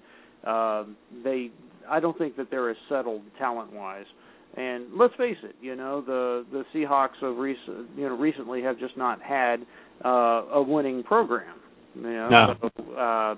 [SPEAKER 7] I don't think that they're as settled talent-wise. And let's face it, the Seahawks of recently have just not had a winning program.
[SPEAKER 6] No.
[SPEAKER 7] So,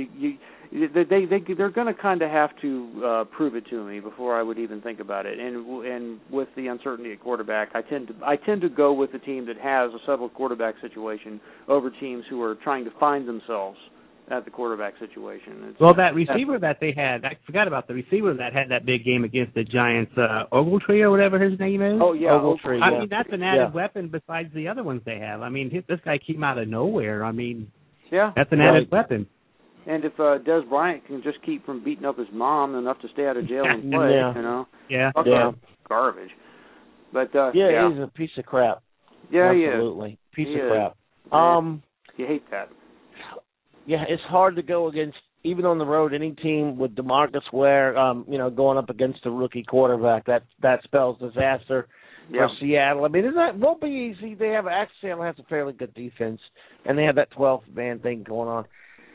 [SPEAKER 7] they're going to kind of have to prove it to me before I would even think about it. And with the uncertainty at quarterback, I tend to go with the team that has a settled quarterback situation over teams who are trying to find themselves at the quarterback situation.
[SPEAKER 6] That receiver that they had, I forgot about the receiver that had that big game against the Giants, Ogletree or whatever his name is.
[SPEAKER 7] Oh, yeah, Ogletree.
[SPEAKER 6] I mean, that's an added weapon besides the other ones they have. I mean, this guy came out of nowhere. I mean, that's an added weapon.
[SPEAKER 7] And if Des Bryant can just keep from beating up his mom enough to stay out of jail and play, talk about garbage. But
[SPEAKER 2] he's a piece of crap.
[SPEAKER 7] Yeah,
[SPEAKER 2] absolutely, piece of crap.
[SPEAKER 7] You hate that.
[SPEAKER 2] Yeah, it's hard to go against, even on the road, any team with DeMarcus Ware, going up against a rookie quarterback. That spells disaster for Seattle. I mean, it won't be easy. Seattle has a fairly good defense, and they have that 12th man thing going on.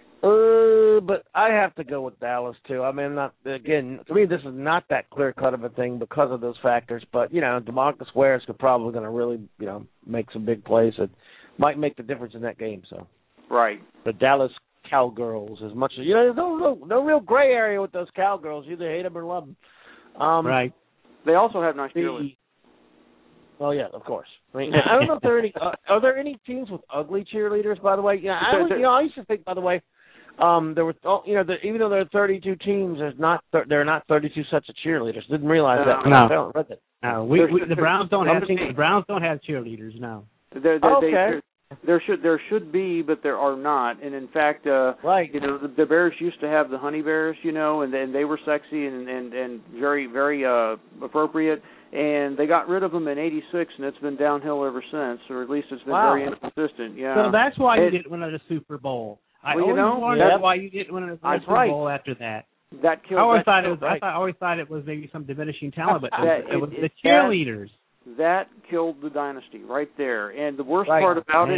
[SPEAKER 2] But I have to go with Dallas too. I mean, to me, this is not that clear cut of a thing because of those factors. But DeMarcus Ware is probably going to really, make some big plays that might make the difference in that game. So.
[SPEAKER 7] Right.
[SPEAKER 2] The Dallas Cowgirls, as much as there's no real gray area with those Cowgirls. You either hate them or love them.
[SPEAKER 6] Right.
[SPEAKER 7] They also have nice cheerleaders.
[SPEAKER 2] Well, yeah, of course. I mean, I don't know if there are any. Are there any teams with ugly cheerleaders? By the way, I used to think. By the way, there were even though there are 32 teams, there are not 32 sets of cheerleaders. Didn't realize that.
[SPEAKER 6] No. No, the Browns don't have cheerleaders. No.
[SPEAKER 7] There should be, but there are not. And in fact, the Bears used to have the Honey Bears, and they were sexy and very, very appropriate. And they got rid of them in '86, and it's been downhill ever since, or at least it's been very inconsistent. Yeah.
[SPEAKER 6] So that's why you didn't win the Super Bowl. I wondered why you didn't win the Super Bowl after that.
[SPEAKER 7] That killed.
[SPEAKER 6] I always thought it was maybe some diminishing talent, but it was the cheerleaders.
[SPEAKER 7] That killed the dynasty right there. And the worst part about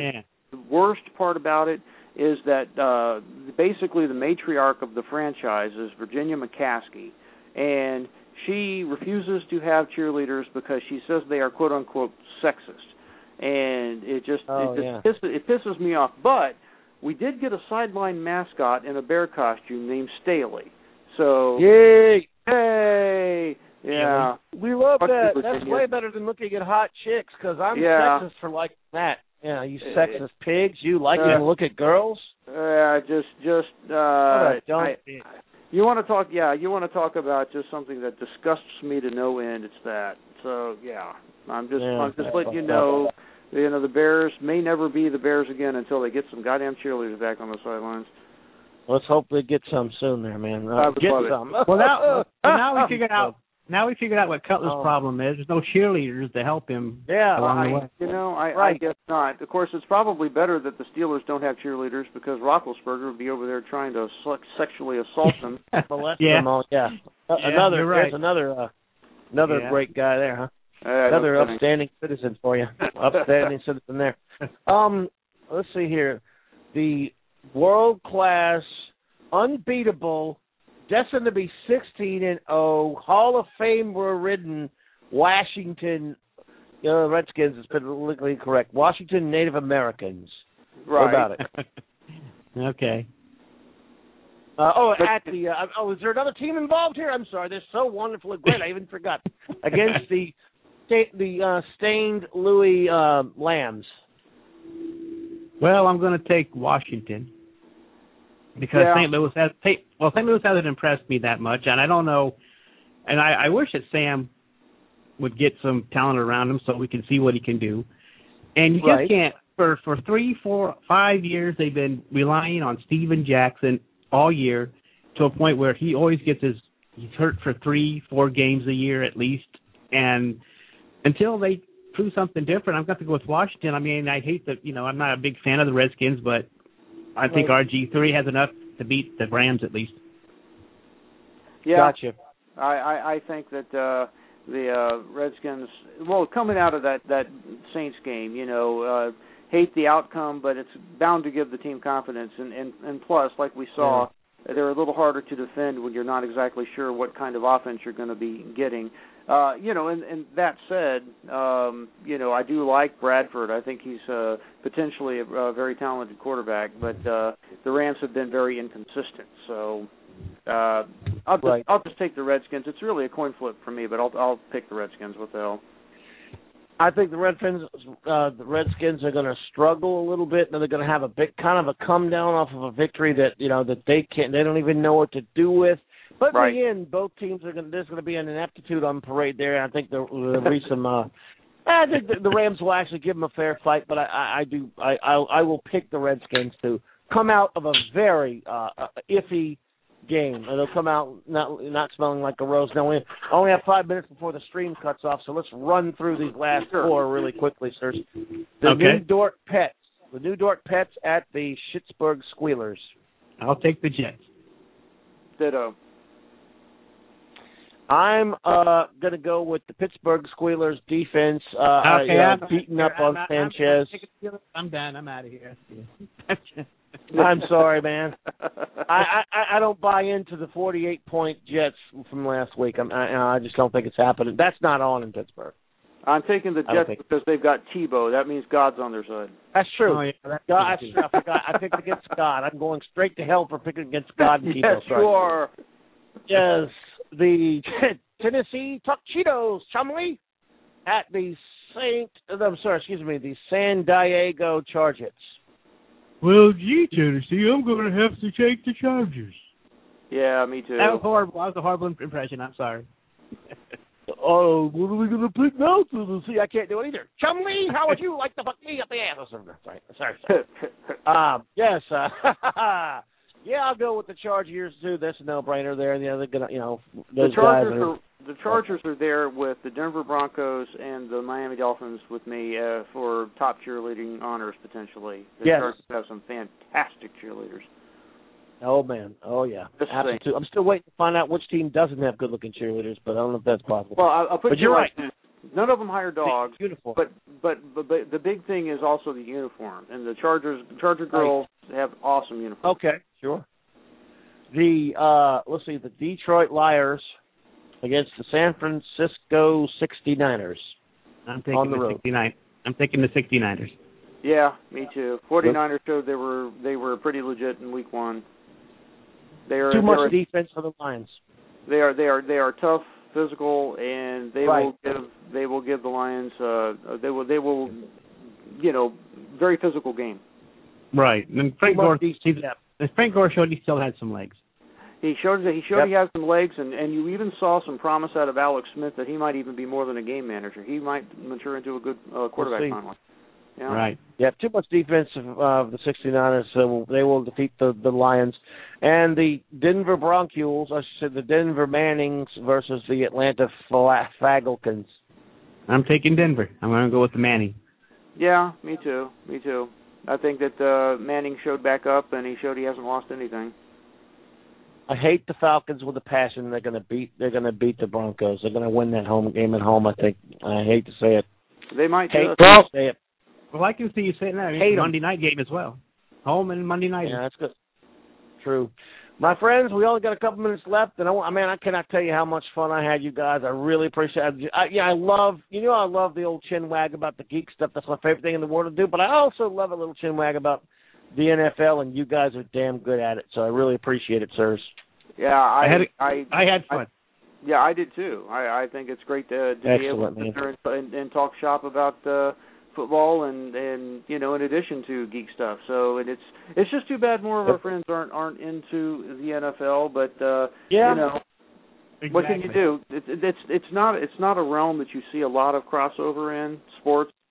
[SPEAKER 7] it is that basically the matriarch of the franchise is Virginia McCaskey, and she refuses to have cheerleaders because she says they are quote unquote sexist, and it pisses me off. But we did get a sideline mascot in a bear costume named Staley. So
[SPEAKER 2] yay!
[SPEAKER 7] Hey. Yeah.
[SPEAKER 2] We love that. That's way better than looking at hot chicks, because I'm sexist for liking that. Yeah, you sexist pigs. You like to look at girls?
[SPEAKER 7] You want to talk? Yeah, you want to talk about just something that disgusts me to no end. It's that. So I'm just letting you know. The Bears may never be the Bears again until they get some goddamn cheerleaders back on the sidelines.
[SPEAKER 2] Let's hope they get some soon, there, man. Get some.
[SPEAKER 6] Well, now we figured out. Now we figured out what Cutler's problem is. There's no cheerleaders to help him along the way.
[SPEAKER 7] I guess not. Of course, it's probably better that the Steelers don't have cheerleaders, because Roethlisberger would be over there trying to sexually assault them.
[SPEAKER 2] Molest them all. Yeah. There's another great guy there, huh? Another upstanding citizen for you. Upstanding citizen there. Let's see here. The world-class, unbeatable, destined to be 16-0, Hall of Fame-ridden Washington Redskins is politically correct. Washington Native Americans.
[SPEAKER 7] Right.
[SPEAKER 2] What about it?
[SPEAKER 6] Okay.
[SPEAKER 2] Is there another team involved here? I'm sorry. They're so wonderful and great. I even forgot. Against the Stained Louis Lambs.
[SPEAKER 6] Well, I'm going to take Washington because St. Louis hasn't impressed me that much, and I don't know. And I wish that Sam would get some talent around him so we can see what he can do. And you just can't. For 3, 4, 5 years, they've been relying on Steven Jackson all year to a point where he always gets he's hurt for 3, 4 games a year at least. And until they prove something different, I've got to go with Washington. I mean, I hate that, I'm not a big fan of the Redskins, but I think RG3 has enough to beat the Rams at least.
[SPEAKER 7] Yeah.
[SPEAKER 2] Gotcha.
[SPEAKER 7] I think that the Redskins, coming out of that Saints game, hate the outcome, but it's bound to give the team confidence. And plus, like we saw, they're a little harder to defend when you're not exactly sure what kind of offense you're going to be getting. And that said, I do like Bradford. I think he's potentially a very talented quarterback, but the Rams have been very inconsistent. So I'll just take the Redskins. It's really a coin flip for me, but I'll pick the Redskins. What the hell?
[SPEAKER 2] I think the Redskins are going to struggle a little bit, and they're going to have a bit kind of a come down off of a victory that that they don't even know what to do with. But in the end, both teams there's going to be an ineptitude on parade there, and I think there'll be some. I think the Rams will actually give them a fair fight, but I will pick the Redskins to come out of a very iffy game. They'll come out not smelling like a rose. Now, we only have 5 minutes before the stream cuts off, so let's run through these last 4 really quickly, sirs. New Dork Pets. The New Dork Pets at the Schittsburg Squealers.
[SPEAKER 6] I'll take the Jets.
[SPEAKER 7] Ditto.
[SPEAKER 2] I'm going to go with the Pittsburgh Squealers defense. Beating up on Sanchez.
[SPEAKER 6] I'm done. I'm out of here.
[SPEAKER 2] I'm sorry, man. I don't buy into the 48-point Jets from last week. I just don't think it's happening. That's not on in Pittsburgh.
[SPEAKER 7] I'm taking the Jets because they've got Tebow. That means God's on their side.
[SPEAKER 2] That's true.
[SPEAKER 6] Oh, yeah,
[SPEAKER 2] I forgot. I picked against God. I'm going straight to hell for picking against God and Tebow.
[SPEAKER 7] Yes, you are.
[SPEAKER 2] Yes, the Tennessee Tuxedos, Chumley, at the San Diego Chargers.
[SPEAKER 6] Well, gee, Tennessee, I'm going to have to take the Chargers.
[SPEAKER 7] Yeah, me too.
[SPEAKER 6] That was horrible. That was a horrible impression. I'm sorry.
[SPEAKER 2] Oh, what are we going to pick now? See, I can't do it either. Chumley, how would you like to fuck me up the ass? Sorry. Yes. Yeah, I'll go with the Chargers too. That's a no-brainer there. They're gonna, those
[SPEAKER 7] the Chargers are there with the Denver Broncos and the Miami Dolphins with me for top cheerleading honors potentially. The Chargers have some fantastic cheerleaders.
[SPEAKER 2] Oh man, oh yeah. I'm still waiting to find out which team doesn't have good-looking cheerleaders, but I don't know if that's possible.
[SPEAKER 7] Well, I'll put
[SPEAKER 2] you're right.
[SPEAKER 7] None of them hire dogs.
[SPEAKER 2] Uniform.
[SPEAKER 7] But the big thing is also the uniform, and the Charger girls have awesome uniforms.
[SPEAKER 2] Okay, sure. Let's see, the Detroit Lions against the San Francisco 69ers.
[SPEAKER 6] I'm taking the 69. I'm taking the 69ers.
[SPEAKER 7] Yeah, me too. 49ers showed they were pretty legit in week 1.
[SPEAKER 2] Too much defense for the Lions.
[SPEAKER 7] They are tough, physical, and they will give the Lions they will very physical game.
[SPEAKER 6] Right. And Frank Gore showed he still had some legs.
[SPEAKER 7] He showed he has some legs, and you even saw some promise out of Alex Smith that he might even be more than a game manager. He might mature into a good quarterback finally. Yeah.
[SPEAKER 6] Right.
[SPEAKER 2] Yeah, too much defense of the 69ers, so they will defeat the Lions. And the Denver Broncos, I should say the Denver Mannings versus the Atlanta Falcons.
[SPEAKER 6] I'm taking Denver. I'm going to go with the Manning.
[SPEAKER 7] Yeah, me too. I think that Manning showed back up, and he showed he hasn't lost anything.
[SPEAKER 2] I hate the Falcons with a passion. They're going to beat the Broncos. They're going to win that home game at home, I think. I hate to say it.
[SPEAKER 7] They might
[SPEAKER 2] say it.
[SPEAKER 6] Well, I can see you saying that. It's a Monday night game as well. Home and Monday night.
[SPEAKER 2] Yeah, that's good. True. My friends, we only got a couple minutes left, and I cannot tell you how much fun I had, you guys. I really appreciate it. I love the old chin wag about the geek stuff. That's my favorite thing in the world to do, but I also love a little chin wag about the NFL, and you guys are damn good at it, so I really appreciate it, sirs.
[SPEAKER 7] Yeah, I
[SPEAKER 6] had fun.
[SPEAKER 7] I did too. I think it's great to be able to sit there and talk shop about football and in addition to geek stuff. So it's just too bad more of our friends aren't into the NFL. But
[SPEAKER 6] Exactly.
[SPEAKER 7] what can you do? It's not a realm that you see a lot of crossover in sports.